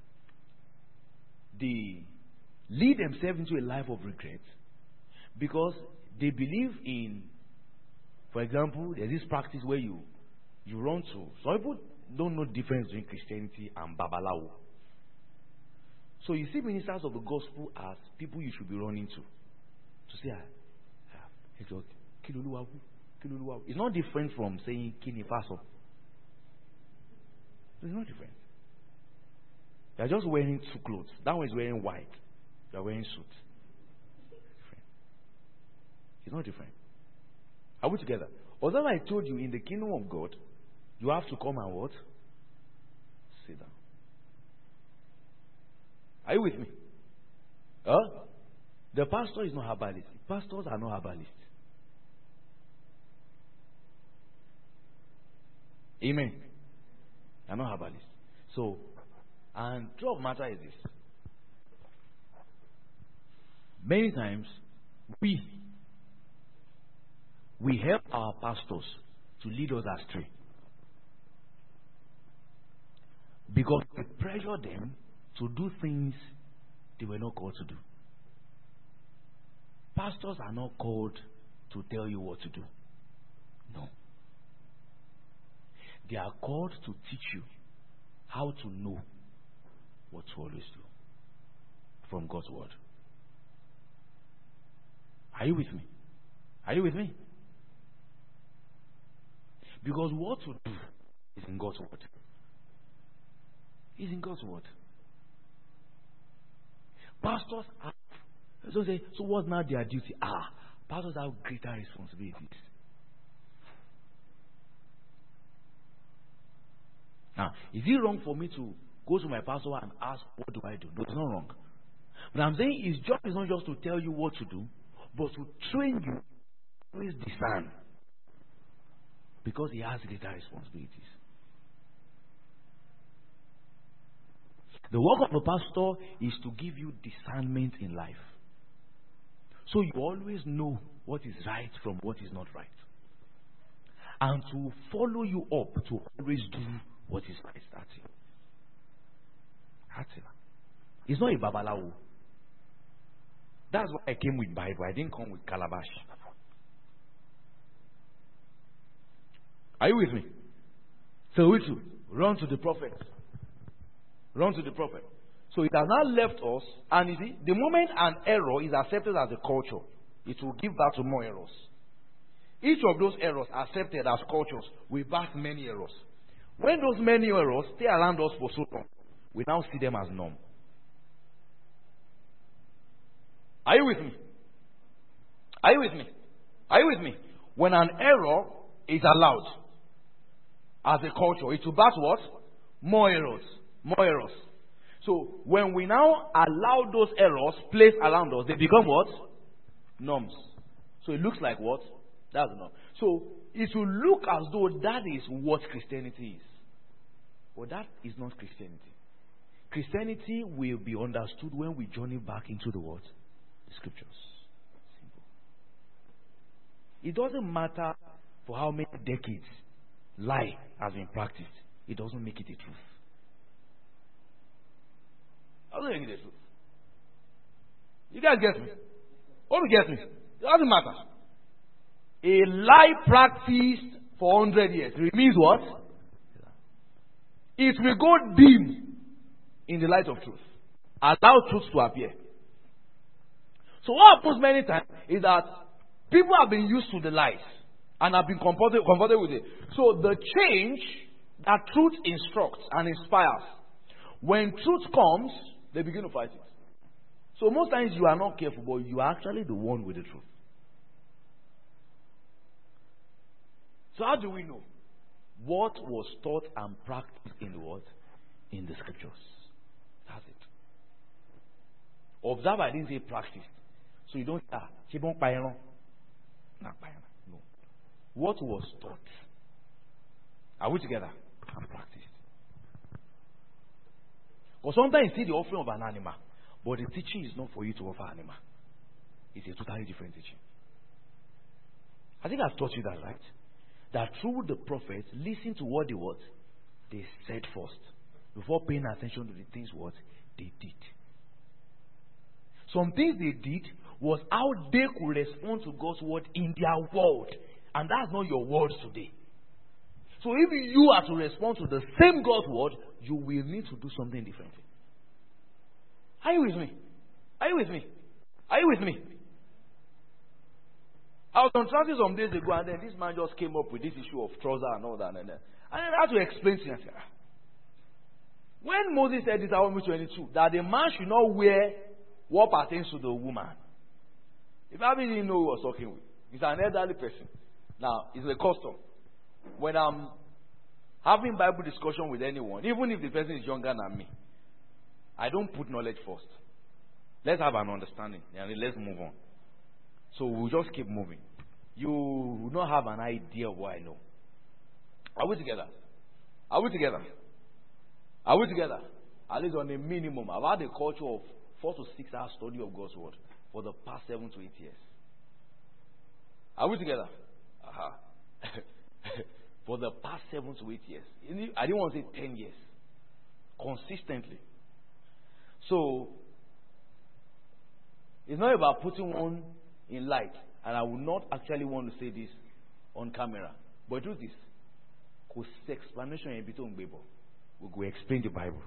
they lead themselves into a life of regret because they believe in, for example, there's this practice where you you run to. Some people don't know the difference between Christianity and Babalawo. So you see ministers of the gospel as people you should be running to. To say, ah, it's okay. It's not different from saying Kini Faso. It's not different. They're just wearing two clothes. That one is wearing white. They're wearing suit. It's not different. Are we together? Although I told you in the kingdom of God, you have to come and what? Sit down. Are you with me? Huh? The pastor is not herbalist. Pastors are not herbalists. Amen. I'm not herbalist. So, and truth of matter is this. Many times, we we help our pastors to lead us astray. Because we pressure them to do things they were not called to do. Pastors are not called to tell you what to do. No. They are called to teach you how to know what to always do from God's word. Are you with me? Are you with me? Because what to do is in God's word. It's in God's word. Pastors have, so say, so what's now their duty? Ah, pastors have greater responsibilities. Now, is it wrong for me to go to my pastor and ask, what do I do? No, it's not wrong. But I'm saying his job is not just to tell you what to do, but to train you to always discern. Because he has greater responsibilities. The work of a pastor is to give you discernment in life. So you always know what is right from what is not right. And to follow you up to always do what is right. That's it. That's it. It's not a babalawo. That's why I came with Bible. I didn't come with calabash. Are you with me? So we should run to the prophet. Run to the prophet. So it has now left us, and you see, the moment an error is accepted as a culture, it will give birth to more errors. Each of those errors accepted as cultures will birth many errors. When those many errors stay around us for so long, we now see them as norm. Are you with me? Are you with me? Are you with me? When an error is allowed as a culture, it will birth what? More errors. More errors. So when we now allow those errors placed around us, they become what? Norms. So it looks like what? That's the norm. So it will look as though that is what Christianity is. But that is not Christianity. Christianity will be understood when we journey back into the what? The scriptures. Simple. It doesn't matter for how many decades lie has been practiced. It doesn't make it a truth. It doesn't make it a truth. You guys get me? What do you get me? It doesn't matter. A lie practiced for one hundred years remains what? It will go dim in the light of truth. Allow truth to appear. So what happens many times is that people have been used to the lies and have been comforted, comforted with it. So the change that truth instructs and inspires, when truth comes, they begin to fight it. So most times you are not careful, but you are actually the one with the truth. So how do we know what was taught and practiced in the word? In the scriptures. That's it. Observe, I didn't say practiced. So you don't say, ah, no. What was taught? Are we together? And practiced. Because sometimes you see the offering of an animal, but the teaching is not for you to offer animal. It's a totally different teaching. I think I've taught you that, right? That through the prophets, listen to what they what they said first, before paying attention to the things what they did. Some things they did was how they could respond to God's word in their world. And that's not your word today. So if you are to respond to the same God's word, you will need to do something different. Are you with me? Are you with me? Are you with me? I was on transit some days ago, and then this man just came up with this issue of trouser and all that. And, then, and I had to explain to him. I said, ah. When Moses said this, Deuteronomy twenty-two, that the man should not wear what pertains to the woman. If I didn't know who I was talking with, he's an elderly person. Now, it's a custom. When I'm having Bible discussion with anyone, even if the person is younger than me, I don't put knowledge first. Let's have an understanding, and let's move on. So we'll just keep moving. You will not have an idea of what I know. Are we together? Are we together? Are we together? At least on a minimum, I've had a culture of four to six hours study of God's word for the past seven to eight years. Are we together? Uh-huh. For the past seven to eight years. I didn't want to say ten years. Consistently. So, it's not about putting one in light. And I would not actually want to say this on camera. But do this. Because explanation in between Bible. We go explain the Bible.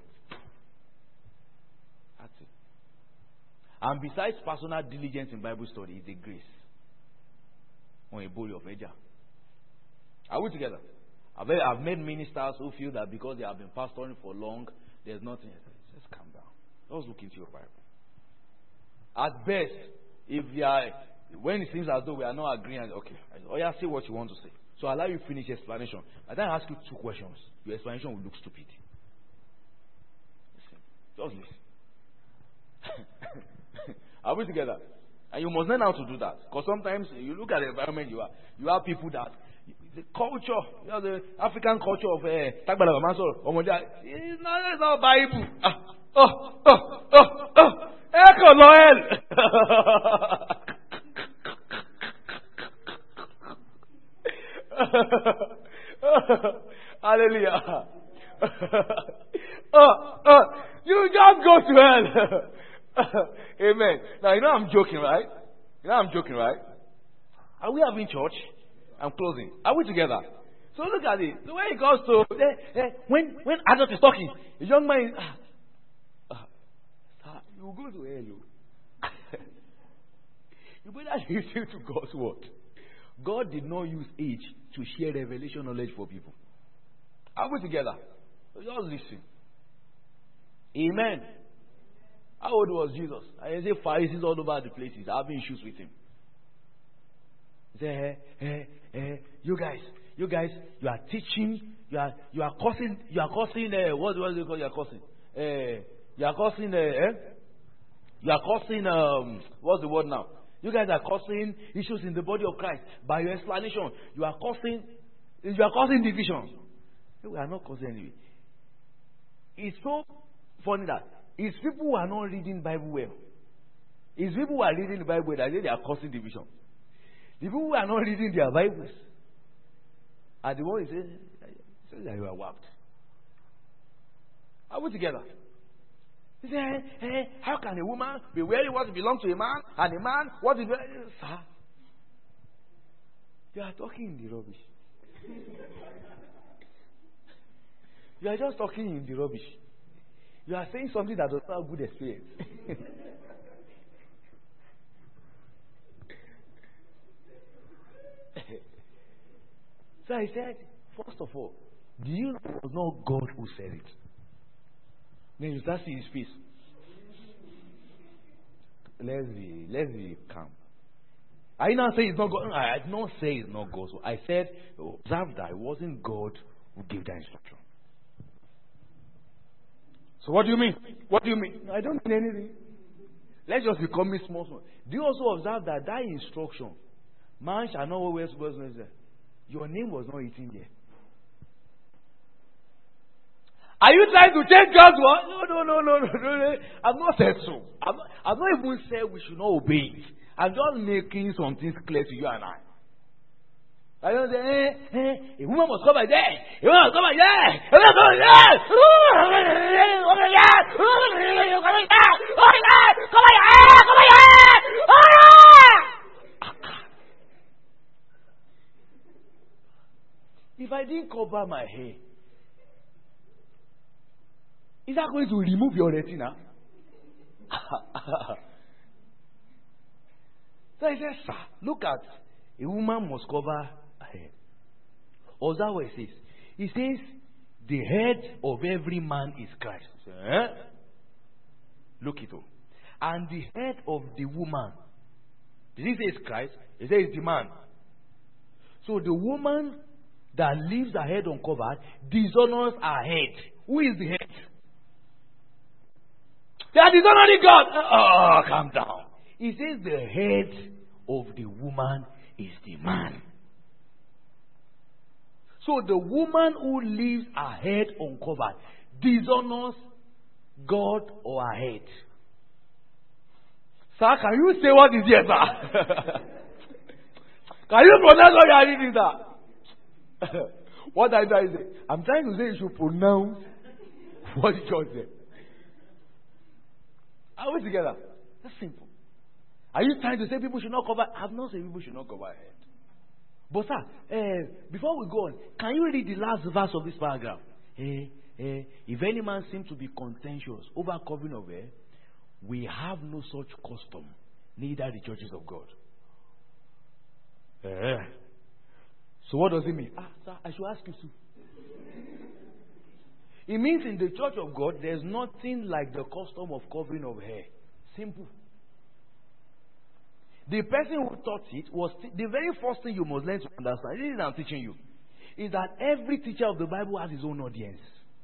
That's it. And besides personal diligence in Bible study, is a grace. On a body of Eja. Are we together? I've, I've met ministers who feel that because they have been pastoring for long, there's nothing. Just calm down. Just look into your Bible. At best, if they are, when it seems as though we are not agreeing, okay, oh yeah, say what you want to say. So I'll allow you to finish your explanation. I then ask you two questions. Your explanation will look stupid. Listen. Just listen. Are we together? And you must learn how to do that. Because sometimes you look at the environment you are, you have people that the culture, you know, the African culture of Tagbala Mansor, Omoja, it's not, it's not Bible. Ah, oh, oh, oh, oh, Echo Noel. Hallelujah. Oh, oh, You just go to hell. Amen. Now, you know I'm joking, right? You know I'm joking, right? Are we having church? I'm closing. Are we together? So look at it. The way it goes to, eh, eh, when, when adult is talking, the young man is, ah, ah, you go to hell, you. You better listen to God's word. God did not use age to share revelation knowledge for people. Are we together? So just listen. Amen. How old was Jesus? I say Pharisees all over the places having issues with him. He said, hey, hey, hey, you guys, you guys, you are teaching, you are you are causing, you are causing, uh, what what do you call you are causing? Uh, you are causing, uh, eh? You are causing, um, what's the word now? You guys are causing issues in the body of Christ by your explanation. You are causing, you are causing division. We are not causing anything. It's so funny that it's people who are not reading Bible well. It's people who are reading the Bible that they are causing division. The people who are not reading their Bibles are the ones who say, say that you are warped. Are we together? He said, hey, hey, how can a woman be wearing what belongs to a man, and a man what is sir? You are talking in the rubbish. You are just talking in the rubbish. You are saying something that does not have good experience. So I said, first of all, do you know it was not God who said it? Then you start seeing his face. Let's be, let's be calm. I now say it's not God. I did not say it's not God. So I said, observe that it wasn't God who gave that instruction. So what do you mean? What do you mean? No, I don't mean anything. Let's just become small, small. Do you also observe that that instruction, man shall not wear supposed to say, your name was not written there. Are you trying to change God's word? No, no, no, no, no, no. I've not said so. I've not, I've not even said we should not obey it. I'm just making some things clear to you and I. I don't say, eh, eh, a woman must come by there. A woman must come by there. A woman must come by there. Come by there. Come by there. Come by there. Come by there. If I didn't cover my hair, is that going to remove your retina? So I said, sir, look at, a woman must cover her head. Or is that what it says? It says, the head of every man is Christ. So, eh? Look it up. And the head of the woman, did it say it's Christ? It says it's the man. So the woman that leaves her head uncovered dishonors her head. Who is the head? They are dishonoring God. Oh, calm down. He says the head of the woman is the man. So the woman who leaves her head uncovered dishonors God or her head. Sir, can you say what is here, sir? Can you pronounce what you are reading, sir? What I trying to say? I'm trying to say you should pronounce what the church said. Are we together? That's simple. Are you trying to say people should not cover? I have not said people should not cover their head. But sir, uh, before we go on, can you read the last verse of this paragraph? Hey, hey, if any man seems to be contentious over covering of hair, we have no such custom, neither the churches of God. Uh, so what does it mean? Ah, sir, I should ask you too. It means in the church of God, there's nothing like the custom of covering of hair. Simple. The person who taught it was t- the very first thing you must learn to understand. This is what I'm teaching you. Is that every teacher of the Bible has his own audience.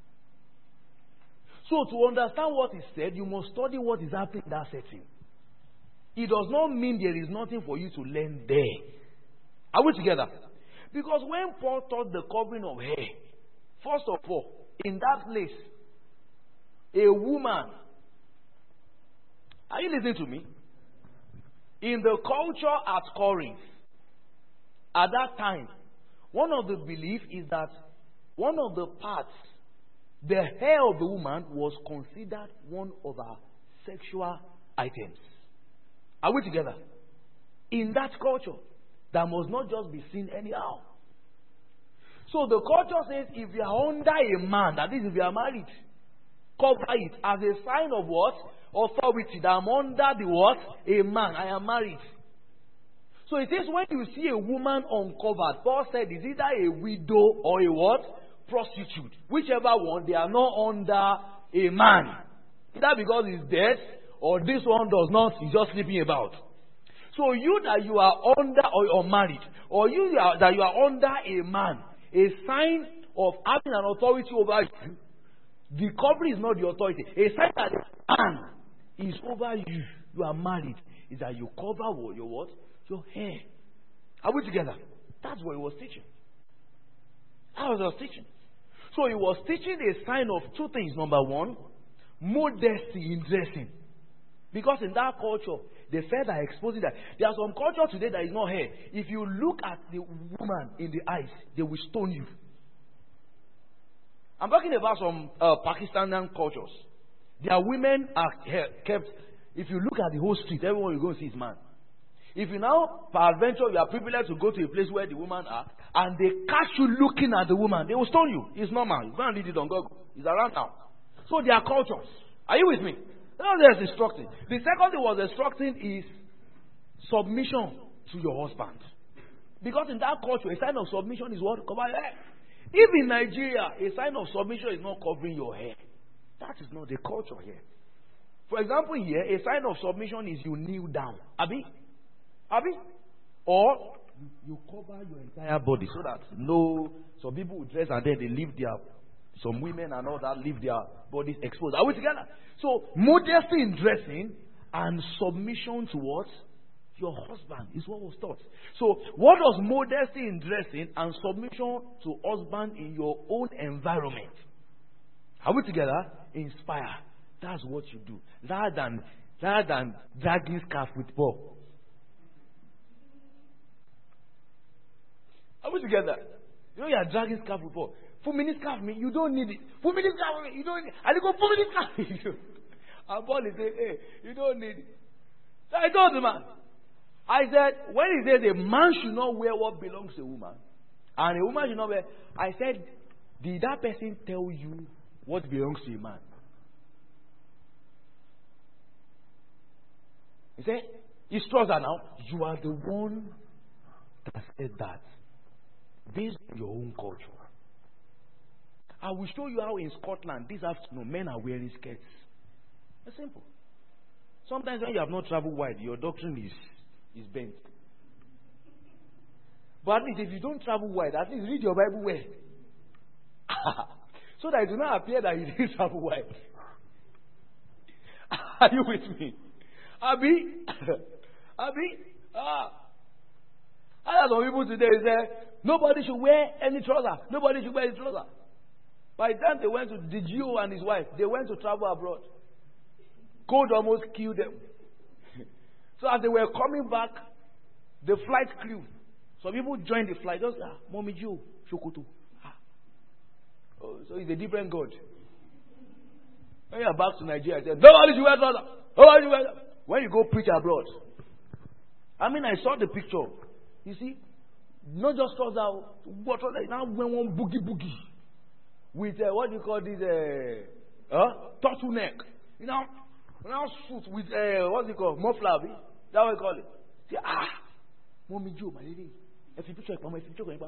So to understand what is said, you must study what is happening in that setting. It does not mean there is nothing for you to learn there. Are we together? Because when Paul taught the covering of hair, first of all, in that place, a woman, are you listening to me? In the culture at Corinth, at that time, one of the beliefs is that one of the parts the hair of the woman was considered one of her sexual items. Are we together? In that culture, that must not just be seen anyhow. So the culture says if you are under a man, that is if you are married, cover it as a sign of what? Authority. That I'm under the what? A man. I am married. So it says when you see a woman uncovered, Paul said it's either a widow or a what? Prostitute. Whichever one, they are not under a man. Either because he's dead or this one does not, he's just sleeping about. So you that you are under or, or married, or you are, that you are under a man, a sign of having an authority over you. The covering is not the authority. A sign that a man is over you. You are married. Is that you cover what, your what? Your hair. Are we together? That's what he was teaching. That was what he was teaching. So he was teaching a sign of two things. Number one, modesty in dressing. Because in that culture, they felt that exposing that. There are some culture today that is not hair. If you look at the woman in the eyes, they will stone you. I'm talking about some uh, Pakistani cultures. Their women are kept. If you look at the whole street, everyone you go see is man. If you now, peradventure, you are privileged to go to a place where the women are, and they catch you looking at the woman, they will stone you. It's normal. You can't read it on Google. It's around now. So their cultures. Are you with me? That's what they're instructing. The second thing was instructing is submission to your husband. Because in that culture, a sign of submission is what? Cover your hair. If in Nigeria, a sign of submission is not covering your hair, that is not the culture here. For example, here, a sign of submission is you kneel down. Abi? Abi? Or you cover your entire body so that no, some people will dress and then they leave their, some women and all that leave their bodies exposed. Are we together? So, modesty in dressing and submission to what? Your husband is what was taught. So, what does modesty in dressing and submission to husband in your own environment? Are we together? Inspire. That's what you do. Rather than, rather than dragging scarf with Paul. Are we together? You know you are dragging scarf with Paul. Four minutes scarf me, you don't need it. Four minutes scarf me, you don't need it. And they go, four minutes scarf me. And Paul is saying, hey, you don't need it. So I told the man. I said, when he says a man should not wear what belongs to a woman, and a woman should not wear, I said, did that person tell you what belongs to a man? He said, it's trouser now. You are the one that said that. Based on your own culture. I will show you how in Scotland this afternoon men are wearing skirts. It's simple. Sometimes when you have not traveled wide, your doctrine is, is bent. But at least if you don't travel wide, at least read your Bible well. So that it will not appear that you didn't travel wide. Are you with me? Abi? Abi? Ah. I have some people today say, nobody should wear any trouser. Nobody should wear any trouser. By the time they went to the Gio and his wife, they went to travel abroad. Cold almost killed them. So as they were coming back, the flight crew, some people joined the flight. Just, ah, Mommy Gio, Shokoto. Ah. Oh, so it's a different God. When you are back to Nigeria, I said, nobody should wear trouser. Nobody should wear trouser. When you go preach abroad. I mean, I saw the picture. You see, not just trouser, what trouser, now when one boogie boogie with uh, what do you call this? Uh, uh, turtleneck. You know, now suit with uh, what do you call muffler? That's what you call it. Say, ah, Mommy Joe, my lady. If you picture, if you picture,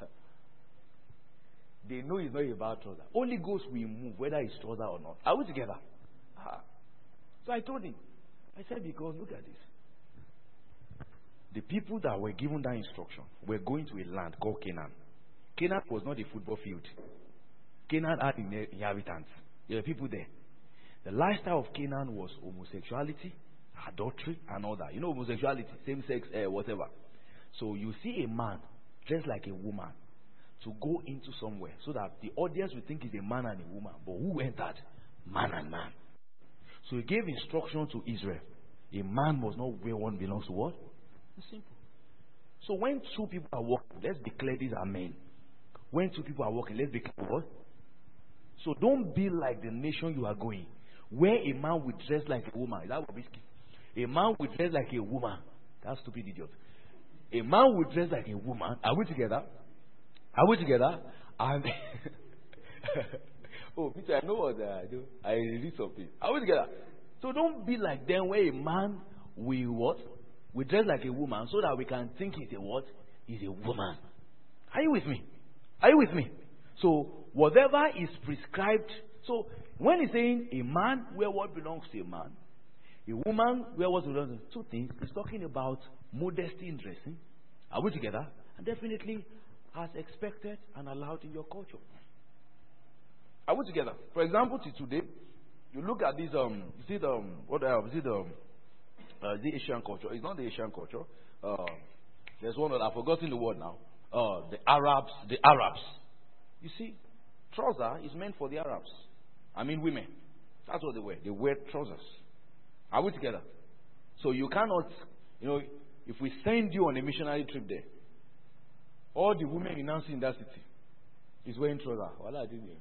they know it's not about trouser. Only Ghost will move whether it's trouser or not. Are we together? Ah. So I told him. I said, because look at this. The people that were given that instruction were going to a land called Canaan. Canaan was not a football field. Canaan had inhabitants. There were people there. The lifestyle of Canaan was homosexuality, adultery, and all that. You know, homosexuality, same sex, uh, whatever. So you see a man dressed like a woman to go into somewhere so that the audience will think it's a man and a woman. But who entered? Man and man. So he gave instruction to Israel. A man must not wear what belongs to what? It's simple. So when two people are walking, let's declare these are men. When two people are walking, let's declare what? So don't be like the nation you are going, where a man will dress like a woman. Is that what risky? A man will dress like a woman. That's stupid idiot. A man will dress like a woman. Are we together? Are we together? And oh, Peter, I know what I do. I read something. Are we together? So don't be like them, where a man will what? We dress like a woman, so that we can think he's a what? He's a woman. Are you with me? Are you with me? So whatever is prescribed. So when he's saying a man where what belongs to a man, a woman where what belongs to two things, he's talking about modesty in dressing. Are we together? And definitely as expected and allowed in your culture. Are we together? For example, till today, you look at this. Um, you see the um, what? Uh, is it the um, uh, the Asian culture? It's not the Asian culture. Uh, there's one that I've forgotten the word now. Uh, the Arabs. The Arabs. You see, trouser is meant for the Arabs. I mean, women. That's what they wear. They wear trousers. Are we together? So you cannot, you know, if we send you on a missionary trip there, all the women in Nancy in that city is wearing trousers. Well, I didn't hear.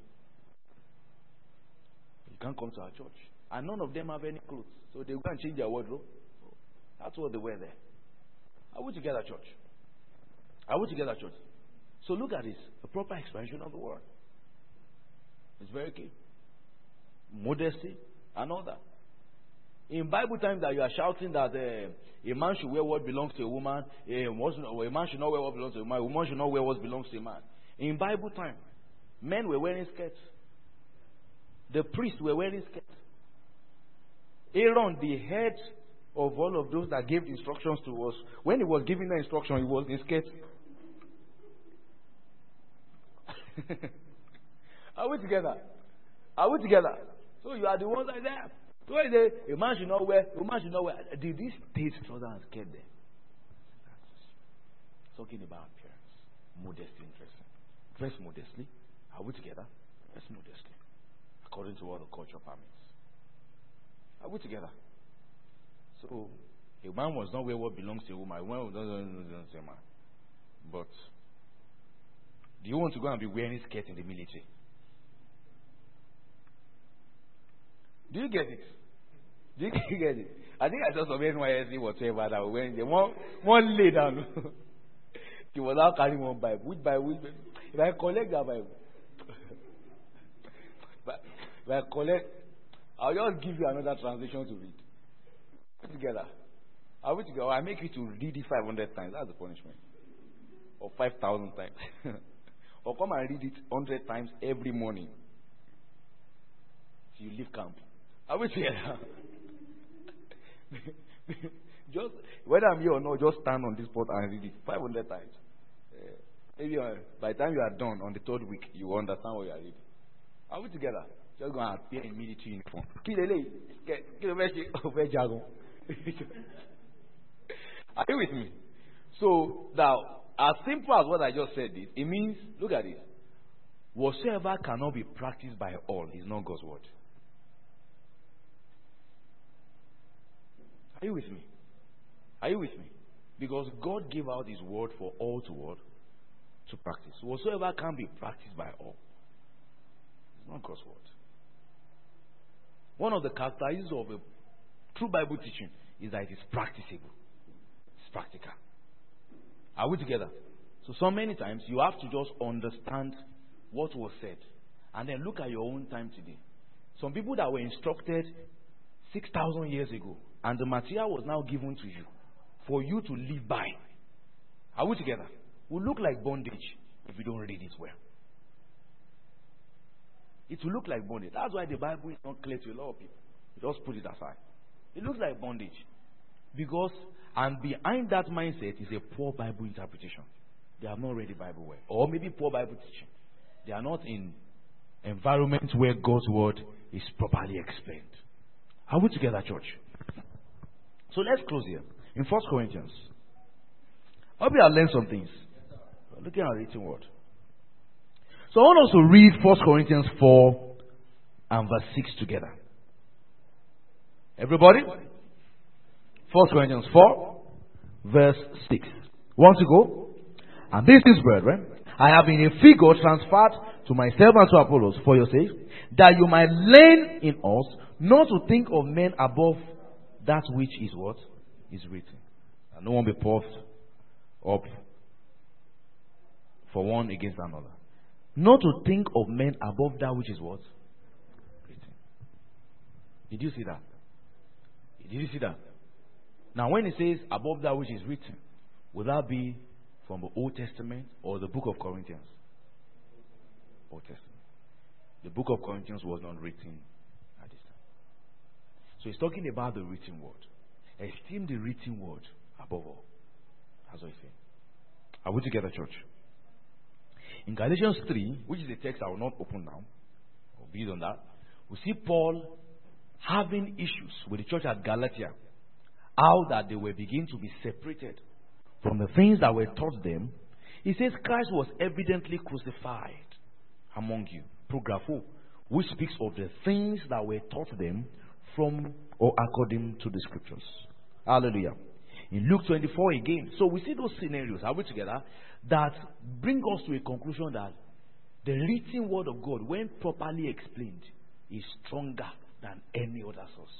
You can't come to our church. And none of them have any clothes. So they go and change their wardrobe. That's what they wear there. Are we together, church? Are we together, church? So look at this. A proper expansion of the word. It's very key. Modesty and all that. In Bible times that you are shouting that uh, a man should wear what belongs to a woman, a, a man should not wear what belongs to a woman, a woman should not wear what belongs to a man. In Bible time, men were wearing skirts. The priests were wearing skirts. Aaron, the head of all of those that gave instructions to us, when he was giving the instruction, he was in skirt. Are we together? Are we together? So you are the ones like that. So a man should not wear, a man should not wear. Did this state trouser and skirt there? Talking about appearance, modesty in dressing. Dress modestly. Are we together? Dress modestly, according to what the culture permits. Are we together? So a man must not wear what belongs to a woman. A woman doesn't belong to a man. But do you want to go and be wearing skirt in the military? Do you get it? Do you get it? I think I saw some N Y S C whatever that when they one one lay down. He was out carrying one Bible. Which Bible? Which Bible? If I collect that Bible, but if I collect, I'll just give you another translation to read. Put together. I will together. I make you to read it five hundred times. That's the punishment. Or five thousand times. Or come and read it hundred times every morning till you leave camp. I will together. Just whether I'm here or not, just stand on this spot and read it five hundred times. Uh, maybe uh, by the time you are done on the third week, you will understand what you are reading. Are we together? Just go and appear in military uniform. Are you with me? So now, as simple as what I just said is, it means, look at this. Whatsoever cannot be practiced by all is not God's word. Are you with me? Are you with me? Because God gave out His word for all to what? To practice. Whatsoever can be practiced by all. It's not God's word. One of the characteristics of a true Bible teaching is that it is practicable. It's practical. Are we together? So, so many times you have to just understand what was said and then look at your own time today. Some people that were instructed six thousand years ago, and the material was now given to you for you to live by. Are we together? Will look like bondage if you don't read it well. It will look like bondage. That's why the Bible is not clear to a lot of people. You just put it aside. It looks like bondage. Because, and behind that mindset is a poor Bible interpretation. They have not read the Bible well. Or maybe poor Bible teaching. They are not in environments where God's word is properly explained. Are we together, church? So let's close here. In First Corinthians. I hope you have learned some things. We're looking at the written word. So I want us to read First Corinthians four and verse six together. Everybody? First Corinthians four, verse six. Want to go? And this is, brethren, I have been a figure transferred to myself and to Apollos for your sake, that you might learn in us not to think of men above that which is what is written. And no one be puffed up for one against another. Not to think of men above that which is what? Written. Did you see that? Did you see that? Now when it says above that which is written, would that be from the Old Testament or the book of Corinthians? Old Testament. The book of Corinthians was not written at this time. So he's talking about the written word. Esteem the written word above all. That's what he's saying. Are we together, church? In Galatians three, which is a text I will not open now, or build on that, we see Paul having issues with the church at Galatia. How that they were beginning to be separated from the things that were taught them. He says Christ was evidently crucified among you. Prographo, which speaks of the things that were taught them from or according to the scriptures. Hallelujah. In Luke twenty-four again. So we see those scenarios, are we together, that bring us to a conclusion that the written word of God, when properly explained, is stronger than any other source.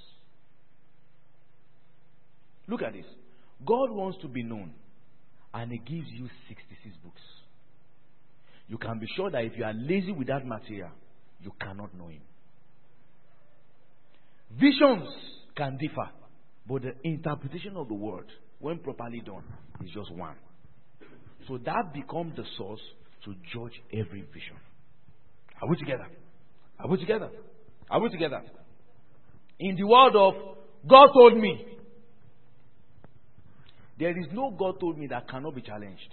Look at this. God wants to be known, and He gives you sixty-six books. You can be sure that if you are lazy with that material, you cannot know Him. Visions can differ, but the interpretation of the word, when properly done, is just one. So that becomes the source to judge every vision. Are we together? Are we together? Are we together? In the word of God told me, there is no God told me that cannot be challenged.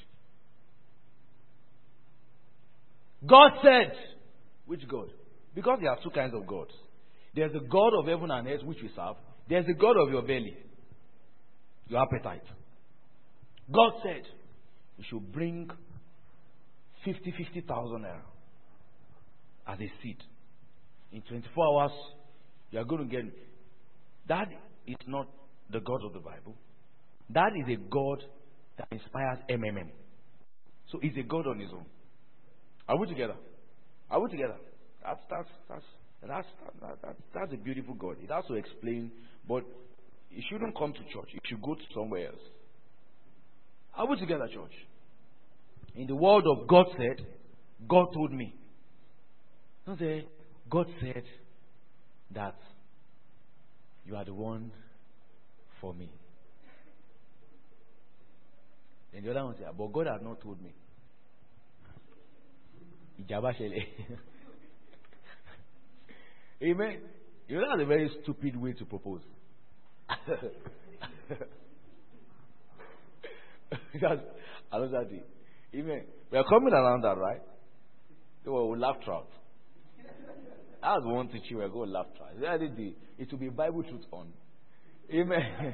God said, which God? Because there are two kinds of gods. There's the God of heaven and earth which we serve. There's the God of your belly, your appetite. God said, you should bring fifty, fifty thousand naira as a seed. In twenty-four hours, you are going to get. That is not the God of the Bible. That is a God that inspires M M M. So he's a God on his own. Are we together? Are we together? That's that's that's that's that, that, that's a beautiful God. It has to explain, but it shouldn't come to church. It should go to somewhere else. Are we together, church? In the word of God said, God told me. Don't say God said that you are the one for me. Then the other one said, but God has not told me. Amen. You know, that's a very stupid way to propose. That's another thing. Amen. We are coming around that, right? So we'll laugh throughout. That's one teaching we're going to laugh throughout. It will be Bible truth on. Amen.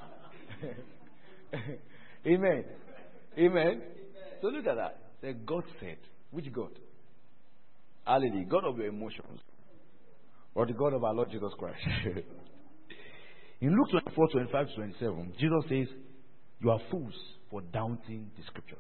Amen. Amen. So look at that. Say, God said. Which God? Hallelujah. God of your emotions. Or the God of our Lord Jesus Christ. In Luke twenty-four, twenty-five to twenty-seven, Jesus says, you are fools for doubting the scriptures.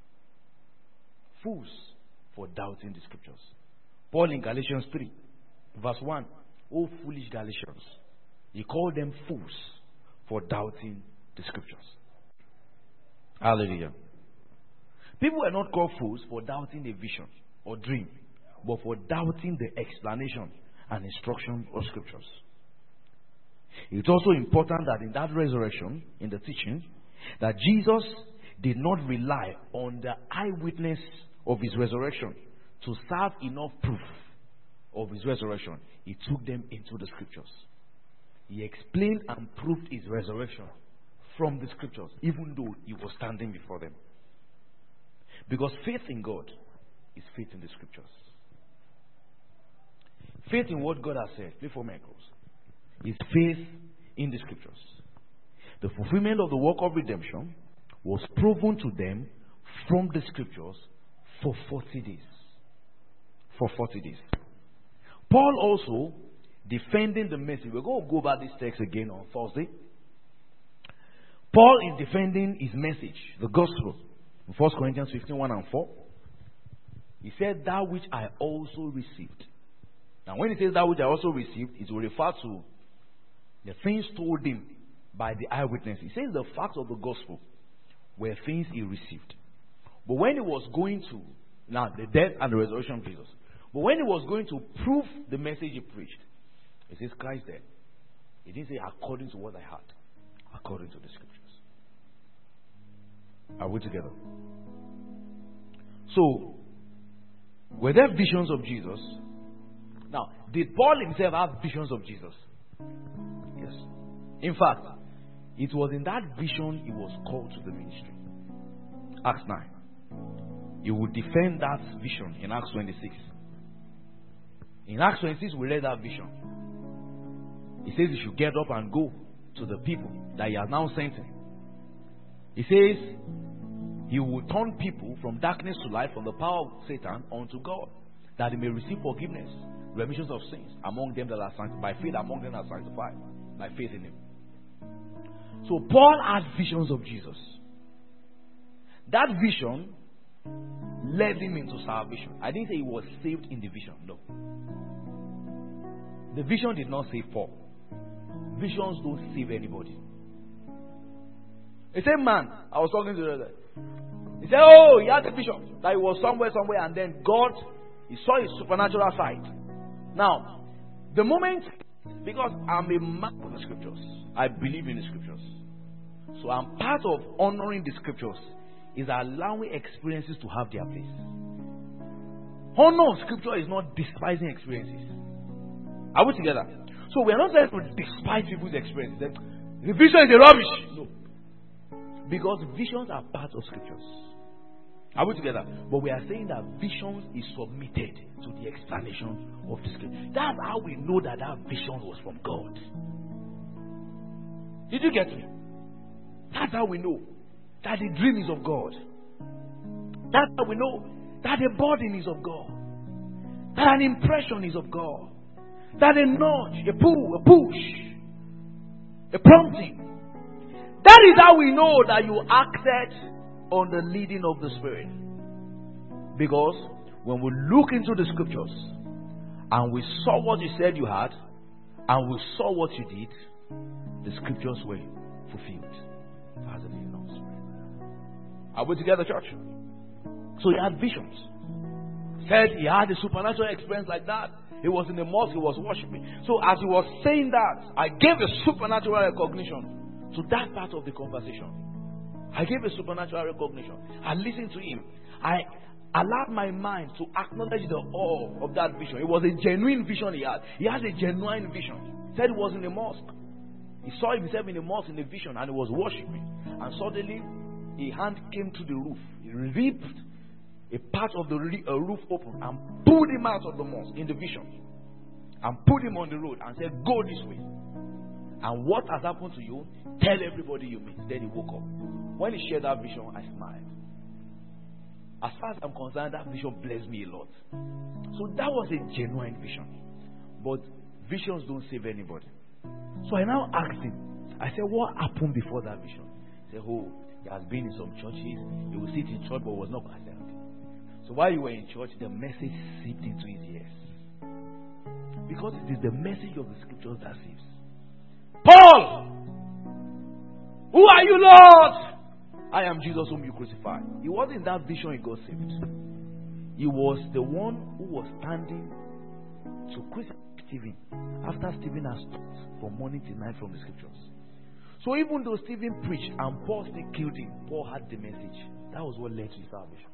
Fools for doubting the scriptures. Paul in Galatians three, verse one, O foolish Galatians, he called them fools for doubting the scriptures. Hallelujah. People are not called fools for doubting a vision or dream, but for doubting the explanation and instruction of scriptures. It's also important that in that resurrection, in the teaching, that Jesus did not rely on the eyewitness of his resurrection to serve enough proof of his resurrection. He took them into the scriptures. He explained and proved his resurrection from the scriptures, even though he was standing before them. Because faith in God is faith in the scriptures. Faith in what God has said, before miracles, is faith in the scriptures. The fulfillment of the work of redemption was proven to them from the scriptures for forty days. For forty days. Paul also defending the message. We're going to go over this text again on Thursday. Paul is defending his message, the gospel, in First Corinthians fifteen, one and four. He said, that which I also received. Now, when he says that which I also received, it will refer to the things told him by the eyewitness. He says the facts of the gospel were things he received. But when he was going to, now the death and the resurrection of Jesus, but when he was going to prove the message he preached, he says, Christ dead. He didn't say according to what I had, according to the scriptures. Are we together? So, were there visions of Jesus? Now, did Paul himself have visions of Jesus? Yes. In fact, it was in that vision he was called to the ministry. Acts nine. He would defend that vision in Acts twenty-six. In Acts twenty-six, we read that vision. He says he should get up and go to the people that he has now sent him. He says he will turn people from darkness to light, from the power of Satan unto God, that they may receive forgiveness, remissions of sins among them that are sanctified, by faith among them that are sanctified, by faith in him. So Paul had visions of Jesus. That vision led him into salvation. I didn't say he was saved in the vision. No. The vision did not save Paul. Visions don't save anybody. The same man I was talking to the other. He said, oh, he had a vision that he was somewhere, somewhere, and then God, he saw his supernatural side. Now, the moment, because I'm a man of the scriptures, I believe in the scriptures. So I'm part of honoring the scriptures is allowing experiences to have their place. Honor of scripture is not despising experiences. Are we together? So we are not trying to despise people's experiences. The vision is a rubbish. No. Because visions are part of scriptures. Are we together? But we are saying that visions is submitted to the explanation of the scripture. That's how we know that that vision was from God. Did you get me? That's how we know that the dream is of God. That's how we know that the burden is of God. That an impression is of God. That a nudge, a pull, a push, a prompting. That is how we know that you acted on the leading of the Spirit. Because when we look into the scriptures and we saw what you said you had and we saw what you did, the scriptures were fulfilled. As the leading of the Spirit. Are we together, church? So he had visions. Said he had a supernatural experience like that. He was in the mosque, he was worshiping. So as he was saying that, I gave a supernatural recognition to that part of the conversation. I gave a supernatural recognition. I listened to him. I allowed my mind to acknowledge the awe of that vision. It was a genuine vision he had. He had a genuine vision. He said he was in the mosque. He saw himself in the mosque in the vision and he was worshiping. And suddenly, a hand came to the roof. He ripped a part of the uh, roof open and pulled him out of the mosque in the vision. And put him on the road and said, go this way. And what has happened to you? Tell everybody you meet. Then he woke up. When he shared that vision, I smiled. As far as I'm concerned, that vision blessed me a lot. So that was a genuine vision. But visions don't save anybody. So I now asked him, I said, what happened before that vision? He said, oh, he has been in some churches. He would sit in church but was not. I said, okay. So while you were in church, the message seeped into his ears. Because it is the message of the scriptures that saves. Paul! Who are you, Lord? I am Jesus whom you crucified. It wasn't in that vision he got saved. He was the one who was standing to crucify Stephen after Stephen has taught from morning till night from the scriptures. So even though Stephen preached and Paul still killed him, Paul had the message. That was what led to his salvation.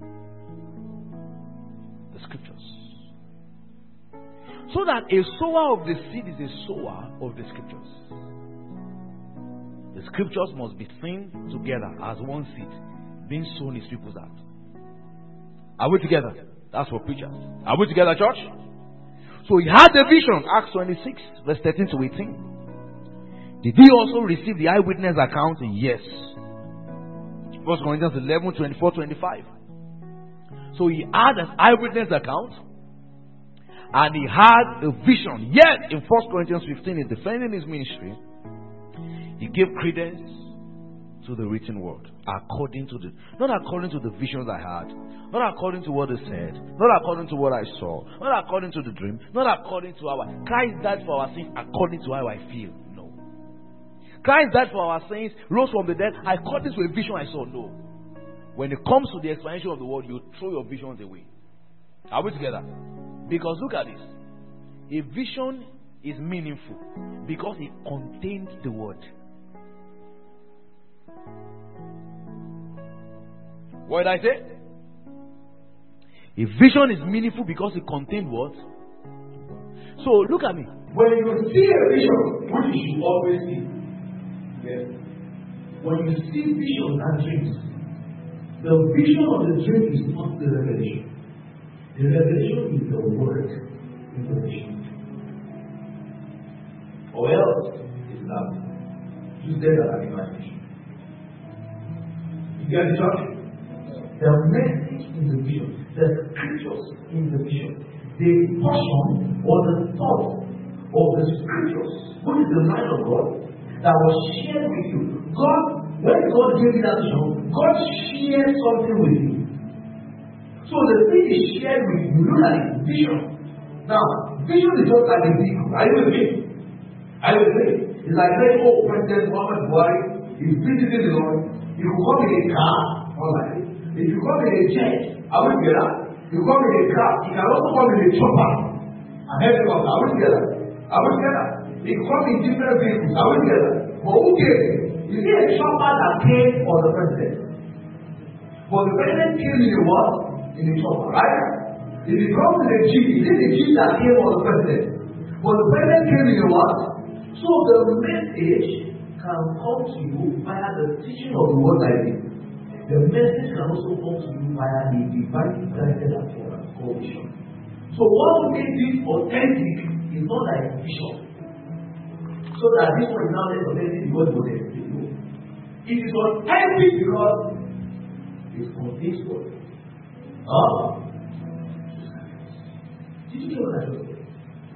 The scriptures. So that a sower of the seed is a sower of the scriptures. The scriptures must be seen together as one seed being sown in people's heart. Are we together? That's for preachers. Are we together, church? So he had the vision, Acts twenty-six, verse thirteen to eighteen. Did he also receive the eyewitness account? Yes. First Corinthians eleven, twenty-four, twenty-five. So he had an eyewitness account and he had a vision. Yet in First Corinthians fifteen, in defending his ministry, he gave credence to the written word. According to the, not according to the visions I had, not according to what they said, not according to what I saw, not according to the dream, not according to our, Christ died for our sins according to how I feel. No. Christ died for our sins, rose from the dead according to a vision I saw. No. When it comes to the explanation of the word, you throw your visions away. Are we together? Because look at this. A vision is meaningful because it contains the word. What did I say? A vision is meaningful because it contains what? So look at me. When you see a vision, which you should always see. Yes. When you see visions and dreams, the vision of the dream is not the revelation. The revelation is the word information. Or else it's that you said that an imagination. You get the church? The message in the vision, the scriptures in the vision, the portion or the thought of the scriptures, which is the mind of God, that was shared with you. God, when God gave you that vision, God shared something with you. So the thing is shared with you. Look at it, vision. Now, vision is just like a vehicle. Are you with me? Are you with me? It's like saying, oh, President Muhammad Buhari is visiting the Lord. You could come in a car, all like it. If you come in a jet, are we together? You come in a car, you can also come in a chopper. And helicopter, are we together? Are we together? You come in different vehicles, are we together? But who came? You see a chopper that came for the president. But the president came in a what? In a chopper, right? If you come in a jeep, you see the jeep that came for the president. But the president came in a what? So the message can come to you via the teaching of the word like this. The message can also come to you via the divine guided and called vision. So what makes it authentic is not like vision. So that this one is now less authentic because what they do. It is authentic because it contains what? Ah. Did you get what I just said?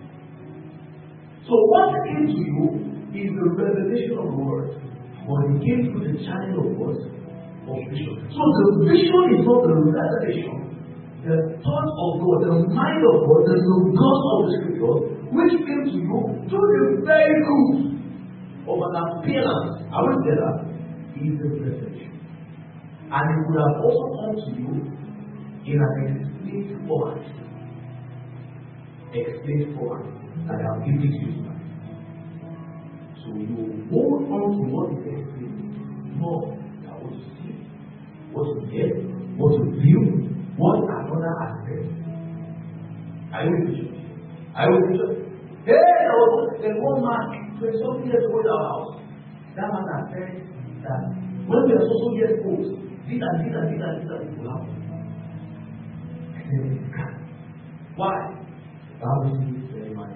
So what came to you is the revelation of the word. But it came through the channel of what? Of vision. So the vision is not the revelation. The thought of God, the mind of God, the logos of the scripture, which came to you through the very good of an appearance. I will tell that is the revelation. And it would have also come to you in an explained format. Explained format that I have given to you tonight. So you hold on to what is explained more than what you see, what you hear, what you view, what another aspect. Are you with me? Are you with me? Hey, there was a one man, twenty-something years old in our house. That man had said that when we are so so years old, this and this and this and this and this will happen. I said, why? That was very much.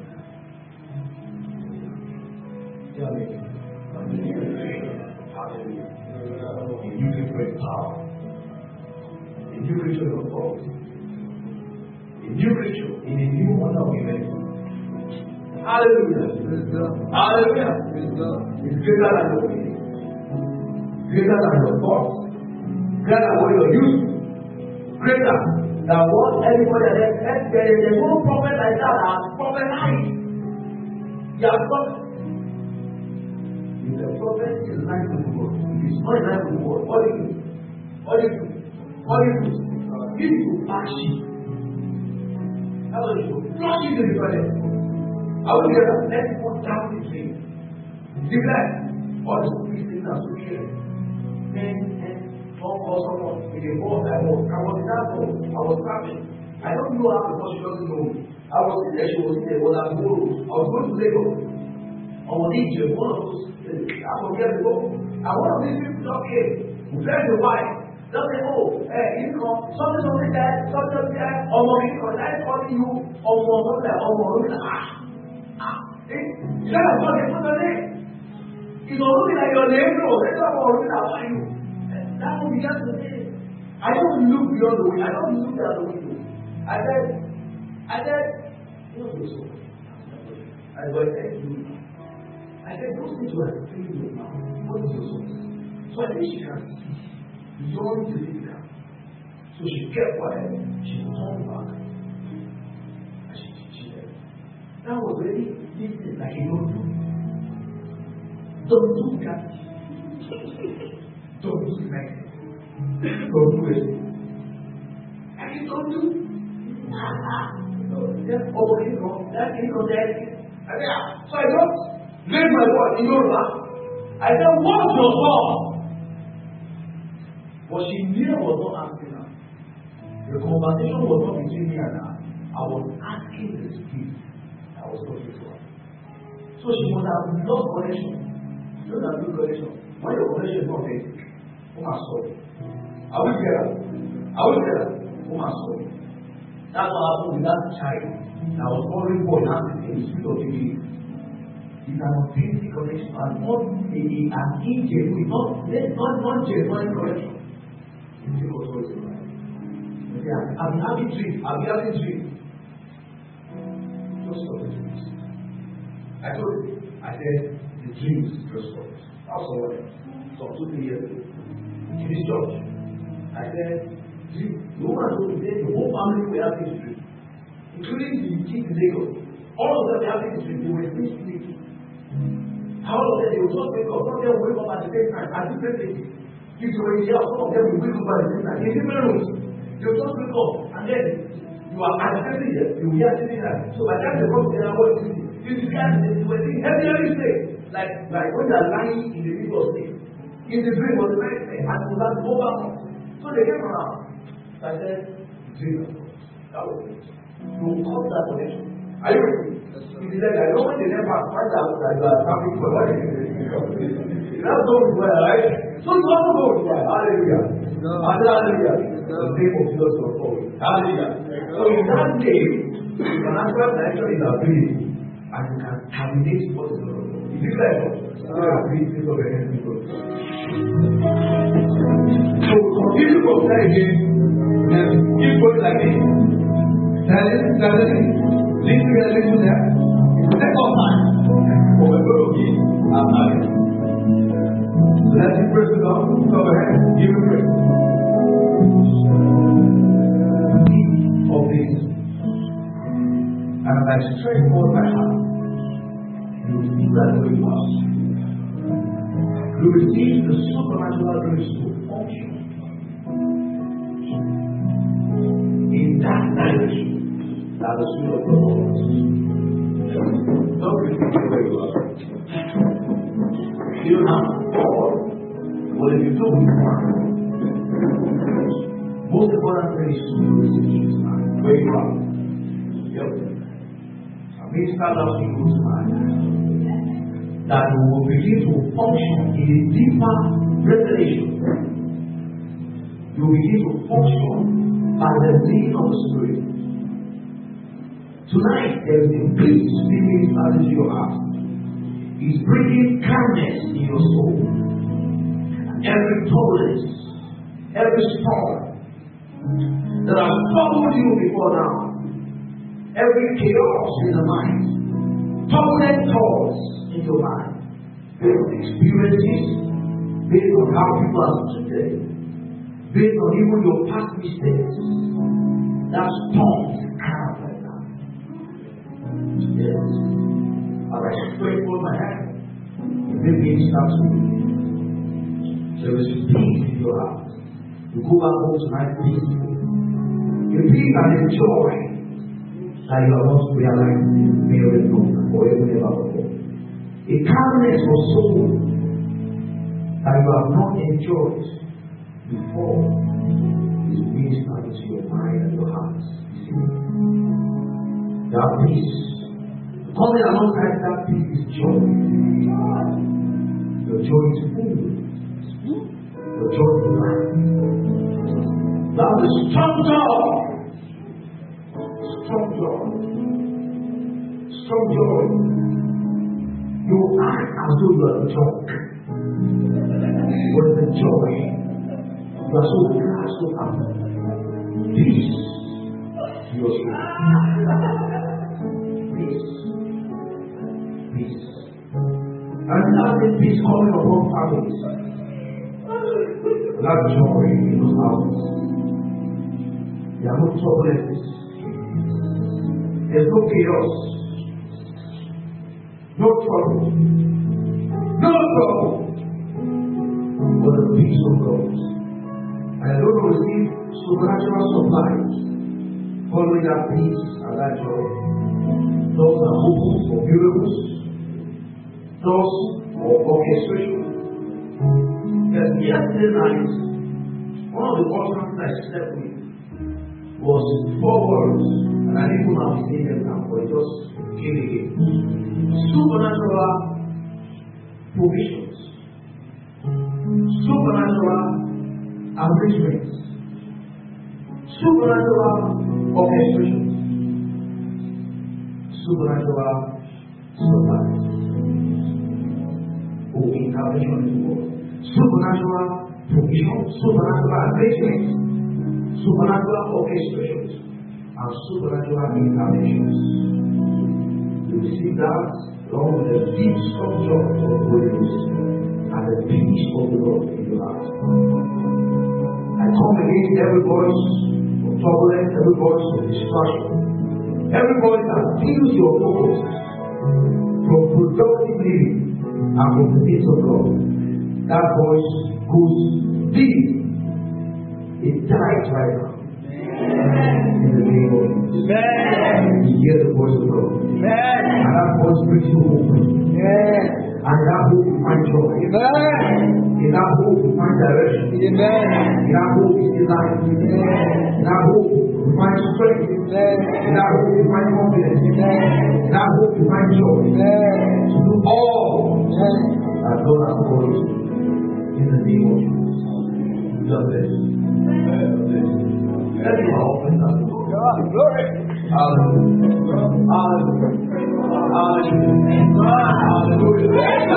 Tell me. Hallelujah. A new different power. A new creature of God. A new creature in a new order of humanity. Hallelujah. Hallelujah. It's greater than your feelings. Greater than your thoughts. Greater than what you're used to. Greater than what everybody has said. There is no prophet like that that has prophesied. He has prophesied. If the prophet is in line with the word, if it's not in line with the word, what do you do? What do you do? What do you do? Give you flash it. That's what you do. Flash it to the toilet. I will get a let's put down the tree. Declare all the stupid things are so clear. Then, then, talk for someone in a boat I was. I was in that boat. I was traveling. I don't know how because she doesn't know me. I was in there, she was in there, was at Moro. I was going to Lagos. I was in Egypt, one of those. I was here to go. And one of these people just came. Very the wife. Just say, oh, hey, you come. Something, something there, something, something there. Oh, mommy, because I'm calling you. Oh, mom, something like, oh, mom, look at ah. Ah. Eh? You don't have money, put your name. You don't look at your name, no. That's not what looking at you. That's what we got to say. I don't look beyond the window. I don't look out the window. I said, I said, what's this one? I said, thank you. I said, those things were saying in your mouth. What is your source? So I think she can see beyond the physical. So she kept quiet. She turned back. And she cheated. That was really listening like a don't do. Don't do that. Don't do like it. Don't do it. And you don't do. Just over you go. That you go there. So I don't raise my voice in Yoruba. I said, what's your fault? But she knew I was not asking her. The conversation was not between me and her. I was asking the spirit I was talking to her. So she must have lost connection. You don't have good connection. When your connection is not basic, who must solve it? I will get her. I will get her. Who must solve it? That's what happened with that child. I was following boy and in the spirit of the it's an authentic connection and not a, an ingenuine, not, not, not genuine connection. It's still authority. Yeah, I'm having dreams. I'm having dreams. Just stop the dreams. I told you. I said the dreams just stop. That's someone else. So two, three years ago. In this church. I said, dream. The woman told me the whole family were having dreams. Including the kids in Lagos. All of them were having dreams. They were still sleeping. How of them they will just wake up, some of them will wake up at the same time, at different places. If you were in jail, some of them will wake up at the same time, in different rooms. They will just wake up, and then you are agitated here, you will hear sitting there. So by the time they come together, what is it? You see, they were saying, heavy, heavy sleep. Like, like when they are lying in the middle of sleep. In the dream was the night thing, and it was that over. So they came around. So I said, dream of God. That was it. You will cut that connection. Are you ready? If you like, I don't want to never find out that you are traffic for what it is. That's not well, right? So it's not about well. Hallelujah. Hallelujah. The name of Jesus was called. Hallelujah. So in that name, the natural direction is ability, and you can terminate what is not. Is it like that? You are free to go ahead and go. So continue from there again, and keep going like this. Silence, silence. Listen to listen there. Second time, for we're going to give our marriage. So let's just press it up, go ahead, give it praise. Of this, and as I stretch forth my heart, you will see that way you are. You receive the supernatural grace to function in that direction that the Spirit of the Lord is. Don't repeat where you are. You don't have to fall. What if you do? Most important thing is to receive where you are. Yep. I mean, start out to you tonight. That we will begin to function in a deeper revelation. You will begin to function by the leading of the Spirit. Tonight, there is a peace speaking into your heart. He's bringing calmness in your soul. Every turbulence, every storm that has troubled you before now, every chaos in the mind, turbulent thoughts in your mind, based on experiences, based on how people are treated, based on even your past mistakes, that storm is calm right now. Yes. As I straight for my hand, it may be starts with you. There is peace in your heart. You go back home tonight peaceful. You peace and a joy that you are not realizing very long or even ever before. A calmness of soul that you have not enjoyed before is ministered to your mind and your heart. You see? That peace. Coming alongside that peace is joy. Your joy is full. Your joy is life. That is strong joy. Strong joy. Strong joy. You act as though you are drunk. But the joy, you are so glad, so happy. Peace. You are so peace. Peace. And nothing peace coming upon families. We have joy in those houses. There are no turbulences. There's no chaos. No trouble. No trouble. But the peace of God. And I don't receive supernatural supplies following that peace and that joy. Doors are open for miracles. Doors for orchestration. But yesterday night, one of the orphans I slept with was four words, and I didn't know how to say them now, but it just came again. Supernatural provisions, supernatural arrangements, supernatural orchestrations, supernatural supplies. Oh, intervention in the world. Supernatural provision, supernatural arrangements, supernatural orchestrations, and supernatural interventions. You receive that along with the deep structure of the Holy Ghost and the peace of the Lord in your heart. I come against every voice of turbulence, every voice of distraction, every voice that steals your focus from productive living and from the things of God. That voice goes deep. It dies right now. In the name of Jesus. You hear the voice of God. And that voice brings you hope. And in that hope you find joy. In that hope you find direction. In that hope you see life. In that hope you find strength. In that hope you find confidence. In that hope you find joy. To do all that God has called you to. In the name of Jesus. God bless you. Let me open that door. Glory. Hallelujah. Hallelujah. Hallelujah.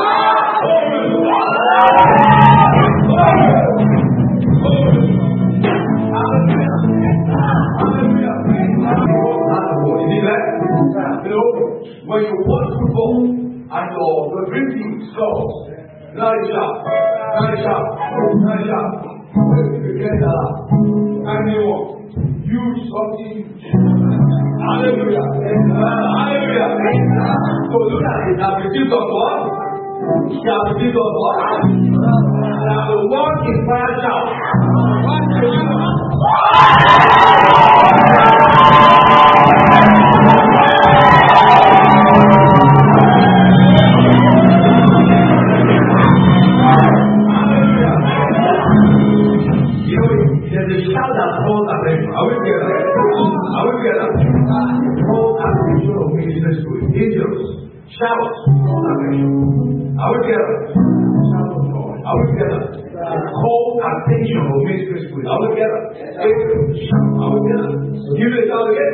When you watch football and your dream team scores, now it's sharp, now it's sharp, now it's sharp. You get that. And you want use something. Hallelujah. Hallelujah. So look at it. Now the gift of God. Shall the gift of God. Now the word is fire shout. What do you know? Are we together? Are we together? Call attention of ministry school. Angels. Showers. Call attention. Are we together? Are we together? Call attention of ministry school. Are we together? Angels. Are we together? Give it a shout again.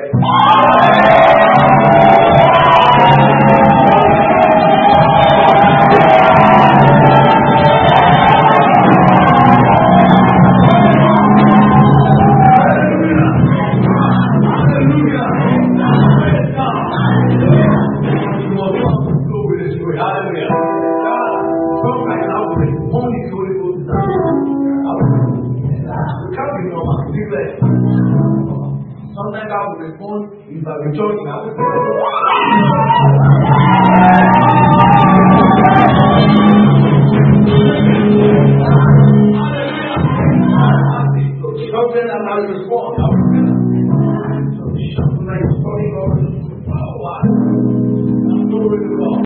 Sometimes I will respond if I return in our Sometimes I will respond. So, sometimes I will respond.